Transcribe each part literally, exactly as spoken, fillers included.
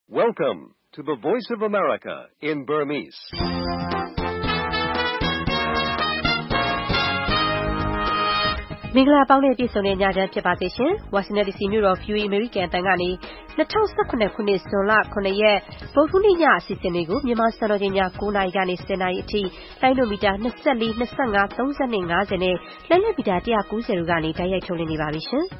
Welcome to the Voice of America in Burmese. ။မင်္ဂလာပေါင်းနဲ့ပြည့်စုံတဲ့ညချမ်းဖြစ်ပါစေရှင်။ Washington ဒီ စီ မြို့တော် ဗွီအိုအေ အမေရိကန်အသံကနေ၂၀၁၇ ခုနှစ်ဇွန်လ ခုနစ်ရက်ဗုဒ္ဓဟူးနေ့ညအစီအစဉ်လေးကိုမြန်မာစံတော်ချိန်ညကိုးနာရီကနေဆယ်နာရီအထိလိုင်းဒိုမီတာ၂၄၊၂၅၊၃၂၊၅၀နဲ့လက်လက်မီတာ၁၉၀တို့ကနေတိုက်ရိုက်ထုတ်လွှင့်နေပါပြီရှင်။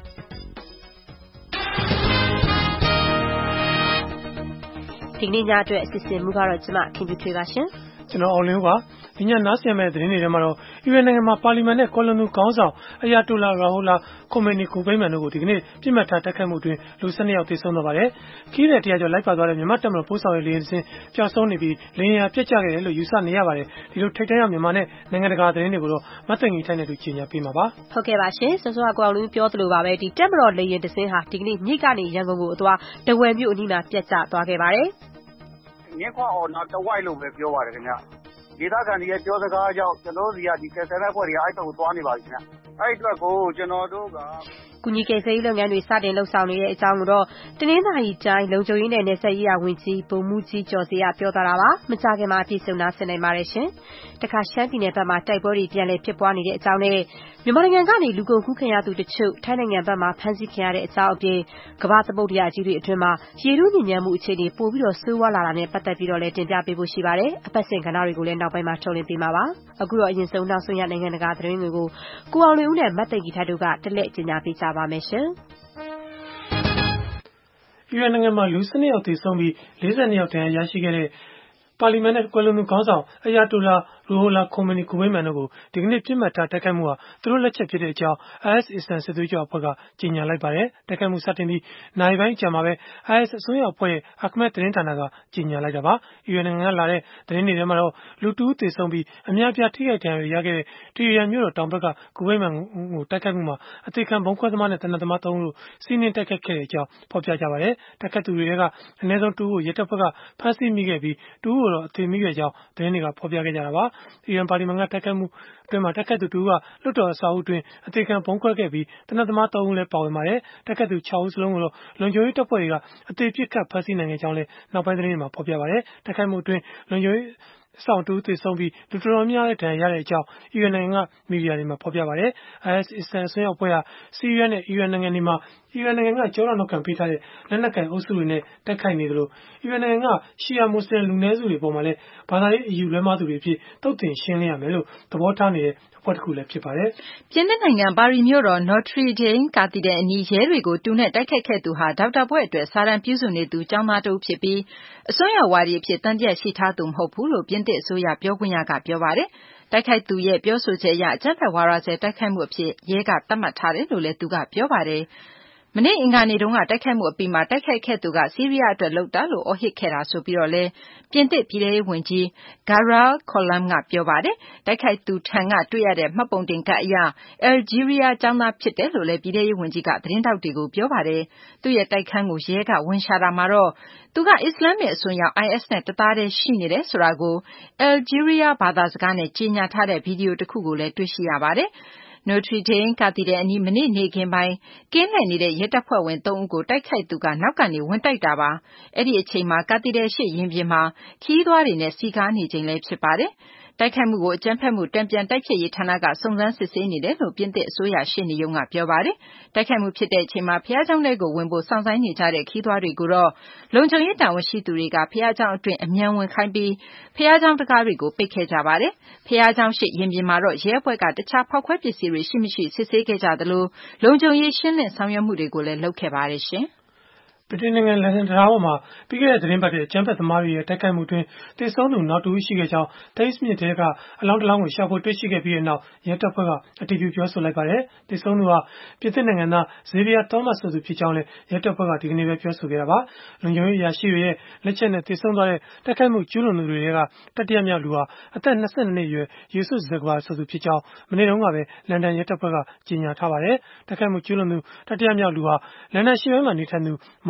ဒီနေ့ညအတွက်အစီအစဉ်မူကတော့ကျမခင်ဗျူထွေးပါရှင်။ကျွန်တော်အောင်လင်းပါဒီညနားဆင်မဲ့သတင်းတွေထဲမှာတော့အီရန်နိုင်ငံမှာပါလီမန်နဲ့ကွာလာလမ်ပူခေါင်းဆောင်အယာတိုလာရာဟိုလာခိုမီနီကိုဗိမန်တို့ကိုဒီကနေ့ပြစ်မှတ်ထားတိုက်ခိုက်မှုအတွင်းလူ၁၂ယောက်သေဆုံးသွားပါတယ်ခီးတဲ့တရားကျော်လိုက်ပါသွားတဲ့မြန်မာတပ်မတော်ပို့ဆောင်ရေးလေယာဉ်စဉ်ပျောက်ဆုံးနေပြီးလေယာဉ်ဟာပြတ်ကျခဲ့တယ်လို့ယူဆနေရပါတယ်ဒီလိုထိတ်တန့်ရောက်မြန်မာနဲ့နိုင်ငံတကာသတင်းတွေကိုတော့မတ်သိင်ကြီးထိုက်နဲ့တူကြီးညာပေးမှာပါဟုတ်ကဲ့ပါရှင်စောစောကကိုအောင်လင်းပြောသလိုပါပဲဒီတပ်မတော်လေယာဉ်တစ်စင်းဟာဒီကနေ့မြစ်ကနေရန်ကုန်ကိုအသွားတဝယ်မြို့အနီးမှာပြတ်ကျသွားခဲ့ပါတယ်မြက်ခွအော်နောက်တဝိုက်လို့ပဲပြောပါတယ်ခင်ဗျဒေသခံတွေရဲ့ပြောစကားကြောင့်ကျွန်တော်တို့စီကဒီကယ်ဆယ်တဲ့ဖွဲ့တွေကအဲ့ဘက်ကိုသွားနေပါပြီခင်ဗျအဲ့အတွက်ကိုကျွန်တော်တို့ကကူညီကယ်ဆယ်ရေးလုပ်ငန်းတွေစတင်လှုပ်ဆောင်နေတဲ့အကြောင်းကိုတော့တနင်္သာရီတိုင်းလုံခြုံရေးနဲ့နယ်စပ်ရေးရာဝန်ကြီးဗိုလ်မှူးကြီးကျော်စေကပြောသွားတာပါမကြခင်မှာအပြည့်စုံနားဆင်နိုင်ပါတယ်ရှင်တခါရှမ်းပြည်နယ်ဘက်မှာတိုက်ပွဲတွေပြန်လည်ဖြစ်ပွားနေတဲ့အကြောင်းနဲ့မြန်မာနိုင်ငံကနေလူကုန်ကူးခံရသူတချို့ထိုင်းနိုင်ငံဘက်မှာဖမ်းဆီးခံရတဲ့အကြောင်းအပြင်ကမ္ဘာသမုဒ္ဒရာကြီးတွေအတွင်းမှာရေထုညစ်ညမ်းမှုအခြေအနေပိုပြီးတော့ဆိုးဝါးလာတာနဲ့ပတ်သက်ပြီးတော့လည်းတင်ပြပေးဖို့ရှိပါတယ်အပတ်စဉ်ကဏ္ဍတွေကိုလည်းနောက်ပိုင်းမှာထုတ်လွှင့်ပေးမှာပါအခုတော့အရင်ဆုံးနောက်ဆုံးရနိုင်ငံတကာသတင်းတွေကိုကိုအောင်လွင်ဦးနဲ့မတ်သိင်ကြီးထိုက်တို့ကတလက်ကျင်ညာပေးကြပါမယ်ရှင်အီရန်နိုင်ငံမှာလူ၁၂ယောက်သေဆုံးပြီး၄၂ယောက်ဒဏ်ရာရရှိခဲ့တဲ့ပါလီမန်နဲ့ကွာလာလမ်ပူခေါင်းဆောင်အယာတိုလာရူဟိုလာခိုမီနီကိုဗိမန်တို့ကိုဒီကနေ့ပြစ်မှတ်ထားတိုက်ခိုက်မှုဟာသူတို့လက်ချက်ဖြစ်တဲ့အကြောင်း အိုင်အက်စ် အစ္စလာမ်စစ်သွေးကြွအဖွဲ့ကကြေညာလိုက်ပါတယ်တိုက်ခိုက်မှုစတင်ပြီးနာရီပိုင်းအကြာမှာပဲ အိုင်အက်စ် အစွန်းရောက်အဖွဲ့ရဲ့ Akhmat သတင်းဌာနကကြေညာလိုက်တာပါအီရန်နိုင်ငံကလာတဲ့သတင်းတွေထဲမှာတော့လူတဦးသေဆုံးပြီးအများပြားထိခိုက်ဒဏ်ရာရခဲ့တဲ့တီဟီရန်မြို့တော်တောင်ဘက်ကကိုဗိမန်ကိုတိုက်ခိုက်မှုမှာအသေးခံဘုံခွဲသမားနဲ့တနက်သမားသုံးဦးတို့စီးနင်းတိုက်ခိုက်ခဲ့တဲ့အကြောင်းဖော်ပြကြပါတယ်တိုက်ခိုက်သူတွေကအနည်းဆုံးတဦးကိုရဲတပ်ဖွဲ့ကဖမ်းဆီးမိခဲ့ပြီးတဦးကိုတော့အသေးမိခဲ့ကြောင်းသတင်းတွေကဖော်ပြခဲ့ကြတာပါအီရန်ပါလီမန်ကတိုက်ခိုက်မှုအတွင်းမှာတိုက်ခိုက်သူတူကလွတ်တော်အစာအုပ်အတွင်းအသေးခံဘုံခွဲခဲ့ပြီးတနက်သမားသုံးဦးလည်းပါဝင်ပါတယ်တိုက်ခိုက်သူ၆ဦးစလုံးကိုတော့လုံခြုံရေးတပ်ဖွဲ့တွေကအသေးပြစ်ခတ်ဖမ်းဆီးနိုင်ခဲ့ကြောင်းလည်းနောက်ပိုင်းသတင်းတွေမှာဖော်ပြပါတယ်တိုက်ခိုက်မှုအတွင်းလုံခြုံရေးဆောင်တူသေဆုံးပြီးလူတော်များများလည်းဒဏ်ရာရတဲ့အကြောင်းအီရန်နိုင်ငံကမီဒီယာတွေမှာဖော်ပြပါတယ် အိုင်အက်စ် အစ္စလာမ်အစွန်းရောက်အဖွဲ့ဟာဆီးရီးယားနဲ့အီရန်နိုင်ငံတွေမှာအီရန်နိုင်ငံကကျောထောက်နောက်ခံပေးထားတဲ့လက်နက်ကိုင်အုပ်စုတွေနဲ့တိုက်ခိုက်နေသလိုအီရန်နိုင်ငံကရှီယာမွတ်စလင်လူနည်းစုတွေပေါ်မှာလည်းဘာသာရေးအယူလွဲမှားသူတွေအဖြစ်တုတ်တင်ရှင်းလင်းရမယ်လို့သဘောထားနေတဲ့အဖွဲ့တစ်ခုလည်းဖြစ်ပါတယ်ပြင်သစ်နိုင်ငံပါရီမြို့တော် Notre Dame Cathedral အနီးရဲတွေကိုတူနဲ့တိုက်ခိုက်ခဲ့သူဟာဒေါက်တာဘွဲ့အတွက်စာတမ်းပြုစုနေသူကျောင်းသားတဦးဖြစ်ပြီးအစွန်းရောက်ဝါဒီအဖြစ်တန်ပြန်ရှိထားသူမဟုတ်ဘူးလို့ပြင်သစ်အစိုးရပြောခွင့်ရကပြောပါတယ်တိုက်ခိုက်သူရဲ့ပြောဆိုချက်အရအကြမ်းဖက်ဝါဒစွဲတိုက်ခိုက်မှုအဖြစ်ရဲကသတ်မှတ်ထားတယ်လို့လည်းသူကပြောပါတယ်မနေ့အင်္ဂါနေ့တုန်းကတိုက်ခိုက်မှုအပြီးမှာတိုက်ခိုက်ခဲ့သူကဆီးရီးယားအတွက်လုပ်တာလို့အော်ဟစ်ခဲ့တာဆိုပြီးတော့လဲပြင်သစ်ပြည်ထောင်ရေးဝန်ကြီး Gérald Collomb ကပြောပါတယ်တိုက်ခိုက်သူထံကတွေ့ရတဲ့မှတ်ပုံတင်ကတ်အရအယ်ဂျီးရီးယားကျောင်းသားဖြစ်တယ်လို့လဲပြည်ထောင်ရေးဝန်ကြီးကသတင်းတောက်တွေကိုပြောပါတယ်သူ့ရဲ့တိုက်ခန်းကိုရဲကဝင်ရှာတာမှာတော့သူကအစ္စလာမ်အစွန်းရောက် အိုင်အက်စ် နဲ့တသားတည်းရှိနေတယ်ဆိုတာကိုအယ်ဂျီးရီးယားဘာသာစကားနဲ့ကြေညာထားတဲ့ဗီဒီယိုတစ်ခုကိုလည်းတွေ့ရှိရပါတယ်Notre Dame Cathedral အနီးမနေ့နေ့ခင်းပိုင်းကင်းလှည့်နေတဲ့ရဲတပ်ဖွဲ့ဝင်သုံးဦးကိုတိုက်ခိုက်သူကနောက်ကနေဝင်တိုက်တာပါအဲ့ဒီအချိန်မှာ Cathedral ရှေ့ရင်ပြင်မှာခီးသွွားတွေနဲ့စီကားနေချိန်လည်းဖြစ်ပါတယ်တိုက်ခိုက်မှုကိုအကြမ်းဖက်မှုတံပြန်တိုက်ဖျက်ရေးဌာနကစုံစမ်းစစ်ဆေးနေတယ်လို့ပြင်သစ်အစိုးရရှေ့နေရုံးကပြောပါတယ်တိုက်ခိုက်မှုဖြစ်တဲ့အချိန်မှာဖျားเจ้าတွေကိုဝင်ဖို့စောင့်ဆိုင်းနေကြတဲ့ခီးသွွားတွေကိုတော့လုံခြုံရေးတာဝန်ရှိသူတွေကဖျားเจ้าအတွင်းအမြန်ဝင်ခိုင်းပြီးဖျားเจ้าတကားတွေကိုပိတ်ခဲ့ကြပါတယ်ဖျားเจ้าရှေ့ရင်ပြင်မှာတော့ရဲအဖွဲ့ကတခြားဖောက်ခွဲပစ္စည်းတွေရှိမရှိစစ်ဆေးခဲ့ကြသလိုလုံခြုံရေးရှင်းလင်းဆောင်ရွက်မှုတွေကိုလည်းလုပ်ခဲ့ပါတယ်ရှင်ဗြိတိန်နိုင်ငံလန်ဒန်တရားပေါ်မှာပြီးခဲ့တဲ့သတင်းပတ်တဲ့အကြမ်းဖက်သမားတွေရဲ့တိုက်ခိုက်မှုအတွင်းတေဆုံးသူနောက်တူရှိခဲ့ကြောင်း Thames မြစ်ထဲကအလောင်းတစ်လောင်းကိုရှာဖွေတွေ့ရှိခဲ့ပြီးတဲ့နောက်ရဲတပ်ဖွဲ့ကအတည်ပြုပြောဆိုလိုက်ပါတယ်။တေဆုံးသူဟာပြင်သစ်နိုင်ငံသား Xavier Thomas ဆိုသူဖြစ်ကြောင်းလည်းရဲတပ်ဖွဲ့ကဒီကနေ့ပဲပြောဆိုခဲ့တာပါ။လုံခြုံရေးအရာရှိတွေရဲ့လက်ချက်နဲ့တေဆုံးသွားတဲ့တိုက်ခိုက်မှုကျူးလွန်သူတွေကတတိယမြောက်လူဟာအသက်၂၂နှစ်အရွယ် Youssef Zaghba ဆိုသူဖြစ်ကြောင်းမနေ့တုန်းကပဲလန်ဒန်ရဲတပ်ဖွဲ့ကကြေညာထားပါတယ်။တိုက်ခိုက်မှုကျူးလွန်သူတတိယမြောက်လူဟာလန်ဒန်ရှိပိုင်းမှာနေထိုင်သူမော်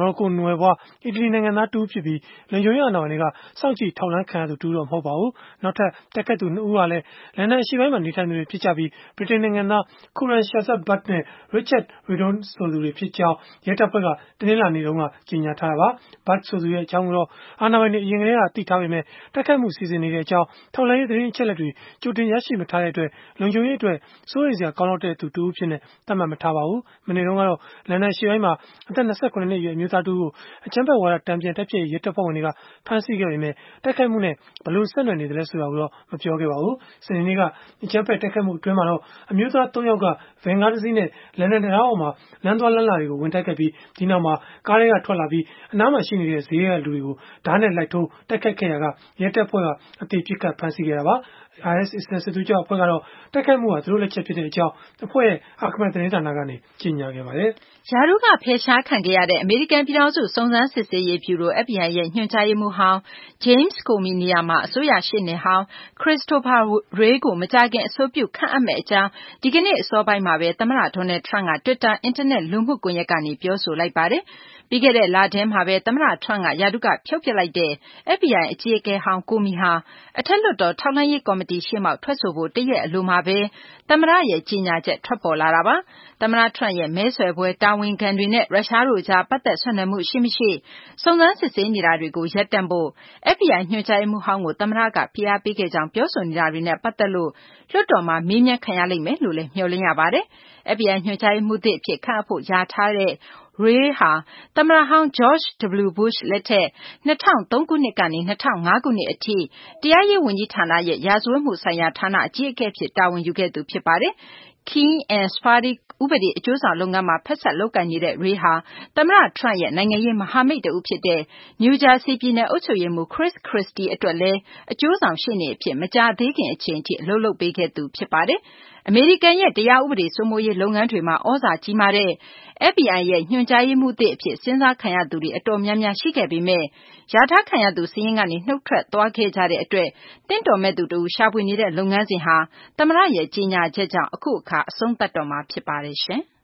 ရိုကိုနွယ်ဘွားအီတလီနိုင်ငံသားတူဖြစ်ပြီးလုံခြုံရေးအာဏာပိုင်တွေကစောင့်ကြည့်ထောက်လှမ်းခံရသူတူတော့မဟုတ်ပါဘူး။နောက်ထပ်တက်ခတ်သူနှစ်ဦးကလည်းလန်ဒန်အရှေ့ပိုင်းမှာနေထိုင်သူတွေဖြစ်ကြပြီးဗြိတိန်နိုင်ငံသား Khuram Shazad Butt နဲ့ Richard Riordan ဆိုသူတွေဖြစ်ကြောင်းရဲတပ်ဖွဲ့ကတနင်္လာနေ့တုန်းကကြေညာထားတာပါ။ Butt ဆိုသူရဲ့အကြောင်းကိုတော့အာဏာပိုင်တွေအရင်ကတည်းကသိထားပေမဲ့တက်ခတ်မှုစီစဉ်နေတဲ့အကြောင်းထောက်လှမ်းရေးသတင်းအချက်အလက်တွေကြိုတင်ရရှိမထားတဲ့အတွက်လုံခြုံရေးအတွက်စိုးရိမ်စရာကောင်းတဲ့သူတူဖြစ်နေသတ်မှတ်မထားပါဘူး။မနေ့တုန်းကတော့လန်ဒန်ရှေ့ပိုင်းမှာအသက်၂၉နှစ်အရွယ်အမျိုးသားတူကိုအကြမ်းဖက်ဝါဒတံပြန်တက်ဖြစ်ရဲတပ်ဖွဲ့ဝင်တွေကဖမ်းဆီးခဲ့ပေမဲ့တိုက်ခိုက်မှုနဲ့ဘလို့ဆက်နွယ်နေတယ်လဲဆိုတာကိုတော့မပြောခဲ့ပါဘူး။စနေနေ့ကအကြမ်းဖက်တိုက်ခိုက်မှုအတွင်းမှာတော့အမျိုးသား၃ယောက်ကဗန်ကားတစ်စီးနဲ့လန်ဒန်တံတားအောက်မှာလမ်းသွားလမ်းလာတွေကိုဝင်တိုက်ခဲ့ပြီးဒီနောက်မှာကားတွေကထွက်လာပြီးအနားမှာရှိနေတဲ့ဈေးရဲလူတွေကိုဓာတ်နဲ့လိုက်ထိုးတိုက်ခိုက်ခဲ့ရကရဲတပ်ဖွဲ့ကအသေးပစ်ကတ်ဖမ်းဆီးခဲ့တာပါ။ IS အစ္စလာမ်စစ်သွေးကြွအဖွဲ့ကတော့တိုက်ခိုက်မှုဟာသူတို့လက်ချက်ဖြစ်တဲ့အကြောင်းအဖွဲ့ရဲ့အာခမက်သတင်းဌာနကနေကြေညာခဲ့ပါတယ်။ယာရုကဖယ်ရှားခံခဲ့ရတဲ့အမေရိကန်ပြည်ထောင်စုစုံစမ်းစစ်ဆေးရေးဗျူရို F B I ရဲ့ညွှန်ကြားရေးမှူးဟောင်း James Comey နေရာမှာအစိုးရရှေ့နေဟောင်း Christopher Wray ကိုမကြာခင်အဆိုပြုခန့်အပ်မယ့်အကြောင်းဒီကနေ့အစောပိုင်းမှာပဲသမ္မတ Donald Trump က Twitter အင်တာနက်လူမှုကွန်ရက်ကနေပြောဆိုလိုက်ပါတယ်။ပြီးခဲ့တဲ့လထဲမှာပဲသမ္မတ Trump ကရာထူးကဖြုတ်ပစ်လိုက်တဲ့ F B I အကြီးအကဲဟောင်း Comey ဟာအထက်လွှတ်တော်ထောက်လှမ်းရေးကော်မတီရှေ့မှောက်ထွက်ဆိုဖို့တရက်အလိုမှာပဲသမ္မတရဲ့ကြေညာချက်ထွက်ပေါ်လာတာပါ။သမ္မတ Trump ရဲ့မဲဆွယ်ပွဲတာဝန်ခံတွေနဲ့ရုရှားတို့ကြားပတ်သက်ဆက်နွယ်မှုရှိမရှိစုံစမ်းစစ်ဆေးနေတာတွေကိုရပ်တန့်ဖို့ F B I ညွှန်ကြားရေးမှူးဟောင်းကိုသမ္မတကဖိအားပေးခဲ့ကြောင်းပြောဆိုနေတာတွေနဲ့ပတ်သက်လို့လွှတ်တော်မှာမေးမြန်းခံရလိမ့်မယ်လို့လည်းမျှော်လင့်ရပါတယ်။ F B I ညွှန်ကြားရေးမှူးသစ်အဖြစ်ခန့်အပ်ဖို့လျာထားတဲ့Wray ဟာသမ္မတဟောင်း George W. Bush လက်ထက်၂၀၀၃ခုနှစ်ကနေ ၂၀၀၅ခုနှစ်အထိတရားရေးဝန်ကြီးဌာနရဲ့ရာဇဝတ်မှုဆိုင်ရာဌာနအကြီးအကဲအဖြစ်တာဝန်ယူခဲ့သူဖြစ်ပါတယ်။ King and Spalding ဥပဒေအကျိုးဆောင်လုပ်ငန်းမှာဖက်စပ်လုပ်ကိုင်နေတဲ့ Wray ဟာသမ္မတ Trump ရဲ့နိုင်ငံရေးမဟာမိတ်တဦးဖြစ်တဲ့ New Jersey ပြည်နယ်အုပ်ချုပ်ရေးမှူး Chris Christie အတွက်လည်းအကျိုးဆောင်ရှေ့နေအဖြစ်မကြာသေးခင်အချိန်ထိအလုပ်လုပ်ပေးခဲ့သူဖြစ်ပါတယ်။အမေရိကန်ရဲ့တရားဥပဒေစိုးမိုးရေးလုပ်ငန်းတွေမှာသြဇာကြီးမားတဲ့ F B I ရဲ့ညွှန်ကြားရေးမှူးသစ်အဖြစ်စဉ်းစားခံရသူတွေအတော်များများရှိခဲ့ပေမဲ့ယာထားခံရသူစာရင်းကနေနှုတ်ထွက်သွားခဲ့ကြတဲ့အတွက်တင့်တော်မဲ့သူတဦးရှာဖွေနေတဲ့လုပ်ငန်းစဉ်ဟာသမ္မတရဲ့ကြေညာချက်ကြောင့်အခုအခါအဆုံးသတ်တော့မှာဖြစ်ပါတယ်ရှင်။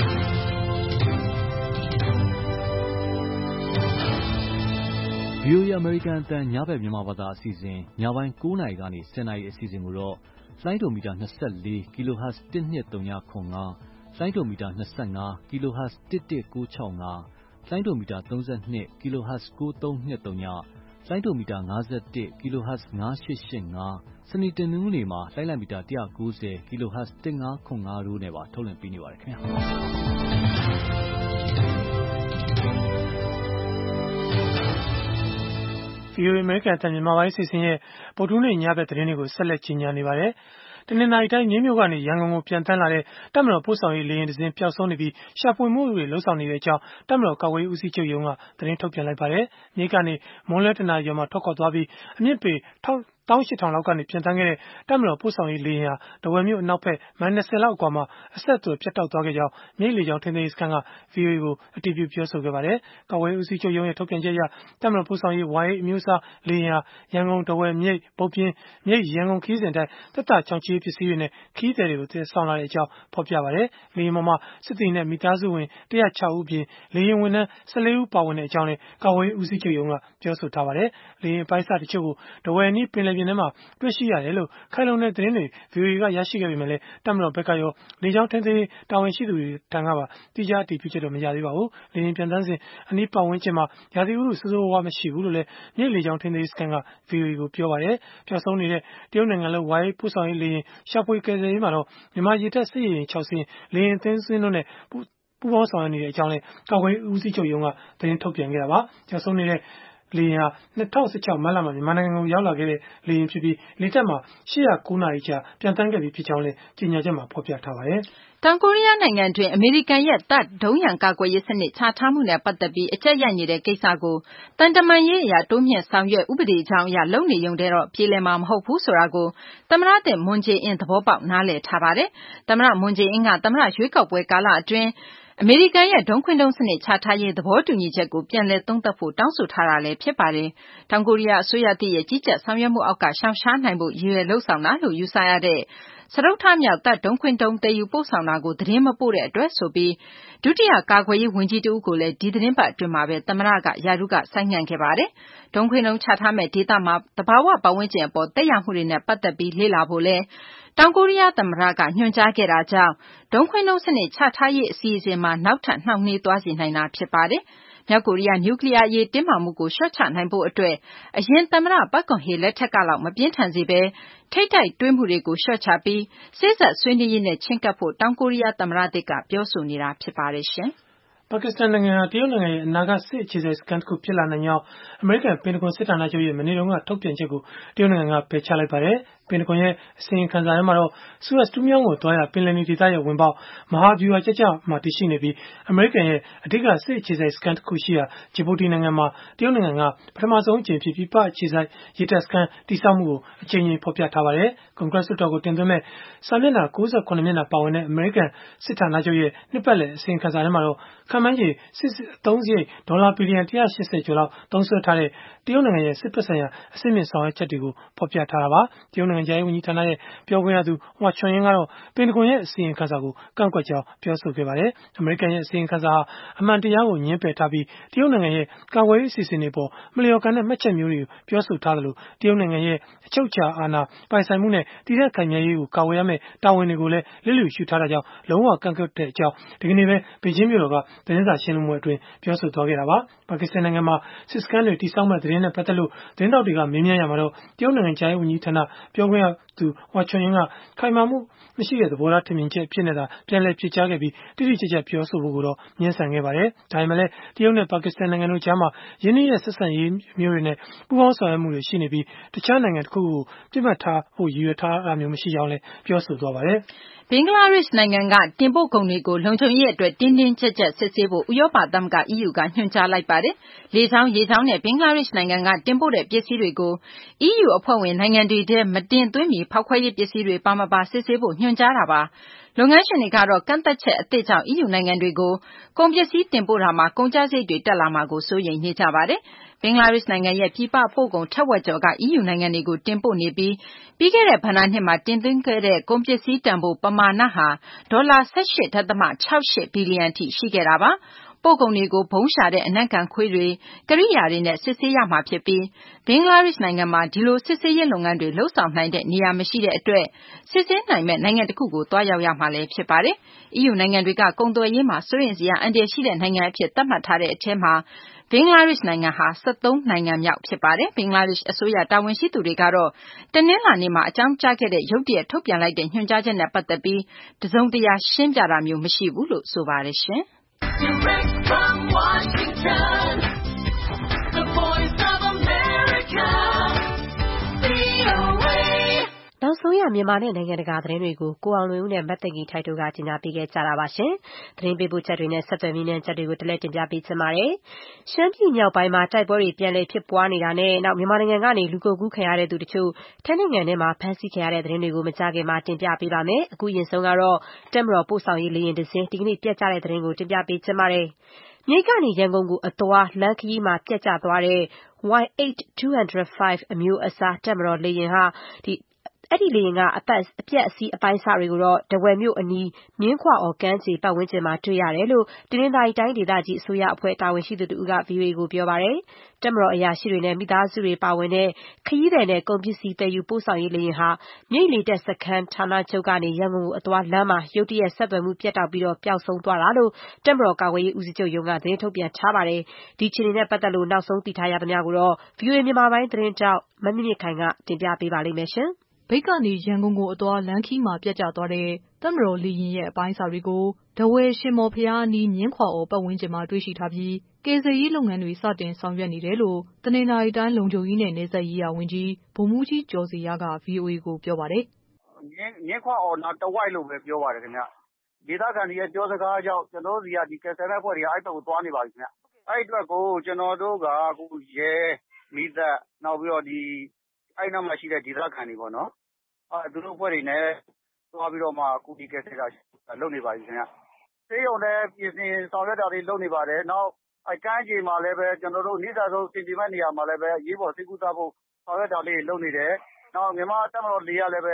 V O A အမေရိကန်အသံညဘက်မြန်မာဘာသာအစီအစဉ်ညပိုင်း၉နာရီကနေ၁၀နာရီအစီအစဉ်ကိုတော့လိုင်းဒိုမီတာ၂၄ kHz တစ်နှစ်၃၀ခွန်၅လိုင်းဒိုမီတာ၂၅ kHz တစ်တစ်၉၆၅လိုင်းဒိုမီတာ၃၂ kHz ၉၃၂၃လိုင်းဒိုမီတာ၅၁ kHz ၅၈၈၅စနေတနင်္ဂနွေမှာလိုင်းလံမီတာ၁၉၀ kHz တစ်၅ခွန်၅တို့နဲ့ပါထုတ်လွှင့်ပေးနေပါတယ်ခင်ဗျာ V O A အမေရိကန်အသံမြန်မာပိုင်းအစီအစဉ်ရဲ့ဗုဒ္ဓဟူးနေ့ညဘက်သတင်းတွေကိုဆက်လက်ကြီးညာနေပါတယ်။တနင်္လာရီတိုင်းမြင်းမြို့ကနေရန်ကုန်ကိုပြန်တန်းလာတဲ့တပ်မတော်ပို့ဆောင်ရေးလေယာဉ်တစ်စင်းပျောက်ဆုံးနေပြီးရှာဖွေမှုတွေလှုပ်ဆောင်နေတဲ့အကြောင်းတပ်မတော်ကာကွယ်ရေးဦးစီးချုပ်ရုံးကသတင်းထုတ်ပြန်လိုက်ပါတယ်။မြိတ်ကနေမွန်းလွဲတနာရီကျော်မှာထွက်ခွာသွားပြီးအမြင့်ပေ၁၈၀၀၀လောက်ကနေပြန်တန်းခဲ့တဲ့တပ်မတော်ပို့ဆောင်ရေးလေယာဉ်ဟာတဝယ်မြို့အနောက်ဘက်မိုင်၂၀လောက်အကွာမှာအဆက်အသွယ်ပြတ်တောက်သွားခဲ့ကြောင်းမြိတ်လေကြောင်းထိန်းသိမ်းရေးစခန်းက V O A ကိုအတည်ပြုပြောဆိုခဲ့ပါတယ်။ကာကွယ်ရေးဦးစီးချုပ်ရုံးရဲ့ထုတ်ပြန်ချက်အရတပ်မတော်ပို့ဆောင်ရေး Y အမျိုးအစားလေယာဉ်ဟာရန်ကုန်၊ထားဝယ်၊မြိတ်၊ဘုတ်ပြင်း၊မြိတ်-ရန်ကုန်ခရီးစဉ်အတိုင်းသက်သာချောင်ချိရေးပစ္စည်းတွေနဲ့ခရီးသည်တွေကိုသယ်ဆောင်လာတဲ့အကြောင်းဖော်ပြပါတယ်။လေယာဉ်ပေါ်မှာစစ်သည်နဲ့မိသားစုဝင်၁၀၆ဦးအပြင်လေယာဉ်ဝန်ထမ်း၁၄ဦးပါဝင်တဲ့အကြောင်းလည်းကာကွယ်ရေးဦးစီးချုပ်ရုံးကပြောဆိုထားပါတယ်။လေယာဉ်အပိုင်းအစတချို့ကိုထားဝယ်အနီးပင်လယ်ပြင်ထဲမှာတွေ့ရှိရတယ်လို့ခိုင်လုံတဲ့သတင်းတွေ V O A ကရရှိခဲ့ပေမဲ့လည်းတပ်မတော်ဘက်ကရောလေကြောင်းထိန်းသိမ်းရေးတာဝန်ရှိသူတွေထံကပါတိကျအတည်ပြုချက်တော့မရသေးပါဘူး။လေယာဉ်ပြန်တန်းစဉ်အနီးပတ်ဝန်းကျင်မှာရာသီဥတုဆိုးဆိုးဝါးဝါးမရှိဘူးလို့လည်းမြိတ်လေကြောင်းထိန်းသိမ်းရေးစခန်းက V O A ကိုပြောပါတယ်။ပျောက်ဆုံးနေတဲ့တရုတ်နိုင်ငံလုံး Y ပို့ဆောင်ရေးလေယာဉ်ရှာဖွေကယ်ဆယ်ရေးမှာတော့မြန်မာရေတပ်စစ်ရေယာဉ်၆စင်းလေယာဉ်အသင်းစင်းတို့နဲ့ပူးပေါင်းဆောင်ရွက်နေတဲ့အကြောင်းလည်းကာကွယ်ရေးဦးစီးချုပ်ရုံးကသတင်းထုတ်ပြန်ခဲ့တာပါ။ပျောက်ဆုံးနေတဲ့လေယာဉ်ဟာ၂၀၁၆မတ်လမှာမြန်မာနိုင်ငံကိုရောက်လာခဲ့တဲ့လေယာဉ်ဖြစ်ပြီးလေတပ်မှာ၈၀၉နာရီကြာပြန်တန်းခဲ့ပြီးဖြစ်ကြောင်းလည်းကြေညာချက်မှာဖော်ပြထားပါတယ်။တောင်ကိုရီးယားနိုင်ငံတွင်းအမေရိကန်ရဲ့ THAAD ဒုံးရန်ကာကွယ်ရေးစနစ်ချထားမှုနဲ့ပတ်သက်ပြီးအကျပ်ရိုက်နေတဲ့ကိစ္စကိုသံတမန်ရေးအရတိုးမြှင့်ဆောင်ရွက်ဥပဒေကြောင်းအရလုပ်နေရုံနဲ့တော့ပြေလည်မှာမဟုတ်ဘူးဆိုတာကိုသမ္မတသစ်မွန်ဂျေအင်းသဘောပေါက်နားလည်ထားပါတယ်။သမ္မတမွန်ဂျေအင်းကသမ္မတရွေးကောက်ပွဲကာလအတွင်းအမေရိကန်ရဲ့ဒုံးခွင်းဒုံးစနစ်ချထားရေးသဘောတူညီချက်ကိုပြန်လည်သုံးသပ်ဖို့တောင်းဆိုထားတာလည်းဖြစ်ပါတယ်။တောင်ကိုရီးယားအစိုးရသစ်ရဲ့ကြီးကြပ်ဆောင်ရွက်မှုအောက်ကရှောင်ရှားနိုင်ဖို့ရည်ရွယ်လုပ်ဆောင်တာလို့ယူဆရတဲ့စတုတ္ထမြောက်တပ်ဒုံးခွင်းဒုံးတည်ယူပို့ဆောင်တာကိုသတင်းမပို့တဲ့အတွက်ဆိုပြီးဒုတိယကာကွယ်ရေးဝန်ကြီးတဦးကိုလည်းဒီသတင်းပတ်အတွင်းမှာပဲသမ္မတကရာထူးကဆိုင်းငံ့ခဲ့ပါတယ်။ဒုံးခွင်းဒုံးချထားမဲ့ဒေသမှာတဘာဝပတ်ဝန်းကျင်အပေါ်သက်ရောက်မှုတွေနဲ့ပတ်သက်ပြီးလေ့လာဖို့လဲတောင်ကိုရီးယားသမ္မတကညွှန်ကြားခဲ့တာကြောင့်ဒုံးခွင်းဒုံးစနစ်ချထားရေးအစီအစဉ်မှာနောက်ထပ်နှောင့်နှေးသွားစေနိုင်တာဖြစ်ပါတယ်။မြောက်ကိုရီးယားနျူကလ িয়ার အရေးတင်းမာမှုကိုလျှော့ချနိုင်ဖို့အတွက်အရင်သမ္မတပက်ကွန်ဟေလက်ထက်ကလောက်မပြင်းထန်စေဘဲထိပ်တိုက်တွေ့မှုတွေကိုလျှော့ချပြီးစေ့စပ်ဆွေးနွေးရေးနဲ့ချဉ်းကပ်ဖို့တောင်ကိုရီးယားသမ္မတသစ်ကပြောဆိုနေတာဖြစ်ပါတယ်ရှင်။ပါကစ္စတန်နိုင်ငံဟာတရုတ်နိုင်ငံရဲ့အနာဂတ်စစ်အခြေစိုက်စခန်းတစ်ခုဖြစ်လာနိုင်ကြောင်းအမေရိကန်ပင်တဂွန်စစ်ဌာနချုပ်ရဲ့မနေ့တုန်းကထုတ်ပြန်ချက်ကိုတရုတ်နိုင်ငံကပယ်ချလိုက်ပါတယ်။ပင်တဂွန်ရဲ့အစီရင်ခံစာထဲမှာတော့ဆူယက်တူးမြောင်းကိုသွားရပင်လယ်နီဒေသရဲ့ဝင်ပေါက်မဟာဗျူဟာကျကျမှတည်ရှိနေပြီးအမေရိကန်ရဲ့အဓိကစစ်အခြေစိုက်စခန်းတစ်ခုရှိရာဂျီဘူတီနိုင်ငံမှာတရုတ်နိုင်ငံကပထမဆုံးအကြိမ်ဖြစ်ပြပအခြေစိုက်ရေတပ်စခန်းတည်ဆောက်မှုကိုအကြိမ်ကြိမ်ဖော်ပြထားပါတယ်။ကွန်ဂရက်လွှတ်တော်ကိုတင်သွင်းမဲ့စာမျက်နှာ၉၇မျက်နှာပါဝင်တဲ့အမေရိကန်စစ်ဌာနချုပ်ရဲ့နှစ်ပတ်လည်အစီရင်ခံစာထဲမှာတော့ခန့်မှန်းခြေစစ်အသုံးစရိတ်ဒေါ်လာဘီလီယံ၁၈၀ကျော်လောက်သုံးစွဲထားတဲ့တရုတ်နိုင်ငံရဲ့စစ်ဖက်ဆိုင်ရာအဆင့်မြင့်ဆောင်ရွက်ချက်တွေကိုဖော်ပြထားတာပါ။တရုတ်နိုင်ငံခြားရေးဝန်ကြီးဌာနရဲ့ပြောခွင့်ရသူဟွာချွန်ယင်းကတော့ပင်တဂွန်ရဲ့အစီရင်ခံစာကိုကန့်ကွက်ကြောင်းပြောဆိုခဲ့ပါတယ်။အမေရိကန်ရဲ့အစီရင်ခံစာဟာအမှန်တရားကိုညှင်းပယ်ထားပြီးတရုတ်နိုင်ငံရဲ့ကာကွယ်ရေးအစီအစဉ်တွေပေါ်မလျော်ကန်တဲ့မှတ်ချက်မျိုးတွေပြောဆိုထားသလိုတရုတ်နိုင်ငံရဲ့အချုပ်အခြာအာဏာပိုင်ဆိုင်မှုနဲ့တည်တဲ့ခိုင်မြဲရေးကိုကာကွယ်ရမယ့်တာဝန်တွေကိုလည်းလစ်လျူရှုထားတာကြောင့်လုံးဝကန့်ကွက်တဲ့အကြောင်းဒီကနေ့ပဲဘေကျင်းမြို့တော်ကသတင်းစာရှင်းလင်းပွဲအတွင်းပြောဆိုသွားခဲ့တာပါ။ပါကစ္စတန်နိုင်ငံမှာစစ်စခန်းတွေတည်ဆောက်မဲ့သတင်းနဲ့ပတ်သက်လို့သတင်းတောက်တွေကမေးမြန်းရမှာတော့တရုတ်နိုင်ငံခြားရေးဝန်ကြီးဌာနပြောခွင့်ရသူဟွာချွန်ယင်းကခိုင်မာမှုမရှိတဲ့သဘောထားထင်မြင်ချက်အဖြစ်နဲ့သာပြန်လည်ဖြေကြားခဲ့ပြီးတိတိကျကျပြောဆိုဖို့ကိုတော့ညှင်းဆန်ခဲ့ပါတယ်။ဒါပေမဲ့လည်းတရုတ်နဲ့ပါကစ္စတန်နိုင်ငံတို့ကြားမှာယင်းနှိမ့်တဲ့ဆက်ဆံရေးမျိုးတွေနဲ့ပူးပေါင်းဆောင်ရွက်မှုတွေရှိနေပြီးတခြားနိုင်ငံတစ်ခုကိုပြစ်မှတ်ထားဖို့ရည်ရွယ်ထားတာမျိုးမရှိကြောင်းလည်းပြောဆိုသွားပါတယ်။ဘင်္ဂလားဒေ့ရှ်နိုင်ငံကတင်ပို့ကုန်တွေကိုလုံခြုံရေးအတွက်တင်းတင်းကျပ်ကျပ်စစ်ဆေးဖို့ဥရောပသမဂ္ဂ E U ကညွှန်ကြားလိုက်ပါတယ်။လေကြောင်းရေကြောင်းနဲ့ဘင်္ဂလားဒေ့ရှ်နိုင်ငံကတင်ပို့တဲ့ပစ္စည်းတွေကို E U အဖွဲ့ဝင်နိုင်ငံတွေထဲမတင်သွင်းမီဖောက်ခွဲရေးပစ္စည်းတွေပါမပါစစ်ဆေးဖို့ညွှန်ကြားတာပါ။လုပ်ငန်းရှင်တွေကတော့ကန့်သက်ချက်အသစ်ကြောင့် E U နိုင်ငံတွေကိုကုန်ပစ္စည်းတင်ပို့တာမှာကုန်ကျစရိတ်တွေတက်လာမှာကိုစိုးရိမ်နေကြပါတယ်။ဘင်္ဂလားဒေ့ရှ်နိုင်ငံရဲ့ပြည်ပပို့ကုန်ထက်ဝက်ကျော်က E U နိုင်ငံတွေကိုတင်ပို့နေပြီးပြီးခဲ့တဲ့ဘဏ္ဍာနှစ်မှာတင်သွင်းခဲ့တဲ့ကုန်ပစ္စည်းတန်ဖိုးပမာဏဟာဒေါ်လာ၁၈.၆၈ ဘီလီယံထိရှိခဲ့တာပါ။ပို့ကုန်တွေကိုဘုံရှာတဲ့အနံ့ခံခွေးတွေကိရိယာတွေနဲ့စစ်ဆေးရမှာဖြစ်ပြီးဘင်္ဂလားဒေ့ရှ်နိုင်ငံမှာဒီလိုစစ်ဆေးရေးလုပ်ငန်းတွေလုပ်ဆောင်နိုင်တဲ့နေရာမရှိတဲ့အတွက်စစ်ဆေးနိုင်မဲ့နိုင်ငံတစ်ခုကိုတွားရောက်ရမှာလည်းဖြစ်ပါတယ်။ E U နိုင်ငံတွေကကုန်သွယ်ရေးမှာစိုးရိမ်စရာအန္တရာယ်ရှိတဲ့နိုင်ငံအဖြစ်သတ်မှတ်ထားတဲ့အထဲမှာဘင်္ဂလားဒေ့ရှ်နိုင်ငံဟာ၁၃နိုင်ငံမြောက်ဖြစ်ပါတယ်။ဘင်္ဂလားဒေ့ရှ်အစိုးရတာဝန်ရှိသူတွေကတော့တနင်္လာနေ့မှာအကြောင်းကြားခဲ့တဲ့ရုတ်တရက်ထုတ်ပြန်လိုက်တဲ့ညွှန်ကြားချက်နဲ့ပတ်သက်ပြီးတစုံတရာရှင်းပြတာမျိုးမရှိဘူးလို့ဆိုပါတယ်ရှင်။ Direct from Washington, the voice of America, V O A နောက်ဆုံးရမြန်မာနဲ့နိုင်ငံတကာသတင်းတွေကိုကိုအောင်လွင်ဦးနဲ့မတ်သိင်ကြီးထိုက်တို့ကကြီးညာပေးခဲ့ကြတာပါရှင်။သတင်းပေးပို့ချက်တွေနဲ့ဆက်သွယ်မိတဲ့ချက်တွေကိုတလက်တင်ပြပေးချင်ပါတယ်။ရှမ်းပြည်မြောက်ပိုင်းမှာတိုက်ပွဲတွေပြန်လည်ဖြစ်ပွားနေတာနဲ့နောက်မြန်မာနိုင်ငံကနေလူကုန်ကူးခံရတဲ့သူတချို့ထိုင်းနိုင်ငံထဲမှာဖမ်းဆီးခံရတဲ့သတင်းတွေကိုမကြခင်မှာတင်ပြပေးပါမယ်။အခုရင်ဆုံးကတော့တက်မတော်ပို့ဆောင်ရေးလေယာဉ်တစ်စင်းဒီကနေ့ပြတ်ကျတဲ့သတင်းကိုတင်ပြပေးချင်ပါတယ်။မြိတ်ကနေရန်ကုန်ကိုအသွားလမ်းခရီးမှာပြတ်ကျသွားတဲ့ Y eight two oh five အမျိုးအစားတက်မတော်လေယာဉ်ဟာဒီအဲ့ဒီလေယာဉ်ကအပတ်အပြက်အစီးအပိုင်းအစတွေကိုတော့တဝယ်မြို့အနီးမြင်းခွာအော်ကမ်းခြေပတ်ဝန်းကျင်မှာတွေ့ရတယ်လို့တနင်္သာရီတိုင်းဒေသကြီးအစိုးရအဖွဲ့တာဝန်ရှိသူတို့က ဗွီအိုအေ ကိုပြောပါတယ်။တက်မတော်အရာရှိတွေနဲ့မိသားစုတွေပါဝင်တဲ့ခရီးသည်နဲ့ကုန်ပစ္စည်းသယ်ယူပို့ဆောင်ရေးလေယာဉ်ဟာမြိတ်လေတပ်စခန်းဌာနချုပ်ကနေရန်ကုန်ကိုအသွားလမ်းမှာရုတ်တရက်ဆက်သွယ်မှုပြတ်တောက်ပြီးတော့ပျောက်ဆုံးသွားတာလို့တက်မတော်ကာကွယ်ရေးဦးစီးချုပ်ရုံးကသတင်းထုတ်ပြန်ထားပါတယ်။ဒီအခြေအနေနဲ့ပတ်သက်လို့နောက်ဆုံးသိထားရသမျှကိုတော့ ဗွီအိုအေ မြန်မာပိုင်းသတင်းထောက်မမြင့်မြင့်ခိုင်ကတင်ပြပေးပါလိမ့်မယ်ရှင်။မြိတ်ကနေရန်ကုန်ကိုအသွားလမ်းခရီးမှာပြတ်ကျသွားတဲ့တပ်မတော်လေယာဉ်ရဲ့အပိုင်းအစတွေကိုထားဝယ်ရှင်မော်ဘုရားအနီးမြင်းခွာအော်ပတ်ဝန်းကျင်မှာတွေ့ရှိထားပြီးကယ်ဆယ်ရေးလုပ်ငန်းတွေစတင်ဆောင်ရွက်နေတယ်လို့တနင်္သာရီတိုင်းလုံခြုံရေးနဲ့နယ်စပ်ရေးရာဝန်ကြီးဗိုလ်မှူးကြီးကျော်ဇေယျက ဗွီအိုအေ ကိုပြောပါတယ်။မြင်းမြင်းခွာအော်နားတဝိုက်လို့ပဲပြောပါတယ်ခင်ဗျ။ဒေသခံတွေရဲ့ပြောစကားကြောင့်ကျွန်တော်တို့စီကဒီကယ်ဆယ်တဲ့အဖွဲ့တွေကအဲ့ဘက်ကိုသွားနေပါပြီခင်ဗျ။အဲ့အတွက်ကိုကျွန်တော်တို့ကအခုရဲမိသက်နောက်ပြီးတော့ဒီအဲ့နောက်မှာရှိတဲ့ဒေသခံတွေပေါ့နော်။အဲသူတို့အဖွဲ့တွေနဲ့သွားပြီးတော့မှအခုဒီကယ်ဆယ်တာလုပ်နေပါပြီခင်ဗျ။ဆေးရုံနဲ့ပြင်ဆင်ဆောင်ရွက်တာတွေလုပ်နေပါတယ်။နောက်အဲကမ်းခြေမှာလည်းပဲကျွန်တော်တို့နေသာဆုံးစီတီမတ်နေရာမှာလည်းပဲရေးပေါ်စိတ်ကူးသားဖို့ဆောင်ရွက်တာလေးလုပ်နေတယ်။နောက်မြန်မာတပ်မတော်လေးရလည်းပဲ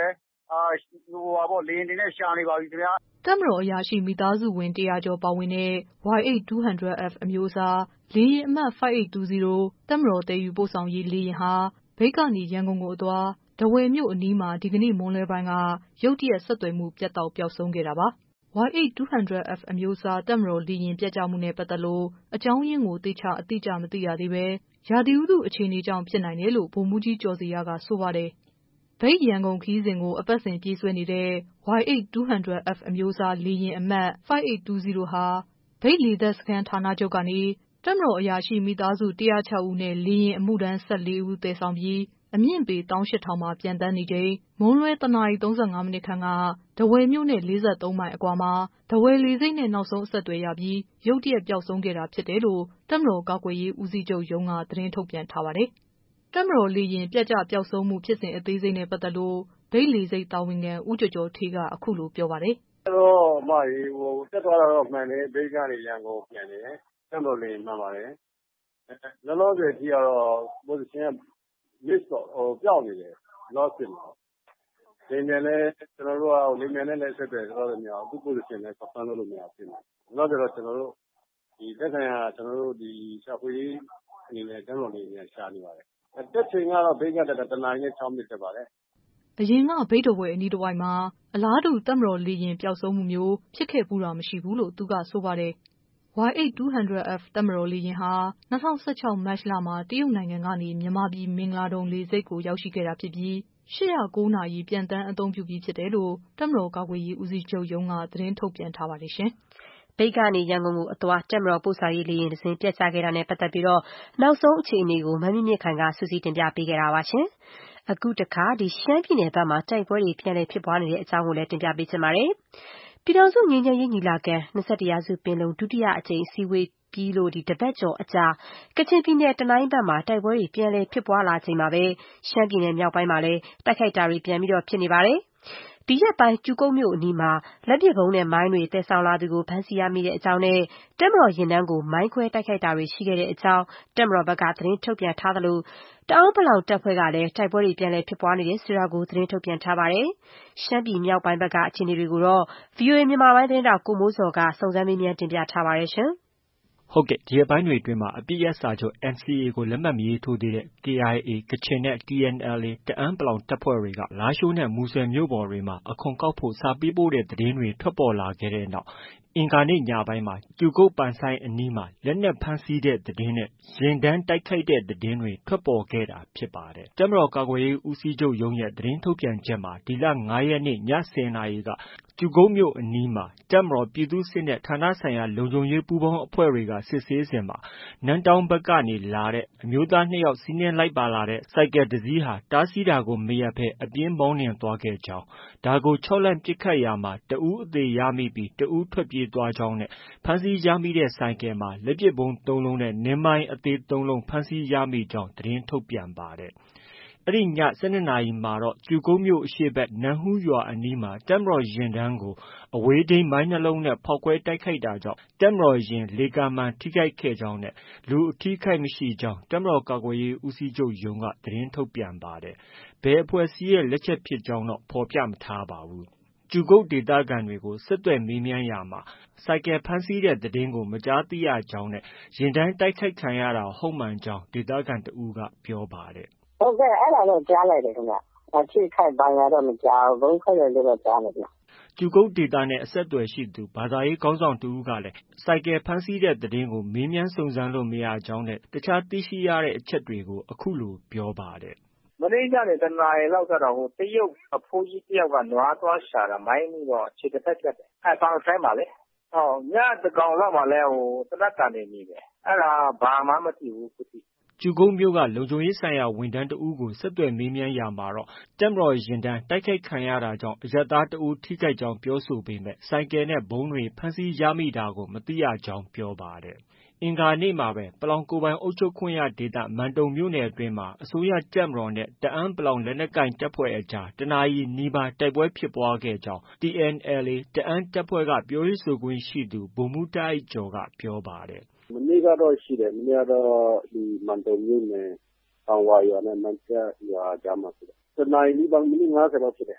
အာဟိုပါပေါ့လေရင်တွေနဲ့ရှာနေပါပြီခင်ဗျာတပ်မတော်အရာရှိမိသားစုဝင်တရာကျော်ပါဝင်တဲ့ ဝိုင် အေ့တ် two hundred F အမျိုးအစားလေယာဉ်အမှတ် five eight two zero တပ်မတော်သယ်ယူပို့ဆောင်ရေးလေယာဉ်ဟာမြိတ်ကနေရန်ကုန်ကိုအသွားထားဝယ်မြို့အနီးမှာဒီကနေ့မွန်းလွဲပိုင်းကရုတ်တရက်ဆက်သွယ်မှုပြတ်တောက်ပျောက်ဆုံးခဲ့တာပါ။ ဝိုင် အေ့တ် two hundred F အမျိုးအစားတပ်မတော်လေယာဉ်ပျက်ကျမှုနဲ့ပတ်သက်လို့အကြောင်းရင်းကိုသေချာအတိအကျမသိရသေးပဲရာသီဥတုအခြေအနေကြောင့်ဖြစ်နိုင်တယ်လို့ဗိုလ်မှူးကြီးကျော်ဇေယျကဆိုပါတယ်။မြိတ်ရန်ကုန်ခရီးစဉ်ကိုအပတ်စဉ်ပြေးဆွဲနေတဲ့ ဝိုင် အေ့တ် two hundred F အမျိုးအစားလေယာဉ်အမှတ် five eight two zero ဟာမြိတ်လေတပ်စခန်းဌာနချုပ်ကနေတပ်မတော်အရာရှိမိသားစုone oh sixဦးနဲ့လေယာဉ်အမှုထမ်းone fourဦးသယ်ဆောင်ပြီးအမြင့်ပေone eight thousandမှာပျံသန်းနေချိန်မွန်းလွဲoneနာရီthirty-fiveမိနစ်ခန့်ကထားဝယ်မြို့နဲ့forty-threeမိုင်အကွာမှာထားဝယ်လေဆိပ်နဲ့နောက်ဆုံးအဆက်အသွယ်ရပြီးရုတ်တရက်ပျောက်ဆုံးခဲ့တာဖြစ်တယ်လို့တပ်မတော်ကာကွယ်ရေးဦးစီးချုပ်ရုံးကသတင်းထုတ်ပြန်ထားပါတယ်။တပ်မတော်လေယာဉ်ပျက်ကျပျောက်ဆုံးမှုဖြစ်စဉ်အသေးစိတ်နဲ့ပတ်သက်လို့မြိတ်လေဆိပ်တာဝန်ခံဦးကျော်ကျော်ဌေးကအခုလိုပြောပါတယ်။တော့အမရေဟိုတက်သွားတာတော့မှန်တယ်မြိတ်ကနေရန်ကုန်ပြန်တယ်တပ်မတော်လေမှန်ပါတယ်။လောလောဆယ်ကြီးကတော့ position က miss တော့ဟိုပျောက်နေတယ် lost ဖြစ်နေတယ်လေမြန်လည်းကျွန်တော်တို့ကလေမြန်နဲ့လည်းဆက်တယ်ဆိုတော့မရဘူးသူ position နဲ့ confirm လုပ်လို့မရဖြစ်နေ။လောလောဆယ်တော့ကျွန်တော်တို့ဒီသက်ဆိုင်ရာကျွန်တော်တို့ဒီရှာဖွေရေးအနေနဲ့တပ်မတော်လေမြန်ရှာနေပါတယ်။တက်ချိန်ကတော့မြိတ်ကတက်တာoneနာရီနဲ့sixမိနစ်တက်ပါတယ်။အရင်ကမြိတ်ထားဝယ်အနီးတစ်ဝိုက်မှာအလားတူတပ်မတော်လေယာဉ်ပျောက်ဆုံးမှုမျိုးဖြစ်ခဲ့ဘူးတာမရှိဘူးလို့သူကဆိုပါတယ်။ ဝိုင် အေ့တ် two hundred F တပ်မတော်လေယာဉ်ဟာtwenty sixteenမတ်လမှာတရုတ်နိုင်ငံကနေမြန်မာပြည်မင်္ဂလာဒုံလေဆိပ်ကိုရောက်ရှိခဲ့တာဖြစ်ပြီးeight oh nineနာရီပျံသန်းအသုံးပြုပြီးဖြစ်တယ်လို့တပ်မတော်ကာကွယ်ရေးဦးစီးချုပ်ရုံးကသတင်းထုတ်ပြန်ထားပါတယ်ရှင်။မြိတ်ကနေရန်ကုန်ကိုအသွားတပ်မတော်ပို့ဆောင်ရေးလေယာဉ်တစ်စင်းပျက်ကျခဲ့တာနဲ့ပတ်သက်ပြီးနောက်ဆုံးအခြေအနေကိုမမြင့်မြင့်ခိုင်ကစုစည်းတင်ပြပေးခဲ့တာပါရှင်။အခုတခါရှမ်းပြည်နယ်ဘက်မှာတိုက်ပွဲတွေပြန်လည်ဖြစ်ပွားနေတဲ့အကြောင်းကိုလည်းတင်ပြပေးချင်ပါတယ်။ပြည်ထောင်စုငြိမ်းချမ်းရေးညီလာခံtwenty-firstရာစုပင်လုံဒုတိယအကြိမ်အစည်းအဝေးပြီးလို့တပတ်ကျော်အကြာကချင်ပြည်နယ်တနိုင်းဘက်မှာတိုက်ပွဲတွေပြန်လည်ဖြစ်ပွားလာချိန်မှာပဲရှမ်းပြည်နယ်မြောက်ပိုင်းမှာလည်းတိုက်ခိုက်တာတွေပြန်ပြီးဖြစ်နေပါတယ်။ဒီရက်ပိုင်းကျူကုတ်မြို့အနီးမှာလက်ပစ်ဗုံးနဲ့မိုင်းတွေသယ်ဆောင်လာသူကိုဖမ်းဆီးရမိတဲ့အကြောင်းနဲ့တပ်မတော်ယာဉ်တန်းကိုမိုင်းခွဲတိုက်ခိုက်တာတွေရှိခဲ့တဲ့အကြောင်းတပ်မတော်ဘက်ကသတင်းထုတ်ပြန်ထားသလိုတအာင်းပလောင်တပ်ဖွဲ့ကလည်းတိုက်ပွဲတွေပြန်လည်ဖြစ်ပွားနေတယ်ဆိုတာကိုသတင်းထုတ်ပြန်ထားပါတယ်။ရှမ်းပြည်မြောက်ပိုင်းဘက်ကအခြေအနေတွေကိုတော့ ဗွီအိုအေ မြန်မာပိုင်းသတင်းထောက်ကိုမိုးဇော်ကစုံစမ်းမေးမြန်းတင်ပြထားပါတယ်ရှင်။ဟုတ်ကဲ့ဒီရက်ပိုင်းတွေအတွင်းမှာအပစ်ရပ်စာချုပ် N C A ကိုလက်မှတ်မရေးထိုးသေးတဲ့ K I A ကချင်နဲ့ T N L A တအာင်းပလောင်တပ်ဖွဲ့တွေကလားရှိုးနဲ့မူဆယ်မြို့ပေါ်တွေမှာအခွန်ကောက်ဖို့စာပေးပို့တဲ့သတင်းတွေထွက်ပေါ်လာခဲ့တဲ့နောက်အင်္ဂါနေ့ညပိုင်းမှာကျူကုတ် အနီးမှာလက်နက်ဖမ်းဆီးတဲ့သတင်းနဲ့ယာဉ်တန်းတိုက်ခိုက်တဲ့သတင်းတွေထွက်ပေါ်ခဲ့တာဖြစ်ပါတယ်။တပ်မတော်ကာကွယ်ရေးဦးစီးချုပ်ရုံးရဲ့သတင်းထုတ်ပြန်ချက်မှာဒီလfiveရက်နေ့ညtenနာရီကကျူကုတ်မြို့အနီးမှာတပ်မတော်ပြည်သူ့စစ်နဲ့ဌာနဆိုင်ရာလုံခြုံရေးပူးပေါင်းအဖွဲ့တွေကစစ်ဆေးစဉ်မှာနန်းတောင်းဘက်ကနေလာတဲ့အမျိုးသားနှစ်ယောက်စီးနင်းလိုက်ပါလာတဲ့ဆိုင်ကယ်တစ်စီးဟာတားဆီးတာကိုမရပ်ဘဲအပြင်းမောင်းနှင်သွားခဲ့ကြောင်းဒါကိုခြောက်လှန့်ပစ်ခတ်ရာမှာတဦးအသေးရမိပြီးတဦးထွက်ပြေးသွားကြောင်းနဲ့ဖမ်းဆီးရမိတဲ့ဆိုင်ကယ်မှာလက်ပစ်ဗုံးသုံးလုံးနဲ့နင်းမိုင်းအသေးသုံးလုံးဖမ်းဆီးရမိကြောင်းသတင်းထုတ်ပြန်ပါတယ်။အဲဒီညtwelveနာရီမှာတော့ကျူကုတ်မြို့အရှေ့ဘက်နန်းဟူးရွာအနီးမှာတပ်မတော်ယာဉ်တန်းကိုအဝေးထိန်းမိုင်းနှလုံးနဲ့ဖောက်ခွဲတိုက်ခိုက်တာကြောင့်တပ်မတော်ယာဉ်လေကာမှန်ထိခိုက်ခဲ့ကြောင်းနဲ့လူအထိအခိုက်မရှိကြောင်းတပ်မတော်ကာကွယ်ရေးဦးစီးချုပ်ရုံးကသတင်းထုတ်ပြန်ပါတယ်။ဘယ်အဖွဲ့အစည်းရဲ့လက်ချက်ဖြစ်ကြောင်းတော့ဖော်ပြမထားပါဘူး။ကျူကုတ်ဒေသခံတွေကိုဆက်သွယ်မေးမြန်းရာမှာဆိုင်ကယ်ဖမ်းဆီးတဲ့သတင်းကိုမကြားသိရကြောင်းနဲ့ယာဉ်တန်းတိုက်ခိုက်ခံရတာဟုတ်မှန်ကြောင်းဒေသခံတဦးကပြောပါတယ်။ဟုတ်ကဲ့အဲ့ဒါတော့ကြားလိုက်တယ်ခင်ဗျ။အထိခိုက်ပါရတော့မကြားဘူးဘုံခွဲတယ်လို့တော့ကြားတယ်ခင်ဗျ။ကျူကုတ်ဒေသနဲ့အဆက်အသွယ်ရှိသူဘာသာရေးခေါင်းဆောင်တဦးကလည်းဆိုင်ကယ်ဖမ်းဆီးတဲ့သတင်းကိုမေးမြန်းစုံစမ်းလို့မရကြောင်းနဲ့တခြားသိရှိရတဲ့အချက်တွေကိုအခုလိုပြောပါတယ်။မနေ့ကလည်းတနာရီလောက်ကတော့ဟိုတရုတ်အဖိုးကြီးတယောက်ကနွားသွားရှာတာမိုင်းပြီးတော့ခြေတစ်ဖက်ပြတ်တယ်။အဲပေါင်ဆိုင်ပါလေ။ဟောညတကောင်လောက်မှလည်းဟိုတနက်တန်နေနေတယ်။အဲ့ဒါဘာမှမသိဘူးခုထိကျူကုတ်မြို့ကလုံခြုံရေးဆိုင်ရာဝန်ထမ်းတဦးကိုဆက်သွယ်မေးမြန်းရာမှာတော့တပ်မတော်ယာဉ်တန်းတိုက်ခိုက်ခံရတာကြောင့်အရပ်သားတဦးထိခိုက်ကြောင်းပြောဆိုပေမဲ့ဆိုင်ကယ်နဲ့ဗုံးတွေဖမ်းဆီးရမိတာကိုမသိရကြောင်းပြောပါတယ်။အင်္ဂါနေ့မှာပဲပလောင်ကိုယ်ပိုင်အုပ်ချုပ်ခွင့်ရဒေသမန်တုံမြို့နယ်အတွင်းမှာအစိုးရတပ်မတော်နဲ့တအာင်းပလောင်လက်နက်ကိုင်တပ်ဖွဲ့အကြားတနာရီနီးပါးတိုက်ပွဲဖြစ်ပွားခဲ့ကြောင်း T N L A တအာင်းတပ်ဖွဲ့ကပြောရေးဆိုခွင့်ရှိသူဗိုလ်မှူးတားအိုက်ကျော်ကပြောပါတယ်။မနေ့ကတော့ရှိတယ်မနေ့ကတော့ဒီမန်တုံမြို့နယ်တောင်ဝါရွာနဲ့မန်ကျရွာကြားမှာဖြစ်တယ်။တနာရီနီးပါးမိနစ်fiftyလောက်ဖြစ်တယ်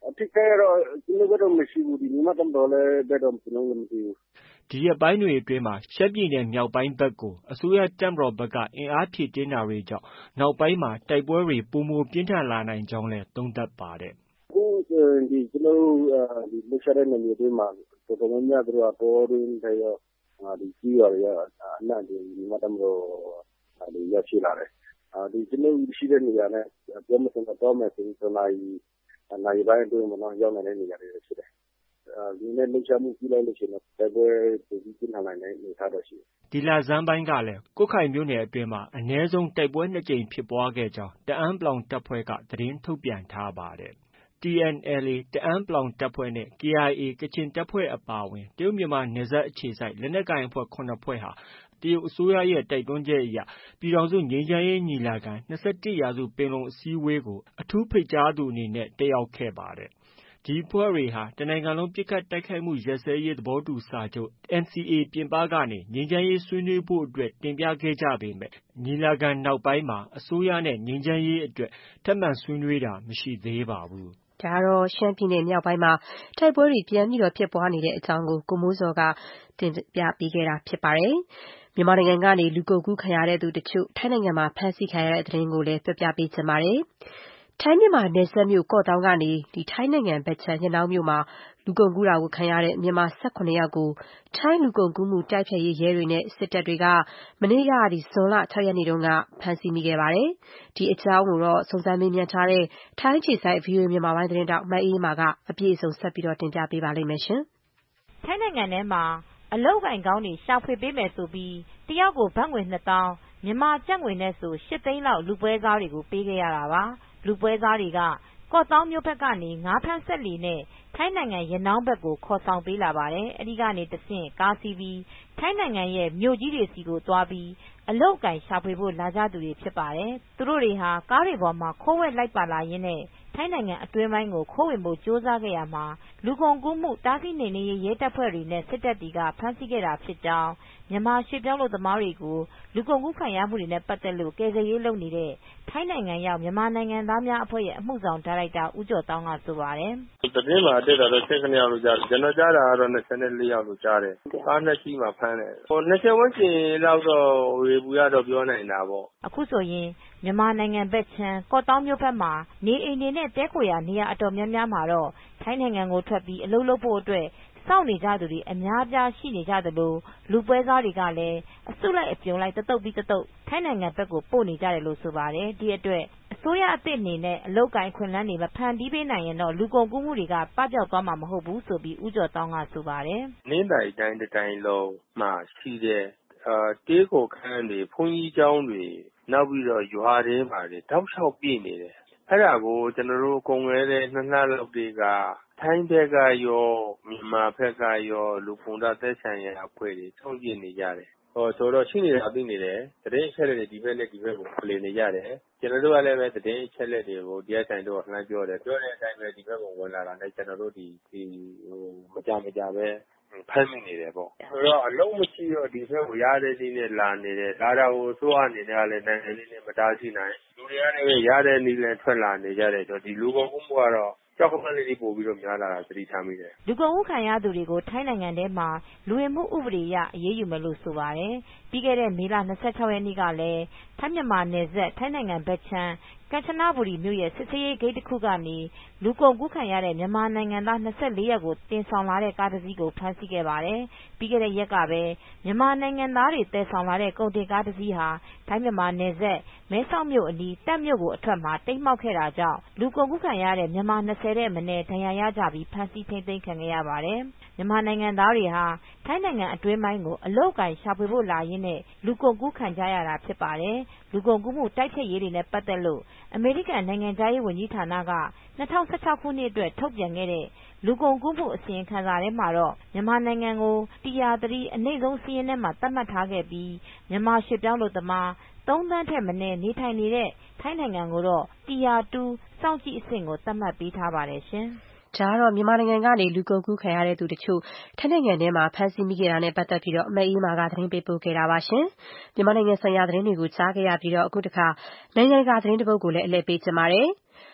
အထိခိုက်ကတော့ကျွန်တော်ကတော့မရှိဘူးဒီမြန်မာတမတော်လည်းဘယ်တော့ကျွန်တော်လည်းမသိဘူးဒီရက်ပိုင်းတွေအတွင်းမှာရှမ်းပြည်နယ်မြောက်ပိုင်းဘက်ကိုအစိုးရတပ်မတော်ဘက်ကအင်အားဖြည့်တင်းတာတွေကြောင့်နောက်ပိုင်းမှာတိုက်ပွဲတွေပိုမိုပြင်းထန်လာနိုင်ကြောင်းလည်းသုံးသပ်ပါတယ်အခုဒီကျွန်တော်ဒီလူရှာတဲ့နေရာတွေမှာတော်တော်များများတို့တော့တွင်းတွေရောဒီကြီးရရအနံ့ဒီမြန်မာတမတော်ဒီရရှိလာတယ်ဒီကျွန်တော်ရှိတဲ့နေရာနဲ့ပြောမစံတော့မယ်ဆိုတော့နိုင်နိုင်ပိုင်းအတွင်းမှာရောက်နေတဲ့နေရာတွေဖြစ်တယ်ဒီနေ့လှုပ်ရှားမှုကြီးလိုက်လို့ရှိရင်တိုက်ပွဲပြည်ပြင်းထန်နိုင်တဲ့အနေအထားတော့ရှိတယ်ဒီလဆန်းပိုင်းကလည်းကွတ်ခိုင်မြို့နယ်အတွင်းမှာအ ਨੇ ဆုံးတိုက်ပွဲနှစ်ကြိမ်ဖြစ်ပွားခဲ့ကြောင်းတအန်းပလောင်တပ်ဖွဲ့ကသတင်းထုတ်ပြန်ထားပါတယ်T N L A တအန်းပလောင်တပ်ဖွဲ့နဲ့ K I A ကချင်တပ်ဖွဲ့အပါအဝင်တရုတ်မြန်မာနယ်စပ်အခြေစိုက်လက်နက်ကိုင်အဖွဲ့ခုနှစ်ဖွဲ့ဟာတရုတ်အစိုးရရဲ့တိုက်တွန်းချက်အရပြည်ထောင်စုငြိမ်းချမ်းရေးညီလာခံ၂၁ရာစုပင်လုံအစည်းအဝေးကိုအထူးဖိတ်ကြားသူအနေနဲ့တက်ရောက်ခဲ့ပါတယ်ဒီအဖွဲ့တွေဟာတနိုင်ငံလုံးပစ်ခတ်တိုက်ခိုက်မှုရပ်စဲရေးသဘောတူစာချုပ် N C A ပြင်ပကနေငြိမ်းချမ်းရေးဆွေးနွေးဖို့အတွက်တင်ပြခဲ့ကြပေမဲ့ညီလာခံနောက်ပိုင်းမှာအစိုးရနဲ့ငြိမ်းချမ်းရေးအတွက်ထပ်မံဆွေးနွေးတာမရှိသေးပါဘူးဒါကတော့ရှမ်းပြည်နယ်မြောက်ပိုင်းမှာတိုက်ပွဲတွေပြန်ပြီးတော့ဖြစ်ပွားနေတဲ့အကြောင်းကိုကိုမိုးစော်ကတင်ပြပေးခဲ့တာဖြစ်ပါတယ်။မြန်မာနိုင်ငံကနေလူကုန်ကူးခံရတဲ့သူတချို့ထိုင်းနိုင်ငံမှာဖမ်းဆီးခံရတဲ့တဲ့တင်ကိုလည်းပြပြပေးချင်ပါတယ်။ထိုင်းမြန်မာနယ်စပ်မြို့ကော့တောင်းကနေဒီထိုင်းနိုင်ငံဘက်ခြမ်းရနောင်းမြို့မှာလူကုန်ကူးတာကိုခံရတဲ့မြန်မာ၁၇ယောက်ကိုထိုင်းလူကုန်ကူးမှုတိုက်ဖျက်ရေးရဲတွေနဲ့စစ်တပ်တွေကမနေ့ကဒီဇွန်လ၆ရက်နေ့တုန်းကဖမ်းဆီးမိခဲ့ပါတယ်။ဒီအကြောင်းကိုတော့စုံစမ်းမေးမြန်းထားတဲ့ထိုင်းအခြေစိုက် ဗွီအိုအေ မြန်မာပိုင်းသတင်းတောက်မအေးမာကအပြည့်အစုံဆက်ပြီးတော့တင်ပြပေးပါလိမ့်မယ်ရှင်။ထိုင်းနိုင်ငံထဲမှာအလုပ်အကိုင်ကောင်းတွေရှာဖွေပေးမယ်ဆိုပြီးတယောက်ကိုဘတ်ငွေနှစ်သောင်းမြန်မာကျပ်ငွေနဲ့ဆိုရှစ်သိန်းလောက်လူပွဲစားတွေကိုပေးခဲ့ရတာပါ။လူပွဲစားတွေကကော့သောင်းမြို့ဘက်ကနေငါးဖမ်းစက်လှေနဲ့ထိုင်းနိုင်ငံရနောင်းဘက်ကိုခေါ်ဆောင်ပေးလာပါတယ်။အဲဒီကနေတဆင့်ကားစီးပြီးထိုင်းနိုင်ငံရဲ့မြို့ကြီးတွေစီကိုသွားပြီးအလုပ်အကိုင်ရှာဖွေဖို့လာကြသူတွေဖြစ်ပါတယ်။သူတို့တွေဟာကားတွေပေါ်မှာခိုးဝှက်လိုက်ပါလာရင်းနဲ့ထိုင်းနိုင်ငံအတွင်းပိုင်းကိုခိုးဝင်ဖို့ကြိုးစားခဲ့ရမှာလူကုန်ကူးမှုတားဆီးနှိမ်နင်းရေးရဲတပ်ဖွဲ့တွေနဲ့စစ်တပ်တွေကဖမ်းဆီးခဲ့တာဖြစ်ကြောင်းမြန်မာရွှေ့ပြောင်းလုပ်သမားတွေကိုလူကုန်ကူးခံရမှုတွေနဲ့ပတ်သက်လို့ကယ်ဆယ်ရေးလုပ်နေတဲ့ထိုင်းနိုင်ငံရောက်မြန်မာနိုင်ငံသားများအဖွဲ့ရဲ့အမှုဆောင်ဒါရိုက်တာဦးကျော်တောင်းကဆိုပါတယ်။သတင်းမှာတက်တာတော့၁၇ယောက်လို့ကြားတယ်။ကျွန်တော်ကြားတာကတော့၂၄ယောက်လို့ကြားတယ်။ကားနှစ်စီးမှာဖမ်းတယ်။ဟို၂၀ဝန်းကျင်လောက်တော့ဝေဘူးရတော့ပြောနိုင်တာပေါ့။အခုဆိုရင်မြန်မာနိုင်ငံဘက်ခြမ်းကော့တောင်းမြို့ဘက်မှာနေအိမ်တွေနဲ့တဲခိုရာနေရာအတော်များများမှာတော့ထိုင်းနိုင်ငံကိုထွက်ပြီးအလုပ်လုပ်ဖို့အတွက်စောင့်နေကြသူတွေအများအပြားရှိနေကြသလိုလူပွဲစားတွေကလည်းအစုလိုက်အပြုံလိုက်တသုတ်ပြီးတသုတ်ထိုင်းနိုင်ငံဘက်ကိုပို့နေကြတယ်လို့ဆိုပါတယ်။ဒီအတွက်အစိုးရအသစ်အနေနဲ့အလုပ်ကိုင်ခွင့်လန်းတွေမဖန်တီးပေးနိုင်ရင်တော့လူကုန်ကူးမှုတွေကပပျောက်သွားမှာမဟုတ်ဘူးဆိုပြီးဦးကျော်တောင်းကဆိုပါတယ်။နင်းတိုင်တိုင်းတိုင်းလုံးမှာရှိတဲ့အာတေးကိုခန်းတွေဘုန်းကြီးကျောင်းတွေနောက်ပြီးတော့ရွာတွေမှာတွေတောက်လျှောက်ပြည့်နေတယ်။အဲ့ဒါကိုကျွန်တော်တို့ကုန်ရဲတဲ့နှစ်နှစ်လောက်တွေကထိုင်းဘက်ကရောမြန်မာဘက်ကရောလူကုန်တာသက်ဆိုင်ရာအဖွဲ့တွေထုံးပြနေကြတယ်။ဟောဆိုတော့ရှိနေတာသိနေတယ်။တရင်အချက်လက်တွေဒီဘက်နဲ့ဒီဘက်ကိုပြေနေကြတယ်။ကျွန်တော်တို့ကလည်းပဲတရင်အချက်လက်တွေကိုတရားဆိုင်တို့လှမ်းပြောတယ်။ပြောတဲ့အတိုင်းပဲဒီဘက်ကိုဝင်လာတာနဲ့ကျွန်တော်တို့ဒီဒီဟိုမကြမကြပဲဖမ်းမိနေတယ်ပေါ့။ဆိုတော့အလုံးမရှိတော့ဒီဘက်ကိုရတဲ့နည်းနဲ့လာနေတယ်။ဒါတော့ဟိုဆိုအနေနဲ့လည်းနိုင်ငံလေးနဲ့မတားဆီးနိုင်။လူတွေကလည်းရတဲ့နည်းနဲ့ထွက်လာနေကြတယ်ဆိုတော့ဒီလူကုန်ကူးမှုကတော့ကြောက်ခမလေးတွေပို့ပြီးတော့များလာတာသတိထားမိတယ်။လူကုန်ကူးခံရသူတွေကိုထိုင်းနိုင်ငံထဲမှာလူဝင်မှုဥပဒေအရအရေးယူမယ်လို့ဆိုပါတယ်။ပြီးခဲ့တဲ့မေလ၂၆ရက်နေ့ကလည်းထိုင်းမြန်မာနယ်စပ်ထိုင်းနိုင်ငံဘက်ခြမ်းကမ်ချနဘူရီမြို့ရဲ့စစ်ဆေးရေးဂိတ်တစ်ခုကနေလူကုန်ကူးခံရတဲ့မြန်မာနိုင်ငံသား၂၄ယောက်ကိုတင်ဆောင်လာတဲ့ကားတစ်စီးကိုဖမ်းဆီးခဲ့ပါတယ်။ပြီးခဲ့တဲ့ရက်ကပဲမြန်မာနိုင်ငံသားတွေတည်ဆောင်လာတဲ့ကုန်တင်ကားတစ်စီးဟာထိုင်းမြန်မာနယ်စပ်မဲဆောက်မြို့အနီးတပ်မြို့ကိုအထွက်မှာတိမ်းမှောက်ခဲ့တာကြောင့်လူကုန်ကူးခံရတဲ့မြန်မာ၂၀ထက်မနည်းဒဏ်ရာရကြပြီးဖမ်းဆီးထိန်းသိမ်းခံခဲ့ရပါတယ်။မြန်မာနိုင်ငံသားတွေဟာထိုင်းနိုင်ငံအတွင်းပိုင်းကိုအလုပ်အကိုင်ရှာဖွေဖို့လာရင်းနဲ့လူကုန်ကူးခံကြရတာဖြစ်ပါတယ်။လူကုန်ကူးမှုတိုက်ဖျက်ရေးတွေနဲ့ပတ်သက်လို့အမေရိကန်နိုင်ငံခြားရေးဝန်ကြီးဌာနက၂၀၁၆ခုနှစ်အတွက်ထုတ်ပြန်ခဲ့တဲ့လူကုန်ကူးမှုအစီရင်ခံစာထဲမှာတော့မြန်မာနိုင်ငံကို Tier ၃ အနိမ့်ဆုံးစာရင်းထဲမှာသတ်မှတ်ထားခဲ့ပြီးမြန်မာရွှေ့ပြောင်းလုပ်သမားသုံးသန်းထက်မနည်းနေထိုင်နေတဲ့ထိုင်းနိုင်ငံကိုတော့ Tier ၂ စောင့်ကြည့်အဆင့်ကိုသတ်မှတ်ပေးထားပါတယ်ရှင်။ဒါကတော့မြန်မာနိုင်ငံကနေလူကုန်ကူးခံရတဲ့သူတချို့ထိုင်းနိုင်ငံထဲမှာဖမ်းဆီးမိခဲ့တာနဲ့ပတ်သက်ပြီးတော့အမေအေးမာကသတင်းပေးပို့ခဲ့တာပါရှင်။မြန်မာနိုင်ငံဆိုင်ရာသတင်းတွေကိုကြားခဲ့ရပြီးတော့အခုတခါနိုင်ငံတကာသတင်းတစ်ပုဒ်ကိုလည်းအလှည့်ပေးချင်ပါတယ်။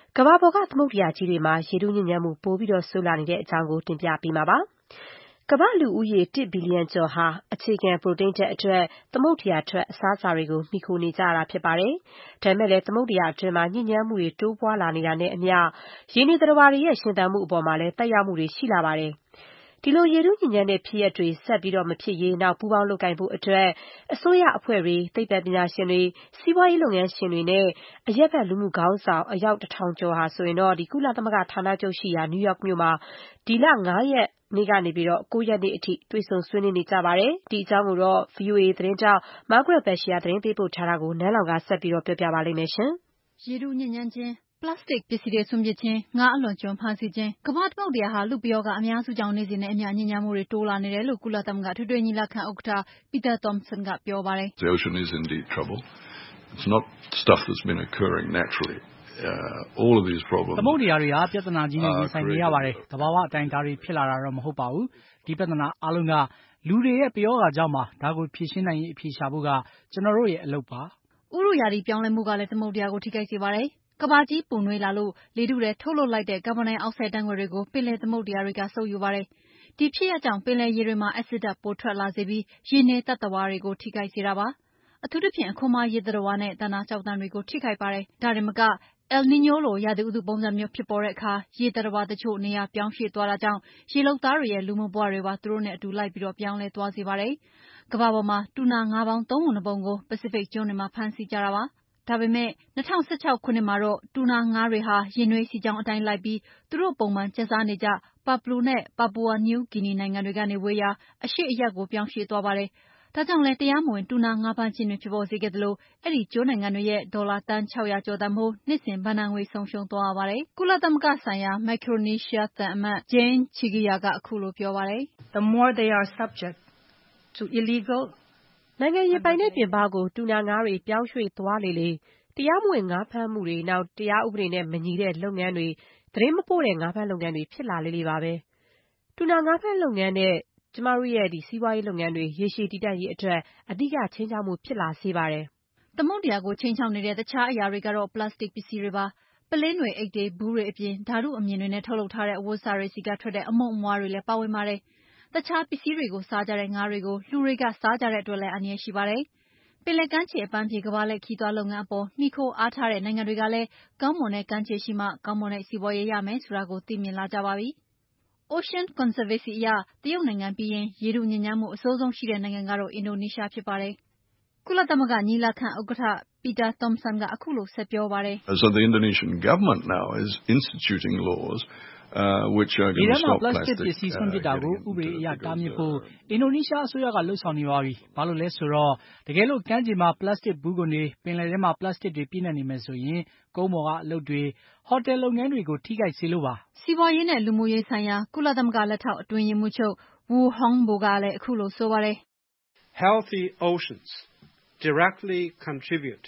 ကမ္ဘာပေါ်ကသမုဒ္ဒရာကြီးတွေမှာရေထုညစ်ညမ်းမှုပိုပြီးဆိုးလာနေတဲ့အကြောင်းကိုတင်ပြပေးမှာပါ။ကမ္ဘာ့လူဦးရေတစ်ဘီလီယံကျော်ဟာအခြေခံပရိုတိန်းဓာတ်အတွက်သမုဒ္ဒရာထွက်အစားအစာတွေကိုမှီခိုနေကြရတာဖြစ်ပါတယ်။ဒါပေမဲ့လည်းသမုဒ္ဒရာအတွင်းမှာညစ်ညမ်းမှုတွေတိုးပွားလာနေတာနဲ့အမျှရေနေသတ္တဝါတွေရဲ့ရှင်သန်မှုအပေါ်မှာလည်းသက်ရောက်မှုတွေရှိလာပါတယ်။ဒီလိုရေထုညစ်ညမ်းတဲ့ဖြစ်ရပ်တွေဆက်ပြီးမဖြစ်ရေးနောက်ပူးပေါင်းလုပ်ကိုင်ဖို့အတွက်အစိုးရအဖွဲ့တွေသိပ္ပံပညာရှင်တွေစီးပွားရေးလုပ်ငန်းရှင်တွေနဲ့အရပ်ဘက်လူမှုခေါင်းဆောင်အယောက်တစ်ထောင်ကျော်ဟာဆိုရင်တော့ဒီကုလသမဂ္ဂဌာနချုပ်ရှိရာနယူးယောက်မြို့မှာဒီလငါးရက်နေ့ကနေပြီးတော့ကိုးရက်နေ့အထိတွေ့ဆုံဆွေးနွေးနေကြပါတယ်။ဒီအကြောင်းကိုတော့ ဗွီအိုအေ သတင်းထောက် Margaret Bashir သတင်းပေးပို့ထားတာကိုနန်းလောင်ကဆက်ပြီးတော့ပြောပြပါလိမ့်မယ်ရှင်။ရေထုညစ်ညမ်းခြင်းပလတ်စတစ်ပစ္စည်းတွေစွန့်ပစ်ခြင်းငါးအလွန်ကျွံဖမ်းဆီးခြင်းကမ္ဘာသမုဒ္ဒရာဟာလူပယောဂအများစုကြောင့်နေ့စဉ်နဲ့အမျှညစ်ညမ်းမှုတွေတိုးလာနေတယ်လို့ကုလသမဂ္ဂထွေထွေညီလာခံဥက္ကဋ္ဌ Peter Thomson ကပြောပါတယ်။ The ocean is indeed trouble. It's not stuff that's been occurring naturally. Uh, all of these problems. သမုဒ္ဒရာတွေဟာပြဿနာကြီးနဲ့ရင်ဆိုင်နေရပါတယ်။သဘာဝအတိုင်းဒါတွေဖြစ်လာတာတော့မဟုတ်ပါဘူး။ဒီပြဿနာအလုံးကလူတွေရဲ့ပယောဂကြောင့်ပါ။ဒါကိုဖြေရှင်းနိုင်ရေးအဖြေရှာဖို့ကကျွန်တော်တို့ရဲ့အလုပ်ပါ။ဥတုရာသီပြောင်းလဲမှုကလည်းသမုဒ္ဒရာကိုထိခိုက်စေပါတယ်။ကမ္ဘာကြီးပူနွေးလာလို့လေထုထဲထုတ်လွှတ်လိုက်တဲ့ကာဗွန်ဒိုင်အောက်ဆိုဒ်ဓာတ်ငွေ့တွေကိုပင်လယ်သမုဒ္ဒရာတွေကစုပ်ယူပါတယ်။ဒီဖြစ်ရပ်ကြောင့်ပင်လယ်ရေတွေမှာအက်ဆစ်ဓာတ်ပိုထွက်လာစေပြီးရေနေသတ္တဝါတွေကိုထိခိုက်စေတာပါ။အထူးသဖြင့်အခွန်မာရေသတ္တဝါနဲ့သန္တာကျောက်သံတွေကိုထိခိုက်ပါတယ်။ဒါတင်မကEl Niño လိုရာသီဥတုပုံစံမျိုးဖြစ်ပေါ်တဲ့အခါရေသတ္တဝါတချို့နေရာပြောင်းရွှေ့သွားတာကြောင့်ရေလုပ်သားတွေရဲ့လူမှုဘဝတွေပါသူတို့နဲ့အတူလိုက်ပြီးပြောင်းလဲသွားစေပါတယ်။ကမ္ဘာပေါ်မှာတူနာငါးပေါင်းသုံးပုံနှစ်ပုံကိုပစိဖိတ်ကျွန်းတွေမှာဖမ်းဆီးကြတာပါ။ဒါပေမဲ့၂၀၁၆ခုနှစ်မှာတော့တူနာငါးတွေဟာရင်နွေးစီကြောင်းအတိုင်းလိုက်ပြီးသူတို့ပုံမှန်ကျက်စားနေကျပါပလူနဲ့ပါပူဝါနယူးဂီနီနိုင်ငံတွေကနေဝေးရာအရှေ့အရပ်ကိုပြောင်းရွှေ့သွားပါတယ်။ဒါကြောင့်လည်းတရားမဝင်တူနာငါးဖမ်းခြင်းတွေဖြစ်ပေါ်စေခဲ့သလိုအဲဒီကျွန်းနိုင်ငံတွေရဲ့ဒေါ်လာသန်း၆ရာကျော်တန်ဖိုးနှစ်စဉ်ဘဏ္ဍာငွေဆုံးရှုံးသွားရပါတယ်။ကုလသမဂ္ဂဆိုင်ရာ Micronesia သံအမတ် Jane Chigia ကအခုလိုပြောပါတယ်။ The more they are subject to illegal နိုင်ငံရင်ပိုင်တဲ့ပြင်ပကိုတူနာငါးတွေပြောင်းရွှေ့သွားလေလေတရားမဝင်ငါးဖမ်းမှုတွေနောက်တရားဥပဒေနဲ့မညီတဲ့လုပ်ငန်းတွေသတင်းမပို့တဲ့ငါးဖမ်းလုပ်ငန်းတွေဖြစ်လာလေလေပါပဲ။တူနာငါးဖမ်းလုပ်ငန်းနဲ့ကျမတို့ရဲ့ဒီစီးပွားရေးလုပ်ငန်းတွေရေရှည်တည်တံ့ရေးအတွက်အဓိကချိန်ချောက်မှုဖြစ်လာစေပါတယ်။သမုဒ္ဒရာကိုချိန်ချောက်နေတဲ့တခြားအရာတွေကတော့ပလတ်စတစ်ပစ္စည်းတွေပါ။ပုလင်းတွေအိတ်တွေဘူးတွေအပြင်ဓာတုအမြင်တွေနဲ့ထုတ်လုပ်ထားတဲ့အဝတ်အစားတွေစီကထွက်တဲ့အမှုန့်အမွှားတွေလည်းပါဝင်ပါတယ်။တခြားပစ္စည်းတွေကိုစားကြတဲ့ငါးတွေကိုလူတွေကစားကြတဲ့အတွက်လည်းအန္တရာယ်ရှိပါတယ်။ပင်လယ်ကမ်းခြေအပန်းဖြေကမ္ဘာလှည့်ခရီးသွားလုပ်ငန်းအပေါ်မှီခိုအားထားတဲ့နိုင်ငံတွေကလည်းကောင်းမွန်တဲ့ကမ်းခြေရှိမှကောင်းမွန်တဲ့စီးပွားရေးရမယ်ဆိုတာကိုသိမြင်လာကြပါပြီ။ Ocean Conservancy အရတရုတ်နိုင်ငံပြီးရင်ရေထုညစ်ညမ်းမှုအဆိုးဆုံးရှိတဲ့နိုင်ငံကတော့အင်ဒိုနီးရှားဖြစ်ပါတယ်။ကုလသမဂ္ဂညီလာခံဥက္ကဋ္ဌ Peter Thomson ကအခုလိုဆက်ပြောပါတယ်။ So the Indonesian government now is instituting laws uh, which are going to stop plastic ပစ္စည်းစွန့်ပစ်တာကိုဥပဒေအရတားမြစ်ဖို့အင်ဒိုနီးရှားအစိုးရကလှုပ်ဆောင်နေပါပြီ။ဘာလို့လဲဆိုတော့တကယ်လို့ကမ်းခြေမှာပလတ်စတစ်ဘူးကွန်တွေပင်လယ်ထဲမှာပလတ်စတစ်တွေပြည့်နေနေမယ်ဆိုရင်ကုန်းပေါ်ကအလုပ်တွေဟိုတယ်လုပ်ငန်းတွေကိုထိခိုက်စေလို့ပါ။စီးပွားရေးနဲ့လူမှုရေးဆိုင်ရာကုလသမဂ္ဂလက်ထောက်အတွင်းရေးမှူးချုပ် Wu Hongbo ကလည်းအခုလိုဆိုပါတယ်။ Healthy oceans directly contribute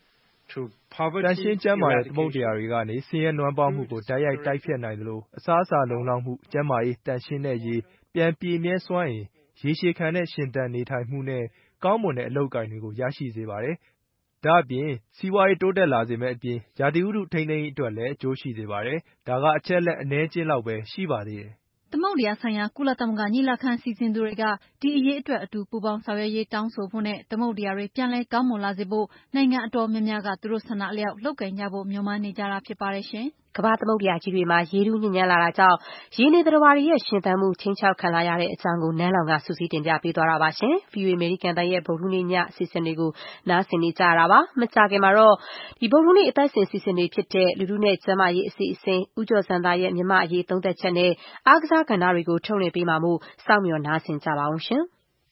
to poverty တန်ရှင်းကျန်းမာတဲ့သမုဒ္ဒရာတွေကနေဆင်းရဲနွမ်းပါးမှုကိုတိုက်ရိုက်တိုက်ဖျက်နိုင်သလိုအစားအစာလုံလောက်မှုကျန်းမာရေးတန်ရှင်းတဲ့ရေပြန်ပြည့်မြဲစွမ်းအင်ရေရှည်ခံတဲ့ရှင်သန်နေထိုင်မှုနဲ့ကောင်းမွန်တဲ့အလုပ်အကိုင်တွေကိုရရှိစေပါတယ်။ဒါ့အပြင်စီးပွားရေးတိုးတက်လာစေမယ့်အပြင်ရာသီဥတုထိန်းသိမ်းရေးအတွက်လည်းအကျိုးရှိစေပါတယ်။ဒါကအချက်လက်အနည်းချင်းလောက်ပဲရှိပါသေးတယ်။သမုဒ္ဒရာဆိုင်ရာကုလသမဂ္ဂညီလာခံစီစဉ်သူတွေကဒီအရေးအတွက်အတူပူးပေါင်းဆောင်ရွက်ရေးတောင်းဆိုဖို့နဲ့သမုဒ္ဒရာတွေပြန်လည်ကောင်းမွန်လာစေဖို့နိုင်ငံအတော်များများကသူတို့ဆန္ဒအလျောက်လုပ်ကိုင်ကြဖို့မျှော်မှန်းနေကြတာဖြစ်ပါတယ်ရှင်။ကမ္ဘာသမုဒ္ဒရာကြီးတွေမှာရေထုညစ်ညမ်းလာတာကြောင့်ရေနေသတ္တဝါတွေရဲ့ရှင်သန်မှုချင်းချောက်ခံလာရတဲ့အကြောင်းကိုနန်းလောင်ကစူးစီးတင်ပြပေးသွားတာပါရှင်။ ဗွီအိုအေ အမေရိကန်တိုင်းရဲ့ဗုဒ္ဓဟူးနေ့ညအစီအစဉ်တွေကိုနားဆင်နေကြရတာပါ။မကြာခင်မှာတော့ဒီဗုဒ္ဓဟူးနေ့အပတ်စဉ်အစီအစဉ်တွေဖြစ်တဲ့လူထုနဲ့ကျန်းမာရေးအစီအစဉ်ဦးကျော်စံသားရဲ့မြန်မာအရေးသုံးသပ်ချက်နဲ့အားကစားကဏ္ဍတွေကိုထုတ်လွှင့်ပေးမှာမို့စောင့်မျှော်နားဆင်ကြပါအောင်ရှင်။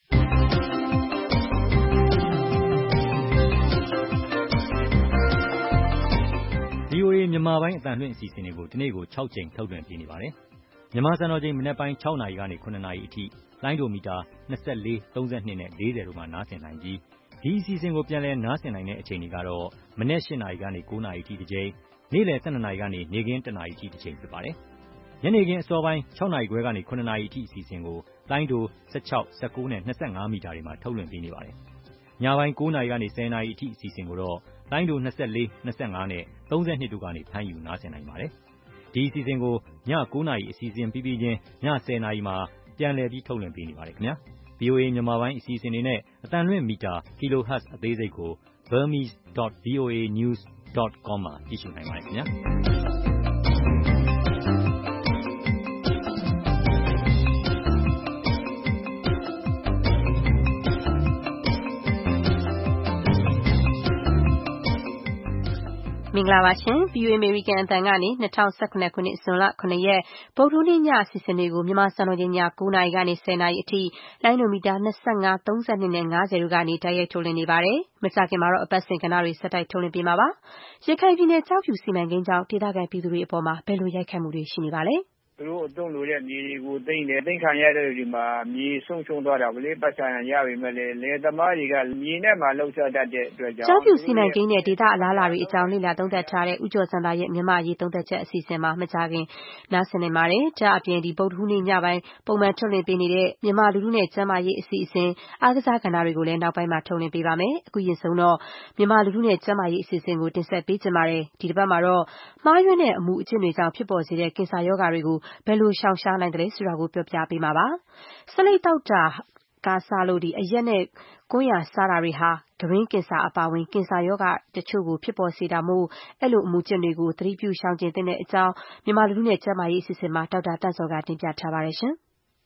ဗွီအိုအေ မြန်မာပိုင်းအသံလွှင့်အစီအစဉ်တွေကိုဒီနေ့ကို၆ကြိမ်ထုတ်လွှင့်ပေးနေပါတယ်။မြန်မာစံတော်ချိန်မနက်ပိုင်း၆နာရီကနေ၇နာရီအထိလိုင်းဒိုမီတာ၂၄၊၃၂နဲ့၄၀တို့မှာနားဆင်နိုင်ပြီးဒီအစီအစဉ်ကိုပြန်လည်နားဆင်နိုင်တဲ့အချိန်တွေကတော့မနက်၈နာရီကနေ၉နာရီအထိတစ်ကြိမ်နေ့လယ်၁၂နာရီကနေနေ့ခင်း၁နာရီအထိတစ်ချိန်ဖြစ်ပါတယ်။ညနေခင်းအစောပိုင်း၆နာရီခွဲကနေ၇နာရီအထိအစီအစဉ်ကိုလိုင်းဒို၁၆၊၁၉နဲ့၂၅မီတာတွေမှာထုတ်လွှင့်ပေးနေပါတယ်။ညပိုင်း၉နာရီကနေ၁၀နာရီအထိအစီအစဉ်ကိုတော့လိုင်းဒို၂၄ ၂၅နဲ့၃၂တို့ကနေဖမ်းယူနားဆင်နိုင်ပါတယ်။ဒီအစီအစဉ်ကိုည၉နာရီအစီအစဉ်ပြီးပြီးချင်းည၁၀နာရီမှာပြန်လည်ပြီးထုတ်လွှင့်ပေးနေပါတယ်ခင်ဗျာ။ဗွီအိုအေ မြန်မာပိုင်းအစီအစဉ်တွေနဲ့အသံလွှင့်မီတာ kilohertz အသေးစိတ်ကို burmese dot voa news dot com မှာကြည့်ရှုနိုင်ပါတယ်ခင်ဗျာ။မင်္ဂလာပါရှင် ဗွီအိုအေ အမေရိကန်အသံကနေ၂၀၁၇ခုနှစ်ဇွန်လ၇ရက်ဗုဒ္ဓဟူးနေ့ညအစီအစဉ်တွေကိုမြန်မာစံတော်ချိန်ည၉နာရီကနေ၁၀နာရီအထိလိုင်းဒိုမီတာ၂၅ ၃၂နဲ့၅၀တို့ကနေတိုက်ရိုက်ထုတ်လွှင့်နေပါတယ်။မကြာခင်မှာတော့အပတ်စဉ်ကဏ္ဍတွေဆက်တိုက်ထုတ်လွှင့်ပေးမှာပါ။ရခိုင်ပြည်နယ်ကျောက်ဖြူစီမံကိန်းကြောင့်ဒေသခံပြည်သူတွေအပေါ်မှာဘယ်လိုရိုက်ခတ်မှုတွေရှိနေပါလဲ။သူတို့အသုံးလို့တဲ့မြေတွေကိုသိမ်းတယ်သိမ်းခံရတဲ့ဒီမှာမြေဆုံးရှုံးသွားတာဗလေပတ်ချာရပြီမဲ့လေလေသမားတွေကမြေနဲ့မှလှုပ်ရှားတတ်တဲ့အတွက်ကြောင့်ကျောက်ဖြူစီမံကိန်းနဲ့ဒေသအလားအလာတွေအကြောင်းလေ့လာသုံးသပ်ထားတဲ့ဦးကျော်စံပါရဲ့မြန်မာရေးသုံးသပ်ချက်အစီအစဉ်မှာမကြာခင်နားဆင်နိုင်ပါတယ်။ဒါအပြင်ဒီဗုဒ္ဓဟူးနေ့ညပိုင်းပုံမှန်ထုတ်လွှင့်ပေးနေတဲ့မြန်မာလူထုနဲ့ကျန်းမာရေးအစီအစဉ်အားကစားကဏ္ဍတွေကိုလည်းနောက်ပိုင်းမှာထုတ်လွှင့်ပေးပါမယ်။အခုရင်ဆုံးတော့မြန်မာလူထုနဲ့ကျန်းမာရေးအစီအစဉ်ကိုတင်ဆက်ပေးကြပါမယ်။ဒီတစ်ပတ်မှာတော့မှားယွင်းတဲ့အမှုအကျင့်တွေကြောင့်ဖြစ်ပေါ်စေတဲ့ကင်ဆာရောဂါတွေကိုဘယ်လိုရှောင်ရှားနိုင်တယ်ဆိုတာကိုပြောပြပေးမှာပါ။ဆလိပ်သောက်တာကစားလို့ဒီအရက်နဲ့ကွမ်းယာစားတာတွေဟာဂရင်းကင်ဆာအပါဝင်ကင်ဆာရောဂါတချို့ကိုဖြစ်ပေါ်စေတာမို့အဲ့လိုအမှုကျင့်တွေကိုသတိပြုရှောင်ကျဉ်သင့်တဲ့အကြောင်းမြန်မာလူထုနဲ့ကျန်းမာရေးအစီအစဉ်မှာဒေါက်တာတန့်စောကတင်ပြထားပါတယ်ရှင်။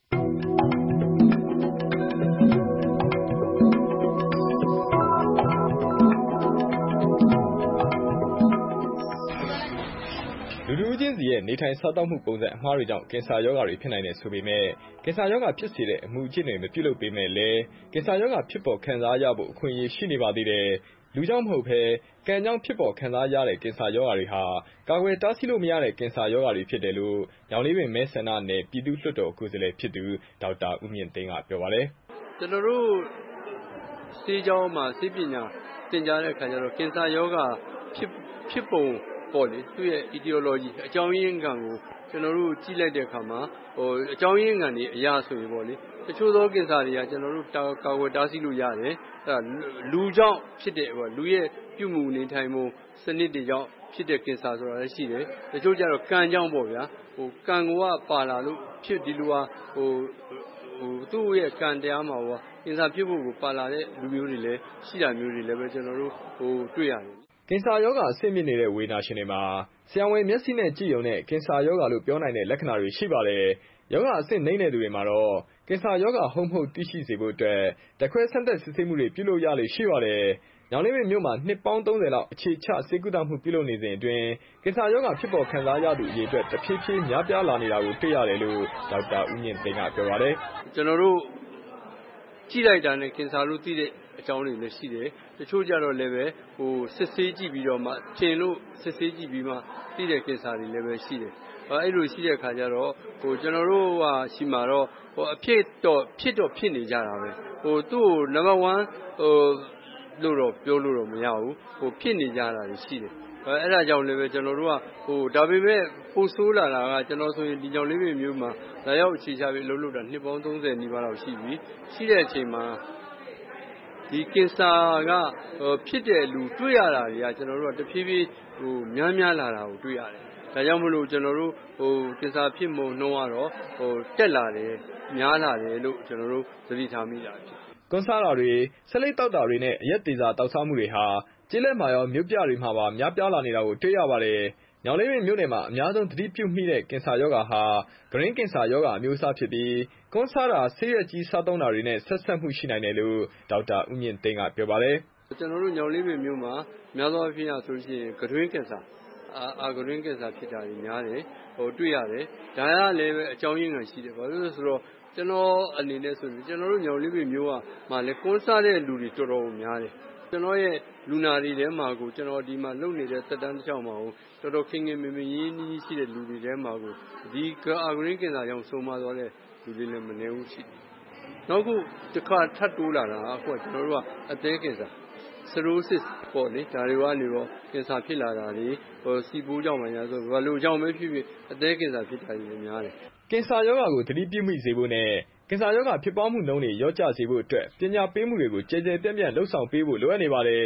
လူလူချင်းစီရဲ့နေထိုင်စားသောက်မှုပုံစံအမှားတွေကြောင့်ကင်ဆာရောဂါတွေဖြစ်နိုင်တယ်ဆိုပေမဲ့ကင်ဆာရောဂါဖြစ်စေတဲ့အမှုအကျင့်တွေမပြုလုပ်ပေမဲ့လည်းကင်ဆာရောဂါဖြစ်ပေါ်ခံစားရဖို့အခွင့်အရေးရှိနေပါသေးတယ်။လူကြောင့်မဟုတ်ဘဲကံကြောင့်ဖြစ်ပေါ်ခံစားရတဲ့ကင်ဆာရောဂါတွေဟာကာကွယ်တားဆီးလို့မရတဲ့ကင်ဆာရောဂါတွေဖြစ်တယ်လို့ညောင်လေးပင်မဲဆန္ဒနယ်ပြည်သူ့လွှတ်တော်ကိုယ်စားလှယ်ဖြစ်သူဒေါက်တာဦးမြင့်သိန်းကပြောပါတယ်။ကျွန်တော်တို့ဆေးကြောင်းမှာဆေးပညာသင်ကြားတဲ့အခါကျတော့ကင်ဆာရောဂါဖြစ်ဖြစ်ပုံပေါ့လေသူ့ရဲ့ etiology အကြောင်းရင်းခံကိုကျွန်တော်တို့ကြည့်လိုက်တဲ့အခါမှာဟိုအကြောင်းရင်းခံတွေအရာဆိုရင်ပေါ့လေတချို့သောကင်ဆာတွေကကျွန်တော်တို့ကာကွယ်တားဆီးလို့ရတယ်အဲလူကြောင့်ဖြစ်တဲ့ဟိုလူရဲ့ပြုမှုနေထိုင်မှုစနစ်တွေကြောင့်ဖြစ်တဲ့ကင်ဆာဆိုတာလည်းရှိတယ်တချို့ကျတော့ကံကြောင့်ပေါ့ဗျာဟိုကံကပါလာလို့ဖြစ်ဒီလိုဟာဟိုဟိုသူ့ရဲ့ကံတရားမှာဟိုကင်ဆာဖြစ်ဖို့ကိုပါလာတဲ့လူမျိုးတွေလည်းရှိတာမျိုးတွေလည်းပဲကျွန်တော်တို့ဟိုတွေ့ရတယ်ကင်ဆာရောဂါအဆင့်မြင့်နေတဲ့ဝေဒနာရှင်တွေမှာဆရာဝန်မျက်စိနဲ့ကြည့်ရုံနဲ့ကင်ဆာရောဂါလို့ပြောနိုင်တဲ့လက္ခဏာတွေရှိပါတယ်။ရောဂါအဆင့်နှိမ့်တဲ့သူတွေမှာတော့ကင်ဆာရောဂါဟုတ်မဟုတ်သိရှိစေဖို့အတွက်တခွဲဆန်းသက်စစ်ဆေးမှုတွေပြုလုပ်ရလေရှိပါတယ်။ညောင်လေးပင်မြို့မှာနှစ်ပေါင်းသုံးဆယ်လောက်အခြေချဆေးကုသမှုပြုလုပ်နေစဉ်အတွင်းကင်ဆာရောဂါဖြစ်ပေါ်ခံစားရသူအရေအတွက်တဖြည်းဖြည်းများပြားလာနေတာကိုတွေ့ရတယ်လို့ဒေါက်တာဦးမြင့်သိန်းကပြောပါတယ်။ကျွန်တော်တို့ကြည့်လိုက်တာနဲ့ကင်ဆာလို့သိတဲ့အကြောင်းတွေလည်းရှိတယ်တချို့ကြတော့လည်းပဲဟိုစစ်ဆေးကြည့်ပြီးတော့မှထင်လို့စစ်ဆေးကြည့်ပြီးမှသိတဲ့ကင်ဆာတွေလည်းပဲရှိတယ်အဲ့လိုရှိတဲ့အခါကျတော့ဟိုကျွန်တော်တို့ဟာရှိမှာတော့ဟိုအဖြစ်တော့ဖြစ်တော့ဖြစ်နေကြတာပဲဟိုသူ့ကိုနံပါတ်oneဟိုလို့တော့ပြောလို့တော့မရဘူးဟိုဖြစ်နေကြတာတွေရှိတယ်အဲ့ဒါကြောင့်လည်းပဲကျွန်တော်တို့ကဟိုဒါပေမဲ့ပိုဆိုးလာတာကကျွန်တော်ဆိုရင်ဒီကြောင်လေးတွေမျိုးမှာလာရောက်အခြေချပြီးလှုပ်လှုပ်တာနှစ်ပေါင်းသုံးဆယ်နီးပါးလောက်ရှိပြီရှိတဲ့အချိန်မှာဒီကင်ဆာကဟိုဖြစ်တဲ့လူတွေ့ရတာတွေကကျွန်တော်တို့ကတဖြည်းဖြည်းဟိုများများလာတာကိုတွေ့ရတယ်ဒါကြောင့်မလို့ကျွန်တော်တို့ဟိုကင်ဆာဖြစ်မှုနှုန်းကတော့ဟိုတက်လာတယ်များလာတယ်လို့ကျွန်တော်တို့သတိထားမိတာဖြစ်ကွန်ဆာတာတွေဆလိပ်တောက်တာတွေနဲ့အရက်သေးစာတောက်စားမှုတွေဟာကျေးလက်မှာရောမြို့ပြတွေမှာပါများပြားလာနေတာကိုတွေ့ရပါတယ်။ညောင်လေးပင်မြို့နယ်မှာအများဆုံးသတိပြုမိတဲ့ကင်ဆာရောဂါဟာဂရင်းကင်ဆာရောဂါအမျိုးအစားဖြစ်ပြီးကွန်ဆာတာဆေးရွက်ကြီးစားသုံးတာတွေနဲ့ဆက်ဆက်မှုရှိနိုင်တယ်လို့ဒေါက်တာဦးမြင့်သိန်းကပြောပါတယ်။ကျွန်တော်တို့ညောင်လေးပင်မြို့မှာများသောအားဖြင့်ဆိုလို့ရှိရင်ဂရင်းကင်ဆာအာအာဂရင်းကင်ဆာဖြစ်တာကြီးများတယ်ဟိုတွေ့ရတယ်ဒါကလည်းပဲအကြောင်းရင်းခံရှိတယ်ဘာလို့လဲဆိုတော့ကျွန်တော်အနေနဲ့ဆိုရင်ကျွန်တော်တို့ညောင်လေးပင်မြို့ကမှလည်းကွန်ဆာတဲ့လူတွေတော်တော်များတယ်ကျွန်တော်ရဲ့လူနာတွေထဲမှာကိုကျွန်တော်ဒီမှာလုပ်နေတဲ့သက်တမ်းတစ်ချောင်းမှာကိုတော်တော်ခင်ခင်မင်မင်ရင်းနှီးရှိတဲ့လူတွေထဲမှာကိုဒီအာဂရင်းကင်ဆာကြောင့်ဆုံးမသွားတဲ့လူတွေလည်းမနေဘူးရှိတယ်နောက်ခုတစ်ခါထပ်တိုးလာတာအခုကကျွန်တော်တို့ကအသေးကင်ဆာcirrhosis ပေါ့လေဒါတွေကနေတော့ကင်ဆာဖြစ်လာတာတွေဟိုစီပိုးကြောင့်မှညာဆိုဘယ်လိုကြောင့်ပဲဖြစ်ဖြစ်အသေးကင်ဆာဖြစ်တာကြီးများတယ်ကင်ဆာရောဂါကိုသတိပြုမိစေဖို့နဲ့ကင်ဆာရောဂါဖြစ်ပွားမှုနှုန်းတွေလျော့ကျစေဖို့အတွက်ပညာပေးမှုတွေကိုကြည်ကြဲပြန့်ပြန့်လှုပ်ဆောင်ပေးဖို့လိုအပ်နေပါတယ်။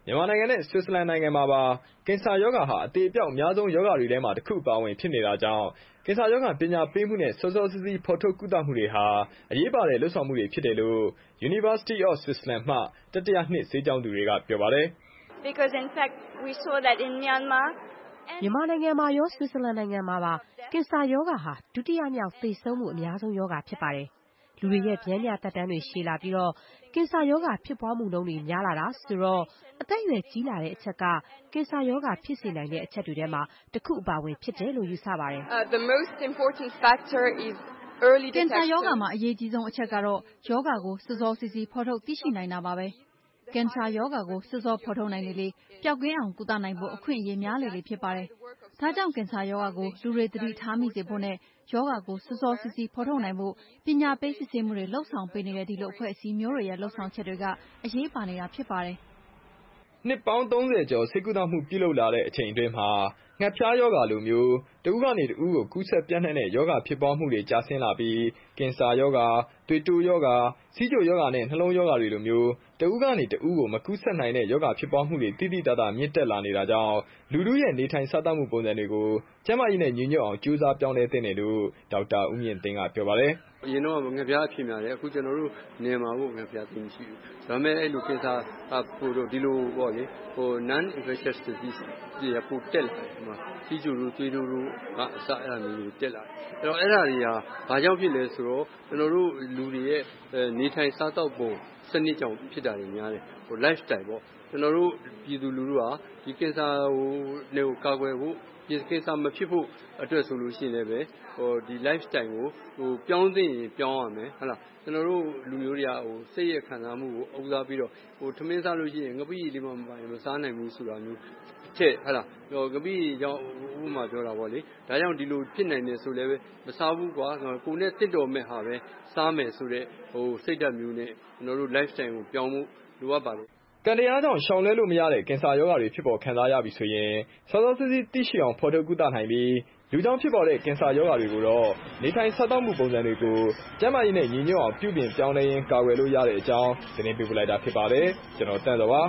မြန်မာနိုင်ငံနဲ့ဆွစ်ဇာလန်နိုင်ငံမှာပါကင်ဆာရောဂါဟာအသေအပျောက်အများဆုံးရောဂါတွေထဲမှာတစ်ခုပါဝင်ဖြစ်နေတာကြောင့်ကင်ဆာရောဂါပညာပေးမှုနဲ့စောစောစီးစီးဖော်ထုတ်ကုသမှုတွေဟာအရေးပါတဲ့လှုပ်ဆောင်မှုတွေဖြစ်တယ်လို့ University of Switzerland မှတတိယနှစ်ဆေးကျောင်းသူတွေကပြောပါတယ်။ Because in fact we saw that in Myanmar မြန်မာနိုင်ငံမှာရောဆွစ်ဇာလန်နိုင်ငံမှာပါကင်ဆာရောဂါဟာဒုတိယမြောက်သေဆုံးမှုအများဆုံးရောဂါဖြစ်ပါတယ်။လူတွေရဲ့ဗျမ်းမျှသက်တမ်းတွေရှည်လာပြီးတော့ကင်ဆာရောဂါဖြစ်ပွားမှုနှုန်းတွေများလာတာဆိုတော့အသက်အရွယ်ကြီးလာတဲ့အချက်ကကင်ဆာရောဂါဖြစ်စေနိုင်တဲ့အချက်တွေထဲမှာတစ်ခုအပါဝင်ဖြစ်တယ်လို့ယူဆပါတယ်။ The most important factor is early detection ကင်ဆာရောဂါမှာအရေးကြီးဆုံးအချက်ကတော့ရောဂါကိုစောစောစီးစီးဖော်ထုတ်သိရှိနိုင်တာပါပဲ။ကင်ဆာရောဂါကိုစောစောဖော်ထုတ်နိုင်လေလေပျောက်ကင်းအောင်ကုသနိုင်ဖို့အခွင့်အရေးများလေလေဖြစ်ပါတယ်။ဒါကြောင့်ကင်ဆာရောဂါကိုလူတွေသတိထားမိစေဖို့နဲ့ရောဂါကိုစောစောစီးစီးဖော်ထုတ်နိုင်ဖို့ပညာပေးစစ်ဆေးမှုတွေလှုပ်ဆောင်ပေးနေတဲ့ဒီလိုအဖွဲ့အစည်းမျိုးတွေရဲ့လှုပ်ဆောင်ချက်တွေကအရေးပါနေတာဖြစ်ပါတယ်။နှစ်ပေါင်းသုံးဆယ်ကျော်ဆေးကုသမှုပြုလုပ်လာတဲ့အချိန်အတွင်းမှာငှက်ဖျားရောဂါလိုမျိုးတဦးကနေတဦးကိုကူးစက်ပြန့်နှံ့တဲ့ရောဂါဖြစ်ပွားမှုတွေကျဆင်းလာပြီးကင်ဆာရောဂါ၊သွေးတိုးရောဂါ၊ဆီးချိုရောဂါနဲ့နှလုံးရောဂါတွေလိုမျိုးတဦးကနေတဦးကိုမကူးစက်နိုင်တဲ့ရောဂါဖြစ်ပွားမှုတွေတိတိတတ်တာမြင့်တက်လာနေတာကြောင့်လူထုရဲ့နေထိုင်စားသောက်မှုပုံစံတွေကိုကျန်းမာရေးနဲ့ညီညွတ်အောင်ကြိုးစားပြောင်းလဲသင့်တယ်လို့ဒေါက်တာဦးမြင့်သိန်းကပြောပါတယ်။အရင်တော့ငှက်ဖျားအဖြစ်များတယ်အခုကျွန်တော်တို့နေမှာကိုငှက်ဖျားသိမရှိဘူး။ဒါပေမဲ့အဲ့လိုကင်ဆာပို့တော့ဒီလိုပေါ့လေဟို non infectious disease တွေပိုတက်လာတယ်ဒီမှာဆီးချိုတို့သွေးတိုးတို့ကအစအဲ့လိုမျိုးတက်လာတယ်။အဲ့တော့အဲ့ဒါတွေကဘာကြောင့်ဖြစ်လဲဆိုတော့ကျွန်တော်တို့လူတွေရဲ့နေထိုင်စားသောက်ပုံစနစ်ကြောင့်ဖြစ်တာတွေများတယ်ဟို lifestyle ပေါ့ကျွန်တော်တို့ပြည်သူလူထုဟာဒီကင်ဆာဟိုနေကိုကာကွယ်ဖို့ဒီကင်ဆာမဖြစ်ဖို့အတွက်ဆိုလို့ရှိရင်လည်းပဲဟိုဒီ lifestyle ကိုဟိုပြောင်းသိရင်ပြောင်းရမယ်ဟုတ်လားကျွန်တော်တို့လူမျိုးတွေကဟိုစိတ်ရခံစားမှုကိုအုပ်စားပြီးတော့ဟိုထမင်းစားလို့ရှိရင်ငပိလေးမှမပိုင်မစားနိုင်ဘူးဆိုတာမျိုးချက်ဟုတ်လားဟိုငပိကြောင့်ဥပမာပြောတာပေါ့လေဒါကြောင့်ဒီလိုဖြစ်နိုင်တယ်ဆိုလည်းပဲမစားဘူးကွာကိုယ်နဲ့တစ်တော်မဲ့ဟာပဲစားမယ်ဆိုတဲ့ဟိုစိတ်ဓာတ်မျိုးနဲ့ကျွန်တော်တို့ lifestyle ကိုပြောင်းဖို့လိုအပ်ပါတယ်ကံတရားကြောင့်ရှောင်လွှဲလို့မရတဲ့ကင်ဆာရောဂါတွေဖြစ်ပေါ်ခံစားရပြီဆိုရင်စောစောစီးစီးသိရှိအောင်ဖော်ထုတ်ကုသနိုင်ပြီးလူကြောင့်ဖြစ်ပေါ်တဲ့ကင်ဆာရောဂါတွေကိုတော့နေထိုင်စားသောက်မှုပုံစံတွေကိုကျန်းမာရေးနဲ့ညီညွတ်အောင်ပြုပြင်ပြောင်းလဲရင်းကာကွယ်လို့ရတဲ့အကြောင်းသတင်းပေးပို့လိုက်တာဖြစ်ပါတယ်ကျွန်တော်တန့်စောပါ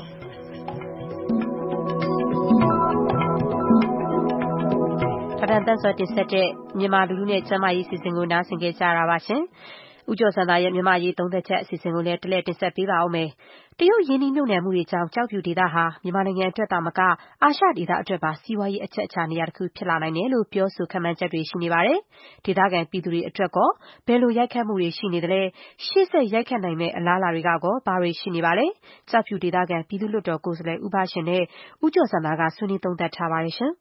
ထထန်တန့်စောတင်ဆက်တဲ့မြန်မာလူလူနဲ့ကျန်းမာရေးစီစဉ်ကိုနားဆင်ကြကြရပါရှင်ဦးကျော်စံသားရဲ့မြန်မာရေးသုံးသက်ချက်အစီအစဉ်ကိုလည်းတလဲတင်ဆက်ပေးပါဦးမယ်။တရုတ်ရင်းနှီးမြှုပ်နှံမှုတွေကြောင့်ကြောက်ဖြူဒေသဟာမြန်မာနိုင်ငံအတွက်သာမကအာရှဒေသအတွက်ပါစီးပွားရေးအချက်အခြာနေရာတစ်ခုဖြစ်လာနိုင်တယ်လို့ပြောဆိုခန့်မှန်းချက်တွေရှိနေပါတယ်။ဒေသခံပြည်သူတွေအတွက်ကောဘယ်လိုရိုက်ခတ်မှုတွေရှိနေသလဲရှေ့ဆက်ရိုက်ခတ်နိုင်မဲ့အလားအလာတွေကကောဘာတွေရှိနေပါလဲ။ကြောက်ဖြူဒေသခံပြည်သူ့လွှတ်တော်ကိုယ်စားလှယ်ဦးဘရှင်နဲ့ဦးကျော်စံသားကဆွေးနွေးသုံးသပ်ထားပါတယ်ရှင်။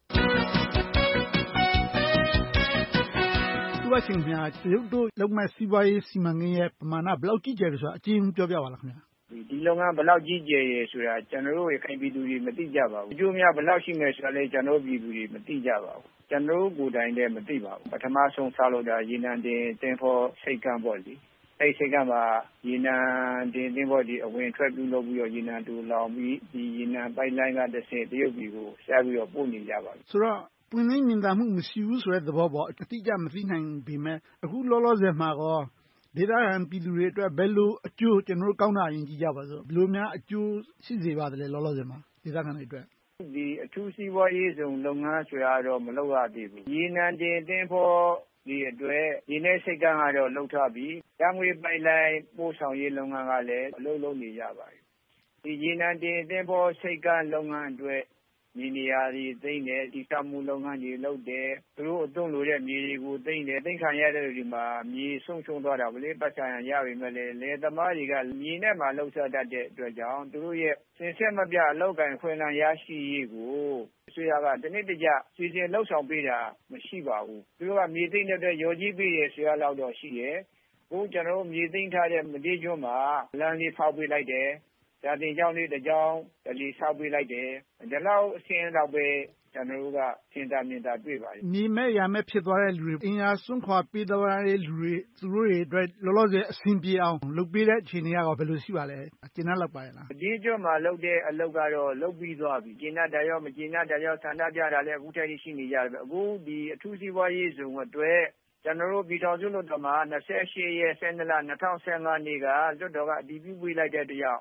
ဦးဘရှင်ခင်ဗျာတရုတ်တို့လုပ်မဲ့စီးပွားရေးစီမံကိန်းရဲ့ပမာဏဘယ်လောက်ကြီးကျယ်လဲဆိုတာအကျဉ်းပြောပြပါလားခင်ဗျာဒီလုပ်ငန်းဘယ်လောက်ကြီးကျယ်ရယ်ဆိုတာကျွန်တော်တို့ရခိုင်ပြည်သူတွေမသိကြပါဘူးအကျိုးများဘယ်လောက်ရှိမယ်ဆိုတာလည်းကျွန်တော်တို့ပြည်သူတွေမသိကြပါဘူးကျွန်တော်တို့ကိုယ်တိုင်လည်းမသိပါဘူးပထမဆုံးစလို့တာရေနံတင်တင်ဖို့စိတ်ကံပေါ့လေအဲ့စိတ်ကံမှာရေနံတင်တင်ဖို့ဒီအဝင်ထွက်ပြုလုပ်ပြီးတော့ရေနံတူလောင်ပြီးဒီရေနံပိုက်လိုင်းကတစ်ဆင့်တရုတ်ပြည်ကိုဆက်ပြီးတော့ပို့နေကြပါပြီဆိုတော့ပွင့်လင်းမြင်သာမှုမရှိဘူးဆိုတဲ့သဘောပေါ့အတိအကျမသိနိုင်ပေမဲ့အခုလောလောဆယ်မှာကောဒေသခံပြည်သူတွေအတွက်ဘယ်လိုအကျိုးကျွန်တော်တို့ကောင်းတာရင်ကြည့်ကြပါစို့ဘယ်လိုများအကျိုးရှိစေပါသလဲလောလောဆယ်မှာဒေသခံတွေအတွက်ဒီအထူးစီးပွားရေးစုံလုပ်ငန်းဆိုတာတော့မလုပ်ရသေးဘူးရေနံတင်တင်ဖို့ဒီအတွက်ဒီနေ့စိတ်ကံကတော့လှုပ်ထားပြီးရငွေပိုက်လိုက်ပို့ဆောင်ရေးလုပ်ငန်းကလည်းအလုပ်လုပ်နေကြပါပြီဒီရေနံတင်တင်ဖို့စိတ်ကံလုပ်ငန်းအတွက်မြေနေရာတွေသိမ့်တယ်ဒီကမှုလုပ်ငန်းတွေလုပ်တယ်သူတို့အသွင်လိုတဲ့မြေတွေကိုသိမ့်တယ်သိမ့်ခံရတဲ့ဒီမှာမြေဆုံးရှုံးသွားတာဗလေပတ်ချာရပြီမဲ့လေလေသမားတွေကမြေနဲ့မှလှုပ်ရှားတတ်တဲ့အတွက်ကြောင့်သူတို့ရဲ့စင်ဆက်မပြအလောက်ကန်ခွင့်လန်းရရှိရေးကိုဆွေရကတနေ့တကြစီစဉ်လှုပ်ဆောင်ပေးတာမရှိပါဘူးသူတို့ကမြေသိမ့်တဲ့ရော်ကြီးပေးရဆွေရလောက်တော့ရှိရဲ့အခုကျွန်တော်တို့မြေသိမ့်ထားတဲ့မတိကျွန်းမှာလမ်းလေးဖောက်ပေးလိုက်တယ်ဒါတင်ကြောင်းလေးတစ်ကြောင်းတလီဆောက်ပေးလိုက်တယ်ဒီလောက်အဆင်းတော့ပဲကျွန်တော်တို့ကစင်တာမြင်တာတွေ့ပါတယ်မြေမဲ့ရမဲ့ဖြစ်သွားတဲ့လူတွေအင်အားစွန့်ခွာပေးသွားတဲ့လူတွေသူတို့တွေအတွက်လောလောဆယ်အဆင်ပြေအောင်လုပ်ပေးတဲ့အခြေအနေကတော့ဘယ်လိုရှိပါလဲကျင်းနှက်လောက်ပါရဲ့လားဒီကျွန်းမှာလုပ်တဲ့အလုပ်ကတော့လုပ်ပြီးသွားပြီကျင်းနှက်တယ်ရောမကျင်းနှက်တယ်ရောဆန္ဒပြတာလည်းအခုတည်းရှိနေကြတယ်အခုဒီအထူးစီးပွားရေးဇုံအတွက်ကျွန်တော်တို့ပြည်တော်စုလွှတ်တော်မှာ၂၈ရက်၁၂လ၂၀၁၅နေ့ကလွှတ်တော်ကအတည်ပြုပေးလိုက်တဲ့တရား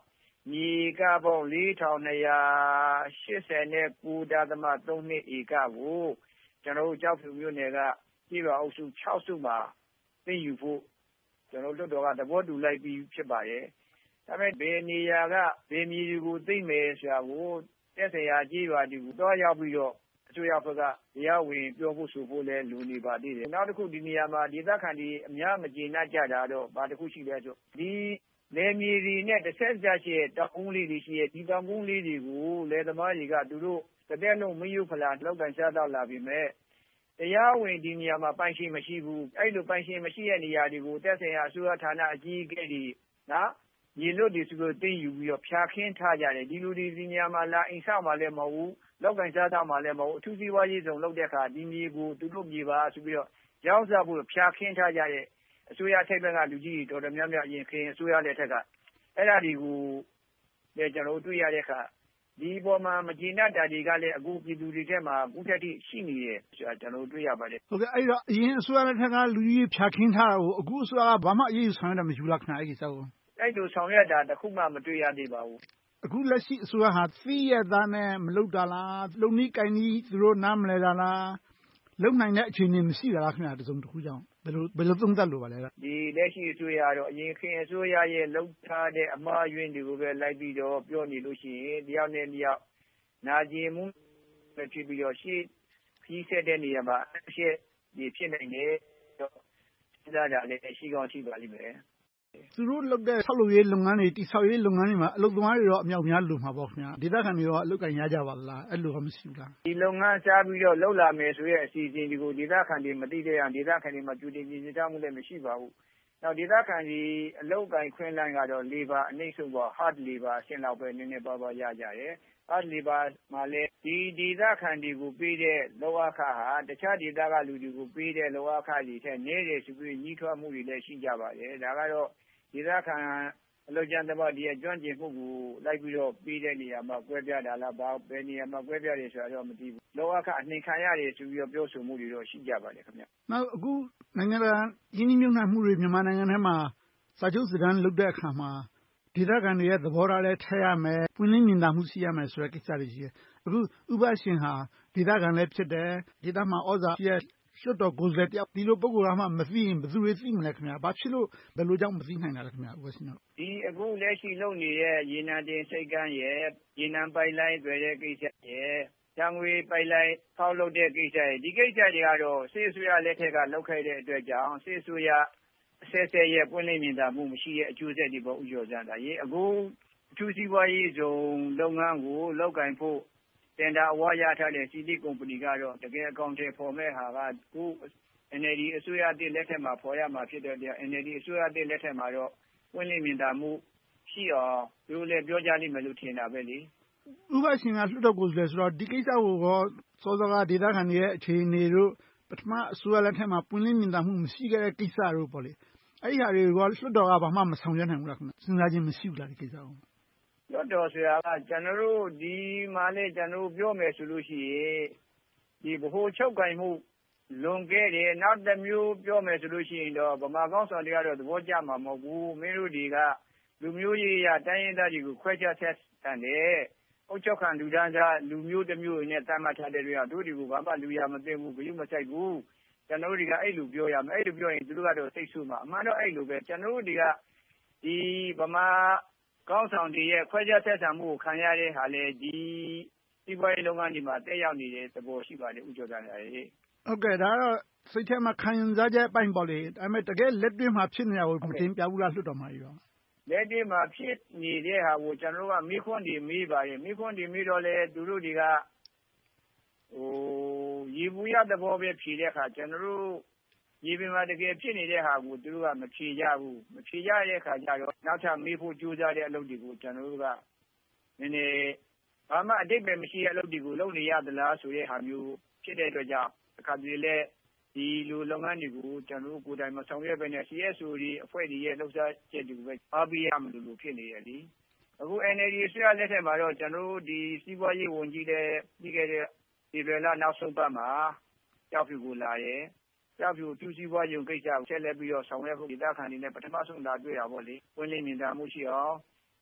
မြေဧကပေါင်းလေးထောင်နှစ်ရာရှစ်ဆယ်ကိုဒသမသုံးဧကကိုကျွန်တော်တို့ကျောက်ဖြူမြို့နယ်ကကျေးရွာအုပ်စု၆စုမှာသိမ်းယူဖို့ကျွန်တော်တို့လွှတ်တော်ကသဘောတူလိုက်ပြီးဖြစ်ပါတယ်။ဒါပေမဲ့ဘယ်နေရာကဘယ်မြေတွေကိုသိမ်းမယ်ဆိုတာကိုတက်ဆရာကျေးရွာတွေကိုတော့ရောက်ပြီးတော့အစိုးရဘက်ကတရားဝင်ပြောဖို့ဆိုဖို့လဲလူနေပါသေးတယ်။နောက်တစ်ခုဒီနေရာမှာဒေသခံတွေအများမကျေနပ်ကြတာတော့ဘာတစ်ခုရှိလဲဆိုဒီလေမြေတွေနဲ့တစ်ဆက်ကြရှိတဲ့တောင်ကုန်းလေးတွေရှိရဲ့ဒီတောင်ကုန်းလေးတွေကိုလေသမားတွေကသူတို့တတဲ့လုံးမယုဖလာလောက်ကန်စားတော့လာပြီမဲ့တရားဝင်ဒီနေရာမှာပိုင်ရှင်မရှိဘူးအဲ့လိုပိုင်ရှင်မရှိတဲ့နေရာတွေကိုတက်ဆရာအစိုးရဌာနအကြီးအကဲတွေနော်မြေလွတ်တွေသူတို့တင်းယူပြီးတော့ဖြာခင်းထားကြတယ်ဒီလိုဒီဒီနေရာမှာလာအိမ်ဆောက်မှလည်းမဟုတ်ဘူးလောက်ကန်စားတော့မှလည်းမဟုတ်အထူးစီးပွားရေးဆောင်လုပ်တဲ့အခါဒီမြေကိုသူတို့မြေပါဆိုပြီးတော့ရောင်းစားဖို့ဖြာခင်းထားကြတဲ့အစိုးရထိပ်ဘက်ကလူကြီးတွေတော်တော်များများအရင်ခင်အစိုးရလက်ထက်ကအဲ့ဒါတွေကိုလည်းကျွန်တော်တို့တွေ့ရတဲ့အခါဒီပေါ်မှာမကျေနပ်တာတွေကလည်းအခုပြည်သူတွေထဲမှာအခုထက်ထိရှိနေတယ်ဆိုတာကျွန်တော်တွေ့ရပါတယ်ဟုတ်ကဲ့အဲ့တော့အရင်အစိုးရလက်ထက်ကလူကြီးဖြာခင်းထားတာကိုအခုအစိုးရကဘာမှအရေးယူဆောင်ရတာမရှိဘူးလားခင်ဗျအဲ့ဒီကိစ္စကိုအဲ့လိုဆောင်ရွက်တာတခုမှမတွေ့ရသေးပါဘူးအခုလက်ရှိအစိုးရဟာသိရသားနဲ့မလုပ်တာလားလုံနီးကိုင်းနီးသူတို့နားမလဲတာလားလုံနိုင်တဲ့အခြေအနေမရှိတာလားခင်ဗျတစုံတစ်ခုကြောင့်ဘယ်လိုဘယ်လိုသုံးသပ်လို့ပါလဲဒီလက်ရှိအစိုးရတော့အရင်ခင်အစိုးရရဲ့လှုပ်ထားတဲ့အမှားယွင်းတွေကိုပဲလိုက်ပြီးတော့ပြောနေလို့ရှိရင်တယောက်နဲ့တယောက်နာကျင်မှုဖြစ်ပြီးတော့ရှေ့ခီးဆက်တဲ့နေရာမှာအရှက်ဒီဖြစ်နိုင်တယ်တော့စဉ်းစားကြလည်းရှိကောင်းရှိပါလိမ့်မယ်သူတို့လုပ်တဲ့ဆောက်လုပ်ရေးလုပ်ငန်းတွေတိဆောက်ရေးလုပ်ငန်းတွေမှာအလုပ်သမားတွေတော့အမြောက်များလိုမှာပေါ့ခင်ဗျာဒေသခံတွေရောအလုပ်ကင်ရကြပါလားအဲ့လိုကမရှိဘူးလားဒီလုပ်ငန်းစားပြီးတော့လှုပ်လာမယ်ဆိုရဲ့အစီအစဉ်တွေကိုဒေသခံတွေမသိတဲ့အောင်ဒေသခံတွေမှာကြိုတင်ပြင်ဆင်ထားမှုလည်းမရှိပါဘူးနောက်ဒေသခံတွေအလုပ်ကင်ခွင့်လိုင်းကတော့ labor အနှိမ့်ဆုံးပေါ့ hard labor အဆင့်လောက်ပဲနည်းနည်းပါးပါးရကြတယ်hard labor မှာလည်းဒီဒေသခံတွေကိုပေးတဲ့လောအခဟာတခြားဒေသကလူတွေကိုပေးတဲ့လောအခတွေထက်နည်းတယ်ဆိုပြီးညှိထွားမှုတွေလည်းရှိကြပါတယ်ဒါကတော့ဒေသခံအလုပ်ကြမ်းသမားဒီအကျွမ်းကျင်မှုကိုလိုက်ပြီးတော့ပြီးတဲ့နေရာမှာကွဲပြားတာလားဘာဘယ်နေရာမှာကွဲပြားတယ်ဆိုတာတော့မသိဘူးလောအခအနှိမ်ခံရတယ်ဆိုပြီးတော့ပြောဆိုမှုတွေတော့ရှိကြပါတယ်ခင်ဗျနောက်အခုနိုင်ငံတကာရင်းနှီးမြှုပ်နှံမှုတွေမြန်မာနိုင်ငံထဲမှာစာချုပ်စကားလုပ်တဲ့အခါမှာဒေသခံတွေရဲ့သဘောထားလည်းထည့်ရမယ်ပွင့်လင်းမြင်သာမှုရှိရမယ်ဆိုတဲ့ကိစ္စတွေရှိတယ်အခုဥပရှင်ဟာဒေသခံလည်းဖြစ်တယ်ဒေသမှာဩဇာရဲ့လွှတ်တော်ကိုယ်စားလှယ်တယောက်ဒီလိုပုဂ္ဂိုလ်ကမှမသိရင်ဘယ်သူတွေသိမလဲခင်ဗျာဘာဖြစ်လို့ဘယ်လိုကြောင့်မသိနိုင်တာလဲခင်ဗျာဥပရှင်တို့ဒီအခုလက်ရှိလုပ်နေတဲ့ရေနံတင်စိတ်ကမ်းရဲ့ရေနံပိုက်လိုင်းတွေတဲ့ကိစ္စရဲ့တံငွေပိုက်လိုင်းဖောက်လုပ်တဲ့ကိစ္စရဲ့ဒီကိစ္စတွေကတော့စစ်အစိုးရလက်ထက်ကလုပ်ခဲ့တဲ့အတွက်ကြောင့်စစ်အစိုးရအဆက်ဆက်ရဲ့ပွင့်လင်းမြင်သာမှုမရှိတဲ့အကျိုးဆက်တွေပေါ်ဥကျော်ကြတာရေအခုအထူးစီးပွားရေးဇုံလုပ်ငန်းကိုလုပ်ကင်ဖို့တင်ဒါအဝါရထားတဲ့စီတီကုမ္ပဏီကတော့တကယ်အကောင့်တွေပေါ်မဲ့ဟာကခု N L D အစိုးရတဲ့လက်ထက်မှာပေါ်ရမှာဖြစ်တဲ့အတွက် N L D အစိုးရတဲ့လက်ထက်မှာတော့ပွင့်လင်းမြင်သာမှုရှိအောင်သူတို့လည်းပြောကြလိမ့်မယ်လို့ထင်တာပဲလေဥပရှင်ကလွှတ်တော်ကိုယ်စားလှယ်ဆိုတော့ဒီကိစ္စကိုတော့စောစောကဒေသခံတွေရဲ့အခြေအနေတို့ပထမအစိုးရလက်ထက်မှာပွင့်လင်းမြင်သာမှုမရှိခဲ့တဲ့ကိစ္စတို့ပေါ့လေအဲ့ဒီဟာတွေကလွှတ်တော်ကဘာမှမဆောင်ရွက်နိုင်ဘူးလားခင်ဗျစဉ်းစားခြင်းမရှိဘူးလားဒီကိစ္စကိုလွှတ်တော်ဆိုတာကကျွန်တော်တို့ဒီမှာလေကျွန်တော်တို့ပြောမယ်ဆိုလို့ရှိရင်ဒီဗဟိုချုပ်ကင်မှုလွန်ခဲ့တယ်နောက်တစ်မျိုးပြောမယ်ဆိုလို့ရှိရင်တော့ဗမာကောင်းဆောင်တွေကတော့သဘောကျမှာမဟုတ်ဘူးမင်းတို့တွေကလူမျိုးရေးရတိုင်းရင်းသားတွေကိုခွဲခြားဆက်ဆံတယ်အုတ်ချုပ်ခံလူဒန်းစားလူမျိုးတစ်မျိုးနဲ့တတ်မှတ်ထားတဲ့တွေကတို့တွေကိုဘာမှလူရမသိဘူးဘယ်လိုမဆိုင်ဘူးကျွန်တော်တို့တွေကအဲ့လိုပြောရမယ်အဲ့လိုပြောရင်သူတို့ကတော့စိတ်ဆူမှာအမှန်တော့အဲ့လိုပဲကျွန်တော်တို့တွေကဒီဗမာကောင်းဆောင်တွေရဲ့ခွဲခြားဆက်ဆံမှုကိုခံရတဲ့ဟာလေဒီစီးပွားရေးလုပ်ငန်းတွေမှာတက်ရောက်နေတဲ့သဘောရှိပါတယ်ဥကျော်သားရေဟုတ်ကဲ့ဒါကတော့စိတ်ထဲမှာခံစားချက်အပိုင်းပေါ့လေဒါပေမဲ့တကယ်လက်တွေ့မှာဖြစ်နေတာကိုမတင်ပြဘူးလားလွှတ်တော်မှာရောလက်တွေ့မှာဖြစ်နေတဲ့ဟာကိုကျွန်တော်တို့ကမိခွန်းတွေမေးပါရဲ့မိခွန်းတွေမေးတော့လေသူတို့တွေကဟိုရေဘူးရတဲ့ဘောပဲဖြေတဲ့အခါကျွန်တော်တို့ရေပင်မှာတကယ်ဖြစ်နေတဲ့ဟာကိုသူတို့ကမဖြေကြဘူးမဖြေကြတဲ့အခါကျတော့နောက်ထပ်မေးဖို့ကြိုးစားတဲ့အလုပ်တွေကိုကျွန်တော်တို့ကနည်းနည်းဘာမှအတိတ်ပဲမရှိတဲ့အလုပ်တွေကိုလုပ်နေရသလားဆိုတဲ့ဟာမျိုးဖြစ်တဲ့အတွက်ကြောင့်အခါကြီးလေဒီလူလုပ်ငန်းတွေကိုကျွန်တော်တို့ကိုယ်တိုင်မဆောင်ရွက်ပဲနဲ့ C S O တွေအဖွဲ့တွေရဲ့လှုပ်ရှားချက်တွေကိုပဲအားပေးရမလို့လို့ဖြစ်နေရလေအခု N L D ဆွေးနွေးလက်ထက်မှာတော့ကျွန်တော်တို့ဒီစီးပွားရေးဝန်ကြီးတဲ့ပြီးခဲ့တဲ့ဒီလနောက်ဆုံးပတ်မှာကြောက်ဖြူကိုလာရဲကြောက်ဖြူသူစီးပွားရေးကိစ္စကိုဆက်လက်ပြီးတော့ဆောင်ရွက်ဖို့ဒေသခံတွေနဲ့ပထမဆုံးလာတွေ့တာပေါ့လေဝင်လင်းမြင်တာမှုရှိအောင်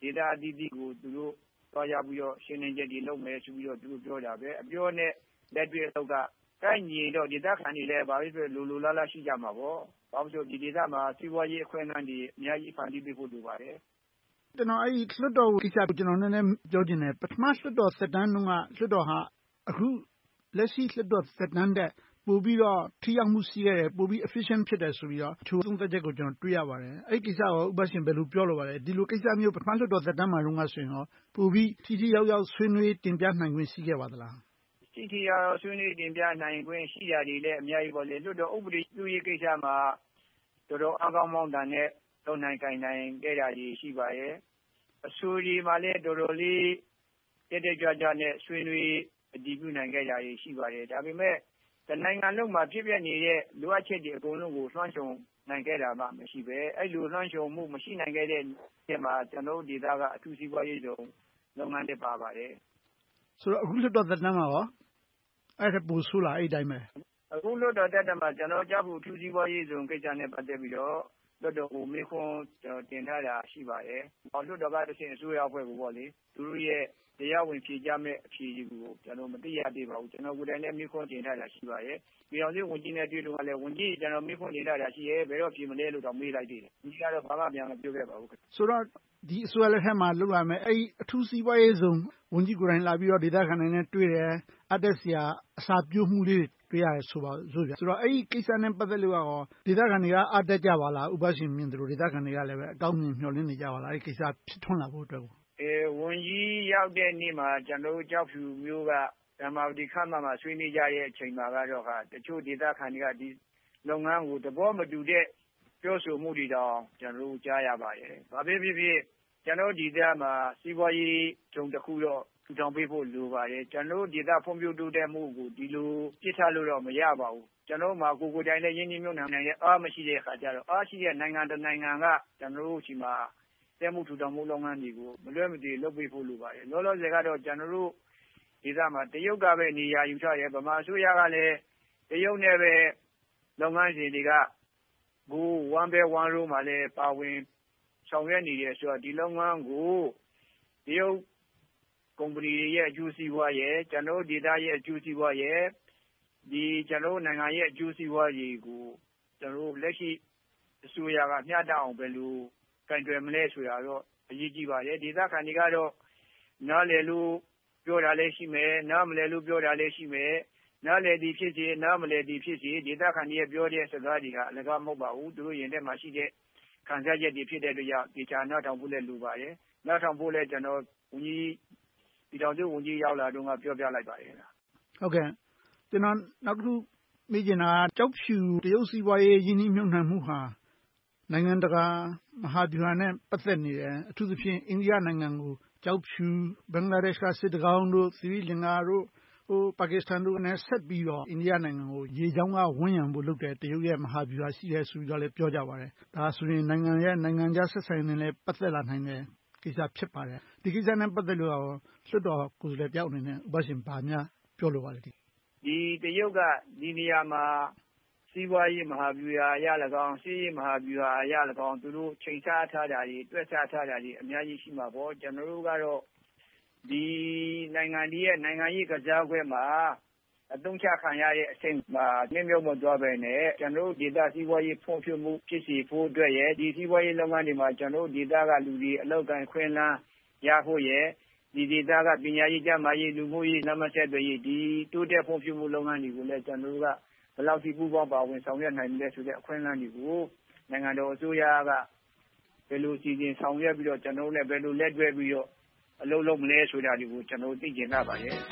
ဒေသအသီးသီးကိုသူတို့သွားရောက်ပြီးတော့ရှင်းလင်းချက်တွေလုပ်မယ်ဆိုပြီးတော့သူတို့ပြောတာပဲအပြောနဲ့လက်တွေ့အလုပ်ကကိုက်ညီတော့ဒေသခံတွေလည်းဘာဖြစ်လို့လိုလိုလားလားရှိကြမှာပေါ့ဘာလို့ဒီဒေသမှာစီးပွားရေးအခွင့်အလမ်းတွေအများကြီးဖန်တီးပေးဖို့လိုပါတယ်ကျွန်တော်အဲ့ဒီလွှတ်တော်ကိစ္စကိုကျွန်တော်နည်းနည်းပြောချင်တယ်ပထမလွှတ်တော်သက်တမ်းတုန်းကလွှတ်တော်ဟာအခုလက်ရှိလွှတ်တော်သက်တမ်းတဲ့ပို့ပြီးတော့ထိရောက်မှုရှိခဲ့တယ်ပို့ပြီး efficient ဖြစ်တယ်ဆိုပြီးတော့သူသုံးသက်ချက်ကိုကျွန်တော်တွေ့ရပါတယ်အဲ့ဒီကိစ္စကိုဥပရှင်ဘယ်လိုပြောလိုပါလဲဒီလိုကိစ္စမျိုးပထမလွှတ်တော်သက်တမ်းမှာတုန်းကဆိုရင်တော့ပို့ပြီးထိထိရောက်ရောက်ဆွေးနွေးတင်ပြနိုင်ခွင့်ရှိခဲ့ပါသလားထိထိရောက်ရောက်ဆွေးနွေးတင်ပြနိုင်ခွင့်ရှိရတယ်လည်းအများကြီးပေါ့လေလွှတ်တော်ဥပဒေပြုရေးကိစ္စမှာတော်တော်အကောင်းမောင်းတန်နဲ့လုံနိုင်ကိုင်နိုင်ခဲ့တာကြီးရှိပါရဲ့အဆိုဒီမှာလည်းတော်တော်လေးတက်တက်ကြွကြွနဲ့ဆွေးနွေးအတည်ပြုနိုင်ခဲ့တာကြီးရှိပါတယ်ဒါပေမဲ့တနိုင်ငံလုံးမှာဖြစ်ပျက်နေတဲ့လိုအပ်ချက်တွေအကုန်လုံးကိုလွှမ်းခြုံနိုင်ခဲ့တာမှမရှိပဲအဲ့လိုလွှမ်းခြုံမှုမရှိနိုင်ခဲ့တဲ့ချက်မှာကျွန်တော်ဒေသကအထူးစီးပွားရေးဆောင်လုပ်ငန်းတွေပါပါတယ်ဆိုတော့အခုလွှတ်တော်သက်တမ်းမှာရောအဲ့ဒါပို့ဆိုးလာအဲ့တိုင်းပဲအခုလွှတ်တော်သက်တမ်းမှာကျွန်တော်ကြားဖို့အထူးစီးပွားရေးဆောင်ကိစ္စနဲ့ပတ်သက်ပြီးတော့လွှတ်တော်ကိုမေးခွန်းကျွန်တော်တင်ထားတာရှိပါတယ်။လွှတ်တော်ကတစ်ဆင့်အစိုးရအဖွဲ့ကိုပေါ့လေသူတို့ရဲ့တရားဝင်ဖြေကြားမဲ့အဖြေကိုကျွန်တော်မသိရသေးပါဘူး။ကျွန်တော်ကိုယ်တိုင်လည်းမေးခွန်းတင်ထားတာရှိပါတယ်။ပြည်အောင်စုဝန်ကြီးနဲ့တွေ့လို့ကလည်းဝန်ကြီးကျွန်တော်မေးခွန်းတင်ထားတာရှိရဲ့ဘယ်တော့ဖြေမလဲလို့တော့မေးလိုက်သေးတယ်။ဒီကတော့ဘာမှပြန်မပြောခဲ့ပါဘူး။ဆိုတော့ဒီအစိုးရလက်ထက်မှာလုပ်ရမယ်အဲ့အထူးစီးပွားရေးဆောင်ဝန်ကြီးကိုယ်တိုင်လာပြီးတော့ဒေသခံတွေနဲ့တွေ့တယ်အတက်စရာအစာပြိုးမှုလေးတွေ့ရတယ်ဆိုပါဆိုပြဆိုတော့အဲ့ဒီကိစ္စနဲ့ပတ်သက်လို့ရောဒေသခံတွေကအတက်ကြပါလားဥပရှင်မြင်တို့ဒေသခံတွေကလည်းပဲအကောင်းမြင်မျှော်လင့်နေကြပါလားအဲ့ဒီကိစ္စဖြစ်ထွန်းလာဖို့အတွက်ကိုအဲဝန်ကြီးရောက်တဲ့နေ့မှာကျွန်တော်ကြောက်ဖြူမျိုးကဓမ္မဝတီခမ်းမမှာဆွေးနွေးကြတဲ့အချိန်မှာကတော့ဟာတချို့ဒေသခံတွေကဒီလုပ်ငန်းကိုသဘောမတူတဲ့ပြောဆိုမှုတွေတောင်ကျွန်တော်ကြားရပါတယ်။ဘာဖြစ်ဖြစ်ဖြစ်ကျွန်တော်ဒီဒေသမှာစီးပွားရေးဂျုံတစ်ခုတော့ထူထောင်ပေးဖို့လိုပါတယ်ကျွန်တော်ဒေသဖွံ့ဖြိုးတိုးတက်မှုကိုဒီလိုပြစ်ထားလို့တော့မရပါဘူးကျွန်တော်မှာကိုကိုတိုင်နဲ့ရင်းနှီးမြှုပ်နှံနိုင်တဲ့အားမရှိတဲ့အခါကျတော့အားရှိတဲ့နိုင်ငံတနိုင်ငံကကျွန်တော်ဒီမှာတဲမှုထူထောင်မှုလုပ်ငန်းတွေကိုမလွဲမသွေလုပ်ပေးဖို့လိုပါတယ်လောလောဆယ်ကတော့ကျွန်တော်တို့ဒီဒေသမှာတရုတ်ကပဲနေရာယူထားတယ်ဗမာအစိုးရကလည်းတရုတ်နဲ့ပဲလုပ်ငန်းရှင်တွေကဘူ one by one row မှာလည်းပါဝင်ဆောင်ရွက်နေတယ်ဆိုတော့ဒီလုပ်ငန်းကိုတရုတ်ကုမ္ပဏီရဲ့အကျိုးစီးပွားရဲ့ကျွန်တော်ဒေသရဲ့အကျိုးစီးပွားရဲ့ဒီကျွန်တော်နိုင်ငံရဲ့အကျိုးစီးပွားတွေကိုကျွန်တော်လက်ရှိအစိုးရကမျှတအောင်ပဲလို့ကင်တွယ်မလဲဆိုတာတော့အရေးကြီးပါတယ်ဒေသခံတွေကတော့နားလည်လို့ပြောတာလည်းရှိမယ်နားမလည်လို့ပြောတာလည်းရှိမယ်နားလည်သည်ဖြစ်စေနားမလည်သည်ဖြစ်စေဒေသခံတွေရဲ့ပြောတဲ့စကားတွေကအလကားမဟုတ်ပါဘူးသူတို့ရင်ထဲမှာရှိတဲ့ခံစားချက်တွေဖြစ်တဲ့အတွက်ကြောင့်ဒီချာနားထောင်ဖို့လည်းလိုပါတယ်နားထောင်ဖို့လည်းကျွန်တော်ဝန်ကြီးဒီတော်စုဝန်ကြီးရောက်လာတော့ကပြောပြလိုက်ပါတယ်ဟုတ်ကဲ့ကျွန်တော်နောက်တစ်ခုမေးချင်တာကကြောက်ဖြူတရုတ်စီးပွားရေးရင်းနှီးမြှုပ်နှံမှုဟာနိုင်ငံတကာမဟာဗျူဟာနဲ့ပတ်သက်နေတယ်အထူးသဖြင့်အိန္ဒိယနိုင်ငံကိုကြောက်ဖြူဘင်္ဂလားဒေ့ရှ်ကစစ်တကောင်းတို့သီရိလင်္ကာတို့ဟိုပါကစ္စတန်တို့နဲ့ဆက်ပြီးတော့အိန္ဒိယနိုင်ငံကိုရေချောင်းကဝန်းရံဖို့လုပ်တယ်တရုတ်ရဲ့မဟာဗျူဟာရှိတယ်ဆိုပြီးတော့လည်းပြောကြပါတယ်ဒါဆိုရင်နိုင်ငံရဲ့နိုင်ငံခြားဆက်ဆံရေးနဲ့လည်းပတ်သက်လာနိုင်တယ်ကိစ္စဖြစ်ပါတယ်ဒီကိစ္စနဲ့ပတ်သက်လို့လွှတ်တော်ကိုယ်စားလှယ်ပြောက်အနေနဲ့ဥပရှင်ဘာများပြောလိုပါလဲဒီဒီတရုတ်ကဒီနေရာမှာစီးပွားရေးမဟာဗျူဟာအရ၎င်းစီးရေးမဟာဗျူဟာအရ၎င်းသူတို့ချိန်ဆထားတာတွေတွက်ဆထားတာတွေအများကြီးရှိမှာပေါ့ကျွန်တော်တို့ကတော့ဒီနိုင်ငံကြီးရဲ့နိုင်ငံရေးကစားကွက်မှာအသုံးချခံရတဲ့အဆင့်မှာနှင်းမြုပ်မသွားပဲနဲ့ကျွန်တော်တို့ဒေသစီးပွားရေးဖွံ့ဖြိုးမှုဖြစ်စီဖို့အတွက်ရဲ့ဒီစီးပွားရေးလုပ်ငန်းတွေမှာကျွန်တော်တို့ဒေသကလူတွေအလောက်ကန်ခွင့်လန်းရဖို့ရဲ့ဒီဒေသကပညာရေးကျန်းမာရေးလူမှုရေးနမဆက်တွေဒီတိုးတက်ဖွံ့ဖြိုးမှုလုပ်ငန်းတွေကိုလည်းကျွန်တော်တို့ကဘယ်လောက်ထိပူးပေါင်းပါဝင်ဆောင်ရွက်နိုင်မလဲဆိုတဲ့အခွင့်အလမ်းတွေကိုနိုင်ငံတော်အစိုးရကဘယ်လိုစီစဉ်ဆောင်ရွက်ပြီးတော့ကျွန်တော်တို့လည်းဘယ်လိုလက်တွဲပြီးတော့အလုပ်လုပ်မလဲဆိုတာတွေကိုကျွန်တော်သိကျင်တာပါရဲ့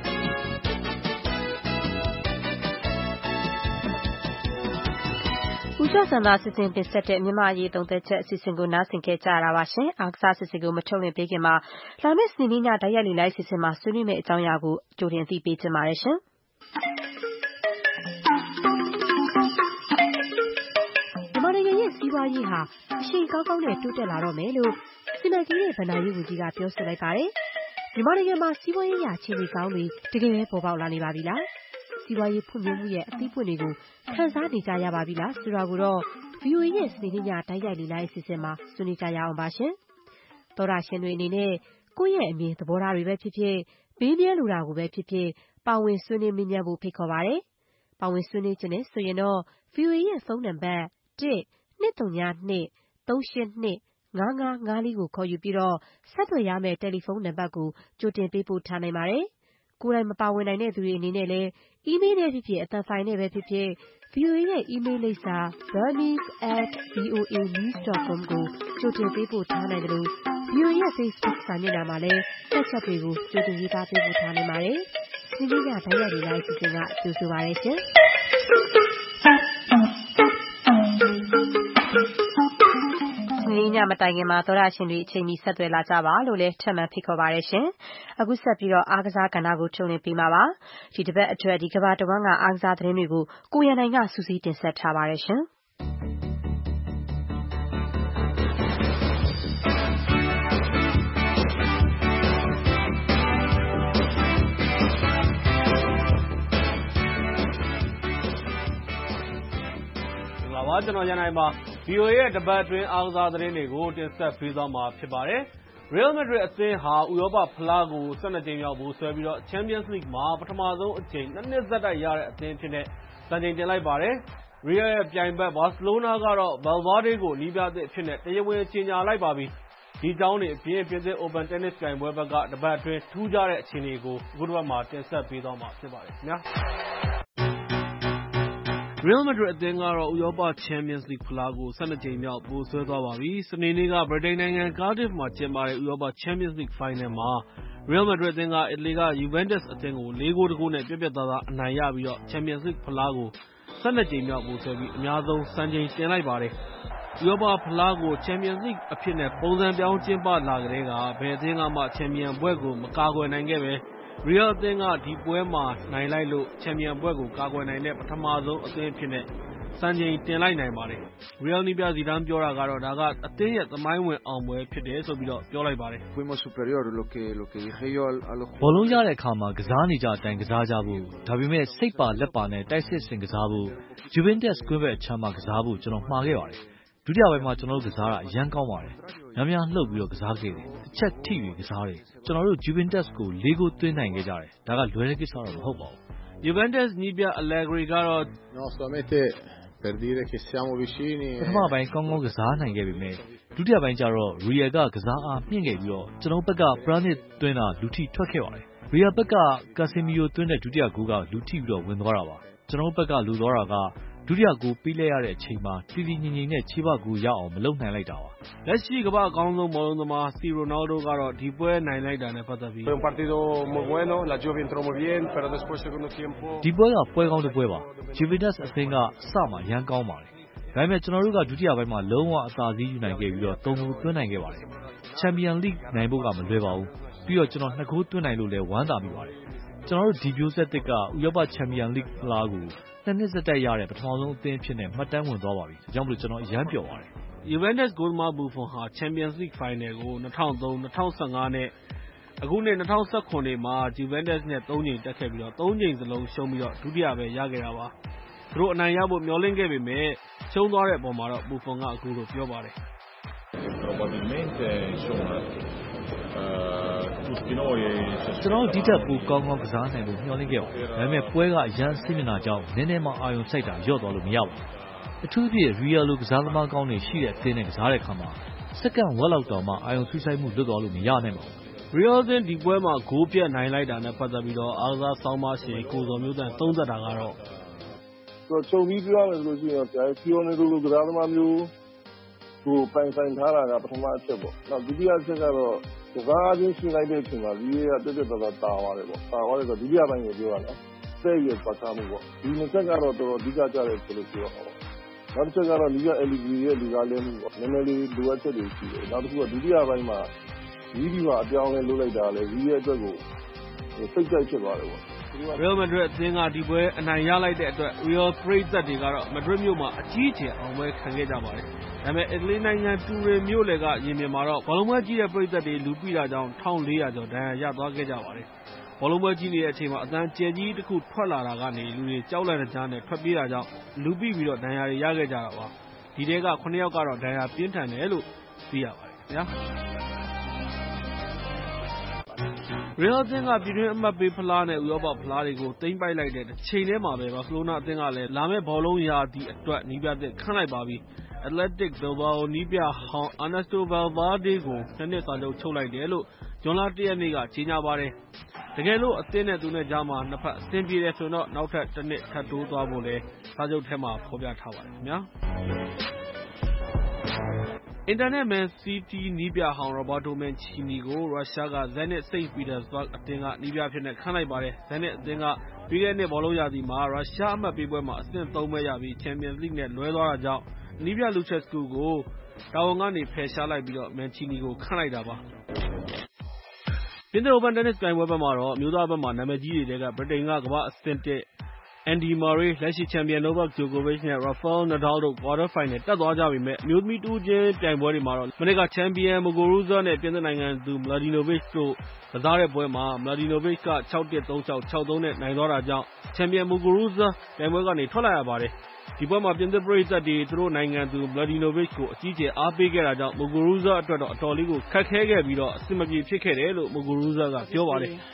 ဦးကျော်စံသာစီစဉ်တင်ဆက်တဲ့မြန်မာရေးသုံးသက်ချက်အစီအစဉ်ကိုနားဆင်ခဲ့ကြရတာပါရှင်။အားကစားအစီအစဉ်ကိုမထုတ်လွှင့်ပေးခင်မှာလာမယ့်စနေနေ့ညတိုက်ရိုက်လေလိုက်အစီအစဉ်မှာဆွေးနွေးမယ့်အကြောင်းအရာကိုကြိုတင်အသိပေးချင်ပါတယ်ရှင်။မြန်မာနိုင်ငံရဲ့စီးပွားရေးဟာအရှိန်ကောင်းကောင်းနဲ့တိုးတက်လာတော့မယ်လို့စီမံကိန်းနဲ့ဘဏ္ဍာရေးဝန်ကြီးကပြောဆိုလိုက်ပါတယ်။မြန်မာနိုင်ငံမှာစီးပွားရေးရာအခြေအနေကောင်းတွေတကယ်ပဲပေါ်ပေါက်လာနေပါပြီလား။စီးပွားရေးဖွံ့ဖြိုးမှုရဲ့အသီးပွင့်တွေကိုခန်းစားနေကြရပါပြီလားဆိုတာကိုတော့ ဗီအိုအေ ရဲ့စနေနေ့ညတိုက်ရိုက်လေလိုက်အစီအစဉ်မှာဆွေးနွေးကြရအောင်ပါရှင်။သောတာရှင်တွေအနေနဲ့ကိုယ့်ရဲ့အမြင်သဘောထားတွေပဲဖြစ်ဖြစ်မေးမြန်းလိုတာကိုပဲဖြစ်ဖြစ်ပါဝင်ဆွေးနွေးမေးမြန်းဖို့ဖိတ်ခေါ်ပါတယ်။ပါဝင်ဆွေးနွေးခြင်းနဲ့ဆိုရင်တော့ ဗွီအိုအေ ရဲ့ဖုန်းနံပါတ် တစ် ၂၀၂ သုံးရှင်း၂ ငါးငါးငါးလေးကိုခေါ်ယူပြီးတော့ဆက်သွယ်ရမယ့်တယ်လီဖုန်းနံပါတ်ကိုကြိုတင်ပေးပို့ထားနိုင်ပါတယ်။ကိုယ်တိုင်မပါဝင်နိုင်တဲ့သူတွေအနေနဲ့လည်းအီးမေးလ်နဲ့ဖြစ်ဖြစ်အသံဖိုင်နဲ့ပဲဖြစ်ဖြစ် ဗွီအိုအေ ရဲ့အီးမေးလ်လိပ်စာ burmese at voa news dot com ကိုကြိုတင်ပေးပို့ထားနိုင်တယ်လို့ ဗွီအိုအေ ရဲ့ Facebook စာမျက်နှာမှာလည်းမှတ်ချက်တွေကိုကြိုတင်ရေးသားပေးပို့ထားနိုင်ပါတယ်။စနေနေ့ညဓာတ်ရိုက်တွေလိုက်စီစဉ်ကကြိုဆိုပါရရှင်။ဒီညမတိုင်ခင်မှာသောရရှင်တွေအချိန်မီဆက်သွယ်လာကြပါလို့လည်းထပ်မံဖိတ်ခေါ်ပါရရှင်။အခုဆက်ပြီးတော့အားကစားကဏ္ဍကိုထုတ်လွှင့်ပေးမှာပါ။ဒီတစ်ပတ်အတွက်ဒီကမ္ဘာတဝန်းကအားကစားသတင်းတွေကိုကိုရန်နိုင်ကစူးစီးတင်ဆက်ထားပါရရှင်။ကျွန်တော်ရန်နိုင်ပါ ဗွီအိုအေ ရဲ့တပတ်အတွင်းအားကစားသတင်းတွေကိုတင်ဆက်ပေးသွားမှာဖြစ်ပါတယ်။ Real Madrid အသင်းဟာဥရောပဖလားကို၁၂ကြိမ်မြောက်ဗိုလ်စွဲပြီးတော့ Champions League မှာပထမဆုံးအကြိမ်နှစ်နှစ်ဆက်တိုက်ရတဲ့အသင်းဖြစ်တဲ့စံချိန်တင်လိုက်ပါတယ်။ Real ရဲ့ပြိုင်ဘက် Barcelona ကတော့ Valverde ကိုနည်းပြသစ်အဖြစ်နဲ့တရားဝင်ကြေညာလိုက်ပါပြီ။ဒီအကြောင်းတွေအပြင်ပြင်သစ် Open Tennis ပြိုင်ပွဲဘက်ကတပတ်အတွင်းထူးခြားတဲ့အခြေအနေကိုအခုတစ်ပတ်မှာတင်ဆက်ပေးသွားမှာဖြစ်ပါတယ်ခင်ဗျာ။ Real Madrid အသင်းကတော့ဥရောပ Champions League ဖလားကို၁၂ကြိမ်မြောက်ဗိုလ်စွဲသွားပါပြီ။စနေနေ့ကဗြိတိန်နိုင်ငံ Cardiff မှာကျင်းပတဲ့ဥရောပ Champions League ဖိုင်နယ်မှာ Real Madrid အသင်းကအီတလီက Juventus အသင်းကိုလေးဂိုးတစ်ဂိုးနဲ့ပြတ်ပြတ်သားသားအနိုင်ရပြီးတော့ Champions League ဖလားကို၁၂ကြိမ်မြောက်ဗိုလ်စွဲပြီးအများဆုံးစံချိန်တင်လိုက်ပါတယ်။ဥရောပဖလားကို Champions League အဖြစ်နဲ့ပုံစံပြောင်းကျင်းပလာကတည်းကဘယ်အသင်းကမှချန်ပီယံဘွဲ့ကိုမကာကွယ်နိုင်ခဲ့ပဲReal အသင်းကဒီပွဲမှာနိုင်လိုက်လို့ချန်ပီယံဘွဲ့ကိုကာကွယ်နိုင်တဲ့ပထမဆုံးအသင်းဖြစ်တဲ့စံချိန်တင်လိုက်နိုင်ပါတယ်။ Real နည်းပြဇီဒန်းပြောတာကတော့ဒါကအသင်းရဲ့သမိုင်းဝင်အောင်ပွဲဖြစ်တယ်ဆိုပြီးတော့ပြောလိုက်ပါတယ်။ဘောလုံးရတဲ့အခါမှာကစားနေကြအတိုင်းကစားကြဖို့ဒါပေမဲ့စိတ်ပါလက်ပါနဲ့တိုက်စစ်ဆင်ကစားဖို့ Juventus ကွင်းဘက်အခြမ်းမှာကစားဖို့ကျွန်တော်မှားခဲ့ပါတယ်။ဒုတိယပိုင်းမှာကျွန်တော်တို့ကစားတာအရန်ကောင်းပါတယ်။များများလှုပ်ပြီးတော့ကစားခဲ့တယ်။တစ်ချက်ထိပြီးကစားတယ်။ကျွန်တော်တို့ Juventus ကိုလေးဂိုးသွင်းနိုင်ခဲ့ကြတယ်။ဒါကလွယ်တဲ့ကိစ္စတော့မဟုတ်ပါဘူး။ Juventus နည်းပြ Allegri ကတော့ပထမပိုင်းကောင်းကောင်းကစားနိုင်ခဲ့ပေမဲ့ဒုတိယပိုင်းကျတော့ Real ကကစားအားမြင့်ခဲ့ပြီးတော့ကျွန်တော်ဘက်က Pjanic သွင်းတာလူထိထွက်ခဲ့ပါတယ်။ Real ဘက်က Casemiro သွင်းတဲ့ဒုတိယဂိုးကလူထိပြီးတော့ဝင်သွားတာပါ။ကျွန်တော်ဘက်ကလူသွားတာကဒုတိယဂိုးပေးလိုက်ရတဲ့အချိန်မှာတည်တည်ငြိမ်ငြိမ်နဲ့ခြေပဂိုးရအောင်မလုပ်နိုင်လိုက်တာပါ။လက်ရှိကမ္ဘာ့အကောင်းဆုံးဘောလုံးသမား C Ronaldo ကတော့ဒီပွဲနိုင်လိုက်တာနဲ့ပတ်သက်ပြီးဒီပွဲကပွဲကောင်းတစ်ပွဲပါ။ Juventus အသင်းကအစမှာရမ်းကောင်းပါတယ်။ဒါပေမဲ့ကျွန်တော်တို့ကဒုတိယပိုင်းမှာလုံးဝအသာစီးယူနိုင်ခဲ့ပြီးတော့သုံးဂိုးသွင်းနိုင်ခဲ့ပါတယ်။ Champions League နိုင်ဖို့ကမလွယ်ပါဘူး။ပြီးတော့ကျွန်တော်နှစ်ဂိုးသွင်းနိုင်လို့လည်းဝမ်းသာမိပါတယ်။ကျွန်တော်တို့ဒီမျိုးဆက်သစ်ကဥရောပ Champions League ဖလားကိုနှစ်နှစ်ဆက်တိုက်ရတဲ့ပထမဆုံးအသင်းအဖြစ်နဲ့မှတ်တမ်းဝင်သွားပါပြီ။ဒါကြောင့်မလို့ကျွန်တော်အရမ်းပျော်ပါတယ်။ Juventus ဂိုးသမား Buffon ဟာ Champions League ဖိုင်နယ်ကို၂၀၀၃ ၂၀၁၅ နဲ့အခုနှစ်၂၀၁၇တွေမှာ Juventus နဲ့သုံးကြိမ်တက်ခဲ့ပြီးတော့သုံးကြိမ်စလုံးရှုံးပြီးတော့ဒုတိယပဲရခဲ့တာပါ။သူတို့အနိုင်ရဖို့မျှော်လင့်ခဲ့ပေမဲ့ရှုံးသွားတဲ့အပေါ်မှာတော့ Buffon ကအခုလိုပြောပါတယ်။ကျွန်တော်ဒီတက်ပိုကောင်းကောင်းကစားနိုင်ဖို့မျှော်လင့်ခဲ့ပါတယ်။ဒါပေမဲ့ပွဲကအရန်စိတ်မျက်နှာကြောင့်နည်းနည်းမှအာရုံစိုက်တာလျော့သွားလို့မရပါဘူး။အထူးသဖြင့် Real လိုကစားသမားကောင်းတွေရှိတဲ့အသင်းနဲ့ကစားတဲ့အခါမှာစက္ကန့်ဝက်လောက်တောင်မှအာရုံစူးစိုက်မှုလွတ်သွားလို့မရနိုင်ပါဘူး။ Real အသင်းဒီပွဲမှာဂိုးပြတ်နိုင်လိုက်တာနဲ့ပတ်သက်ပြီးတော့အားကစားဆောင်းပါးရှင်ကိုဇော်မျိုးသန့်သုံးသပ်တာကတော့ခြုံပြီးပြောရမယ်ဆိုလို့ရှိရင်Pioneroလိုကစားသမားမျိုးကိုပိုင်ဆိုင်ထားတာကပထမအချက်ပေါ့။နောက်ဒုတိယအချက်ကတော့ကစားခြင်းရှင်းလိုက်တဲ့အချိန်မှာ Real ကပြတ်ပြတ်သားသားတာသွားတယ်ပေါ့။တာသွားတယ်ဆိုတော့ဒုတိယပိုင်းကိုပြောရတာ။တဲ့ရပတ်သားမှုပေါ့။ဒီနှစ်ချက်ကတော့တော်တော်အဓိကကျတယ်ဆိုလို့ပြောရမှာပေါ့။နောက်တစ်ချက်ကတော့ဒီက Allegri ရဲ့လူကားလဲမှုပေါ့။နည်းနည်းလေးလိုအပ်ချက်တွေရှိတယ်။နောက်တစ်ခုကဒုတိယပိုင်းမှာဒီဒီမှာအပြောင်းလဲလုပ်လိုက်တာလေ Real အတွက်ကိုစိတ်ကြိုက်ဖြစ်သွားတယ်ပေါ့။ Real Madrid အသင်းကဒီပွဲအနိုင်ရလိုက်တဲ့အတွက် Real ပရိသတ်တွေကတော့ Madrid မြို့မှာအကြီးအကျယ်အောင်ပွဲခံခဲ့ကြပါတယ်။ဒါပေမဲ့အီတလီနိုင်ငံတူရင်မြို့လယ်ကရင်ပြင်မှာတော့ဘောလုံးပွဲကြည့်တဲ့ပရိသတ်တွေလူပိတာကြောင့်၁၄၀၀ကျော်ဒဏ်ရာရသွားခဲ့ကြပါတယ်။ဘောလုံးပွဲကြည့်နေတဲ့အချိန်မှာအသံကျယ်ကြီးတစ်ခုထွက်လာတာကနေလူတွေကြောက်လန့်တကြားနဲ့ထွက်ပြေးတာကြောင့်လူပိပြီးတော့ဒဏ်ရာတွေရခဲ့ကြတာပါ။ဒီထဲကခုနှစ်ယောက်ကတော့ဒဏ်ရာပြင်းထန်တယ်လို့သိရပါတယ်ခင်ဗျာ။ Real အသင်းကပြည်တွင်းအမှတ်ပေးဖလားနဲ့ဥရောပဖလားတွေကိုသိမ်းပိုက်လိုက်တဲ့တစ်ချိန်တည်းမှာပဲ ဘာစီလိုနာအသင်းကလည်းလာမယ့်ဘောလုံးရာသီအတွက်နည်းပြသစ်ခန့်လိုက်ပါပြီ။ Athletic Bilbao နည်းပြဟောင်း Ernesto Valverde ကိုနှစ်နှစ်စာချုပ်ချုပ်လိုက်တယ်လို့ဇွန်လ ၁ ရက်နေ့ကကြေညာပါတယ်။ တကယ်လို့အသင်းနဲ့သူနဲ့ကြားမှာနှစ်ဖက်အဆင်ပြေတယ်ဆိုရင်တော့နောက်ထပ်တစ်နှစ်ထပ်တိုးသွားဖို့လည်းစာချုပ်ထဲမှာဖော်ပြထားပါတယ်ခင်ဗျာ။ အင်တာနဲ့ မန်စီးတီးနည်းပြဟောင်း Roberto Mancini ကိုရုရှားက Zenit စိန့်ပီတာစဘတ်အသင်းကနည်းပြအဖြစ်နဲ့ခန့်လိုက်ပါတယ်။ Zenit အသင်းကပြီးခဲ့တဲ့နှစ်ဘောလုံးရာသီမှာရုရှားအမှတ်ပေးပွဲမှာအဆင့် သုံး ပဲရပြီး Champions League နဲ့လွဲသွားတာကြောင့်နည်းပြ Lucescu ကိုတာဝန်ကနေဖယ်ရှားလိုက်ပြီး Mancini ကိုခန့်လိုက်တာပါ။ ပြင်သစ် Open တင်းနစ်ပြိုင်ပွဲဘက်မှာတော့အမျိုးသားဘက်မှာနာမည်ကြီးတွေထဲက ဗြိတိန်က ကမ္ဘာ့အဆင့် တစ် Andy Murray လက်ရှိချန်ပီယံ Novak Djokovic နဲ့ Rafael Nadal တို့ ကွာတားဖိုင်နယ်တက်သွားကြပေမယ့် အမျိုးသမီးတဦးချင်းပြိုင်ပွဲတွေမှာတော့ မနှစ်ကချန်ပီယံ Muguruza နဲ့ ပြင်သစ်နိုင်ငံသူ Mladenovic တို့ကစားတဲ့ပွဲမှာ Mladenovic က ၆-၁၊ ၃-၆၊ ၆-၃ နဲ့နိုင်သွားတာကြောင့်ချန်ပီယံ Muguruza ပြိုင်ပွဲကနေထွက်လိုက်ရပါတယ်။ ဒီပွဲမှာပြင်သစ်ပရိသတ်တွေသူတို့နိုင်ငံသူ Mladenovic ကိုအကြီးအကျယ်အားပေးခဲ့တာကြောင့် Muguruza အတွက်တော့အတော်လေးကိုခက်ခဲခဲ့ပြီးအဆင်မပြေဖြစ်ခဲ့တယ်လို့ Muguruza ကပြောပါတယ်။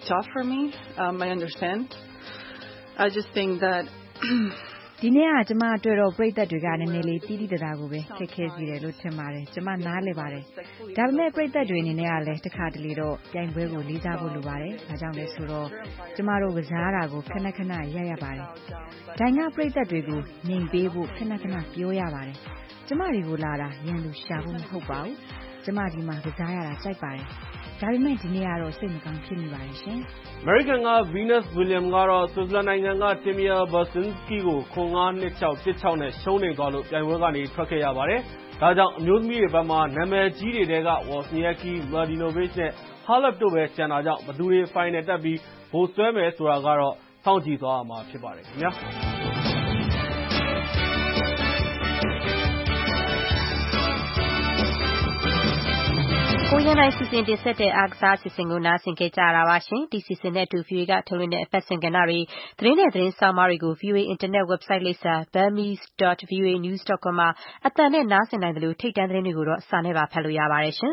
"ဒီနေ့ကကျမအတွက်တော့ပရိသတ်တွေကနည်းနည်းလေးသိသိသာသာကိုပဲခက်ခဲစေတယ်လို့ထင်ပါတယ်။ ကျမနားလည်ပါတယ်။ ဒါပေမဲ့ပရိသတ်တွေအနေနဲ့ကလည်းတခါတလေတော့ပြိုင်ပွဲကိုလေးစားဖို့လိုပါတယ်။ ဘာကြောင့်လဲဆိုတော့ကျမတို့ကစားတာကိုခဏခဏရပ်ရပါတယ်။ ဒိုင်ကပရိသတ်တွေကိုငြိမ်ပေးဖို့ခဏခဏပြောရပါတယ်။ ကျမတွေကိုလာတာရန်သူရှာဖို့မဟုတ်ပါဘူး။ ကျမဒီမှာကစားရတာကြိုက်ပါတယ်။ ဒါပေမဲ့ဒီနေ့ကတော့စိတ်မကောင်းဖြစ်မိပါတယ်ရှင်။" အမေရိကန်က Venus Williams ကတော့ ဆွစ်ဇာလန်နိုင်ငံက Timea Barbzinski ကို ၇-၅၊ ၂-၆၊ ၁-၆ နဲ့ရှုံးနိမ့်သွားလို့ပြိုင်ပွဲကနေထွက်ခဲ့ရပါတယ်။ ဒါကြောင့်အမျိုးသမီးတွေဘက်မှာနာမည်ကြီးတွေထဲက Wozniacki, Mladenovic နဲ့ Halep တို့ပဲကျန်တာကြောင့်ဘယ်သူတွေဖိုင်နယ်တက်ပြီးဗိုလ်စွဲမယ်ဆိုတာကတော့စောင့်ကြည့်သွားရမှာဖြစ်ပါတယ်ခင်ဗျာ။ကိုရန်နိုင်စီစဉ်တင်ဆက်တဲ့အားကစားအစီအစဉ်ကိုနားဆင်ခဲ့ကြရတာပါရှင်။ဒီစီစဉ်နဲ့အတူ ဗွီအိုအေ ကထုတ်လွှင့်တဲ့အပတ်စဉ်ကဏ္ဍတွေသတင်းနဲ့သတင်းဆောင်းပါးတွေကို ဗွီအိုအေအင်တာနက်ဝက်ဘ်ဆိုက်လိပ်စာ burmese dot voa news dot com မှာအသံနဲ့နားဆင်နိုင်သလိုထိပ်တန်းသတင်းတွေကိုတော့စာနဲ့ပါဖတ်လို့ရပါတယ်ရှင်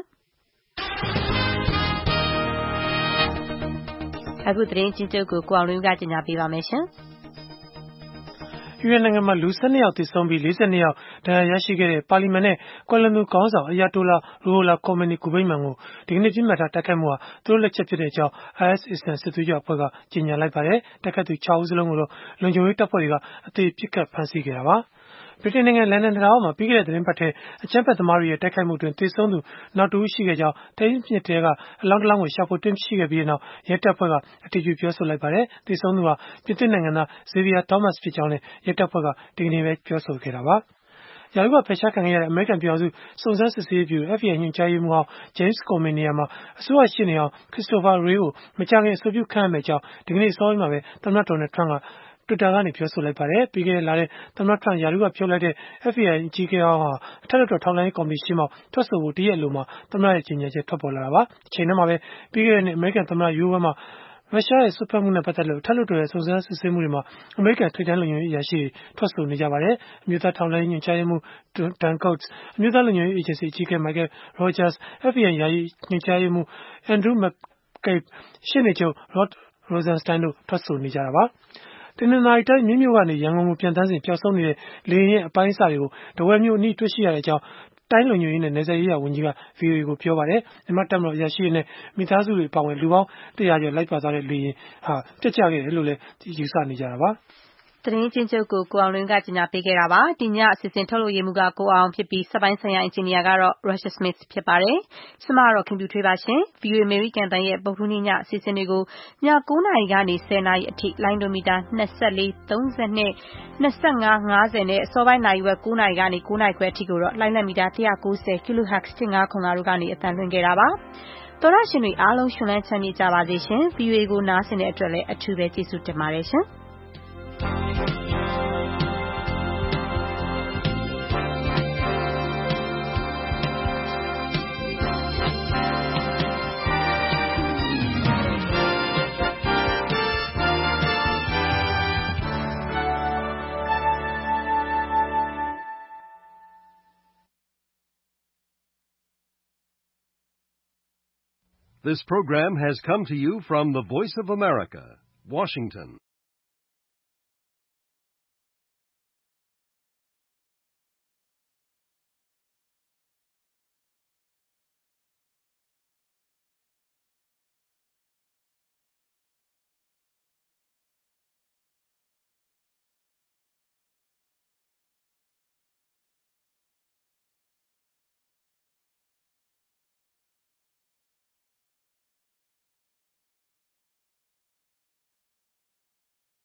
။အခုသတင်းချင်းချုပ်ကိုကိုအောင်လွင်ကကြေညာပေးပါမယ်ရှင်။အီရန်နိုင်ငံမှာလူ ၁၂ ယောက်သေဆုံးပြီး ၄၂ ယောက်ဒဏ်ရာရရှိခဲ့တဲ့ပါလီမန်နဲ့ကွယ်လွန်သူခေါင်းဆောင် Ayatollah Ruhollah Khomeini ဂူဗိမ္မာန်ကိုဒီကနေ့ပစ်မှတ်ထားတိုက်ခိုက်မှုဟာသူတို့လက်ချက်ဖြစ်ကြောင်း အိုင်အက်စ် အစ္စလာမ်စစ်သွေးကြွအဖွဲ့ကကြေညာလိုက်ပါတယ်။ တိုက်ခိုက်သူ ၆ ဦးစလုံးကိုတော့လုံခြုံရေးတပ်ဖွဲ့တွေကအသေပစ်ခတ်ဖမ်းဆီးခဲ့တာပါ။ ဗြိတိန်နိုင်ငံလန်ဒန်တံတားပေါ်မှာပြီးခဲ့တဲ့သီတင်းပတ်ထဲအကြမ်းဖက်သမားတွေရဲ့တိုက်ခိုက်မှုအတွင်းသေဆုံးသူနောက်တဦးရှိခဲ့ကြောင်းထိန်းမြစ်ထဲကအလောင်းတလောင်းကိုရှာဖွေတွေ့ရှိခဲ့ပြီးနောက်ရဲတပ်ဖွဲ့ကအတည်ပြုပြောဆိုလိုက်ပါတယ်။ သေဆုံးသူဟာပြင်သစ်နိုင်ငံသား Xavier Thomas ဖြစ်ကြောင်းလည်းရဲတပ်ဖွဲ့ကဒီကနေ့ပဲပြောဆိုခဲ့တာပါ။ ရာထူးကဖယ်ရှားခံခဲ့ရတဲ့အမေရိကန်ပြည်ထောင်စုစုံစမ်းစစ်ဆေးရေးဗျူရို F B I ညွှန်ကြားရေးမှူးဟောင်း James Comey နေရာမှာအစိုးရရှေ့နေဟောင်း Christopher Wray ကိုမကြာခင်အဆိုပြုခန့်အပ်မယ့်အကြောင်းဒီကနေ့အစောပိုင်းမှာပဲသမ္မတ Donald Trump ကTwitter ကနေပြောဆိုလိုက်ပါတယ်။ ပြီးခဲ့တဲ့လထဲသမ္မတ Trump ရာထူးကဖြုတ်လိုက်တဲ့ F B I အကြီးအကဲဟောင်းဟာအထက်လွှတ်တော်ထောက်လှမ်းရေးကော်မတီရှေ့မှောက်ထွက်ဆိုဖို့တရက်အလိုမှာသမ္မတရဲ့ကြေညာချက်ထွက်ပေါ်လာတာပါ။ တချိန်တည်းမှာပဲပြီးခဲ့တဲ့နှစ်အမေရိကန်သမ္မတရွေးပွဲမှာရုရှားရဲ့စွက်ဖက်မှုနဲ့ပတ်သက်လို့အထက်လွှတ်တော်ရဲ့စုံစမ်းစစ်ဆေးမှုတွေမှာအမေရိကန်ထိပ်တန်းလုံခြုံရေးအရာရှိတွေထွက်ဆိုနေကြပါတယ်။ အမျိုးသားထောက်လှမ်းရေးညွှန်ကြားရေးမှူး Dan Coats အမျိုးသားလုံခြုံရေးအေဂျင်စီအကြီးအကဲ Michael Rogers F B I ယာယီညွှန်ကြားရေးမှူး Andrew McCabe ရှေ့နေချုပ် Rod Rosenstein တို့ထွက်ဆိုနေကြတာပါ။ တနင်္သာရီတိုင်းမြိတ်မြို့ကနေရန်ကုန်ကိုပျံသန်းစဉ်ပျောက်ဆုံးနေတဲ့လေယာဉ်ရဲ့အပိုင်းအစတွေကိုထားဝယ်မြို့အနီးတွေ့ရှိရကြောင်းတိုင်းလုံခြုံရေးနဲ့နယ်စပ်ရေးရာဝန်ကြီးက ဗွီအိုအေကိုပြောပါတယ်။ မြန်မာ့တပ်မတော်အရာရှိတွေနဲ့မိသားစုတွေအပါအဝင်လူပေါင်းတရာကျော်လိုက်ပါသွားတဲ့လေယာဉ်ပျက်ကျခဲ့တယ်လို့လည်းယူဆနေကြတာပါ။သတင်းချင်းချုပ်ကိုကိုအောင်လွင်ကကြေညာပေးခဲ့တာပါ။ဒီညအစီအစဉ်ထုတ်လုပ်ရေးမှူးကကိုအောင်ဖြစ်ပြီးစက်ပိုင်းဆိုင်ရာအင်ဂျင်နီယာကတော့ Russia Smith ဖြစ်ပါတယ်။ကျမကတော့ခင်ဗျူထွေးပါရှင်။ ဗွီအိုအေအမေရိကန်တန်ရဲ့ဗုဒ္ဓဟူးနေ့ညအစီအစဉ်တွေကိုညကိုးနာရီကနေဆယ်နာရီအထိလိုင်းဒိုမီတာ၂၄၊၃၂၊၂၅၊၅၀နဲ့အစောပိုင်းနာရီဝက်ကိုးနာရီကနေကိုးနာရီခွဲအထိကိုတော့လိုင်းနက်မီတာ၁၉၀ kHz ၁၅ခု၅တို့ကနေအသံလွှင့်ခဲ့တာပါ။သောရရှင်တွေအားလုံးရှင်လန်းချမ်းမြေ့ကြပါစေရှင်။ ဗွီအိုအေကိုနားဆင်တဲ့အတွက်လည်းအထူးပဲကျေးဇူးတင်ပါတယ်ရှင်။ This program has come to you from the Voice of America, Washington.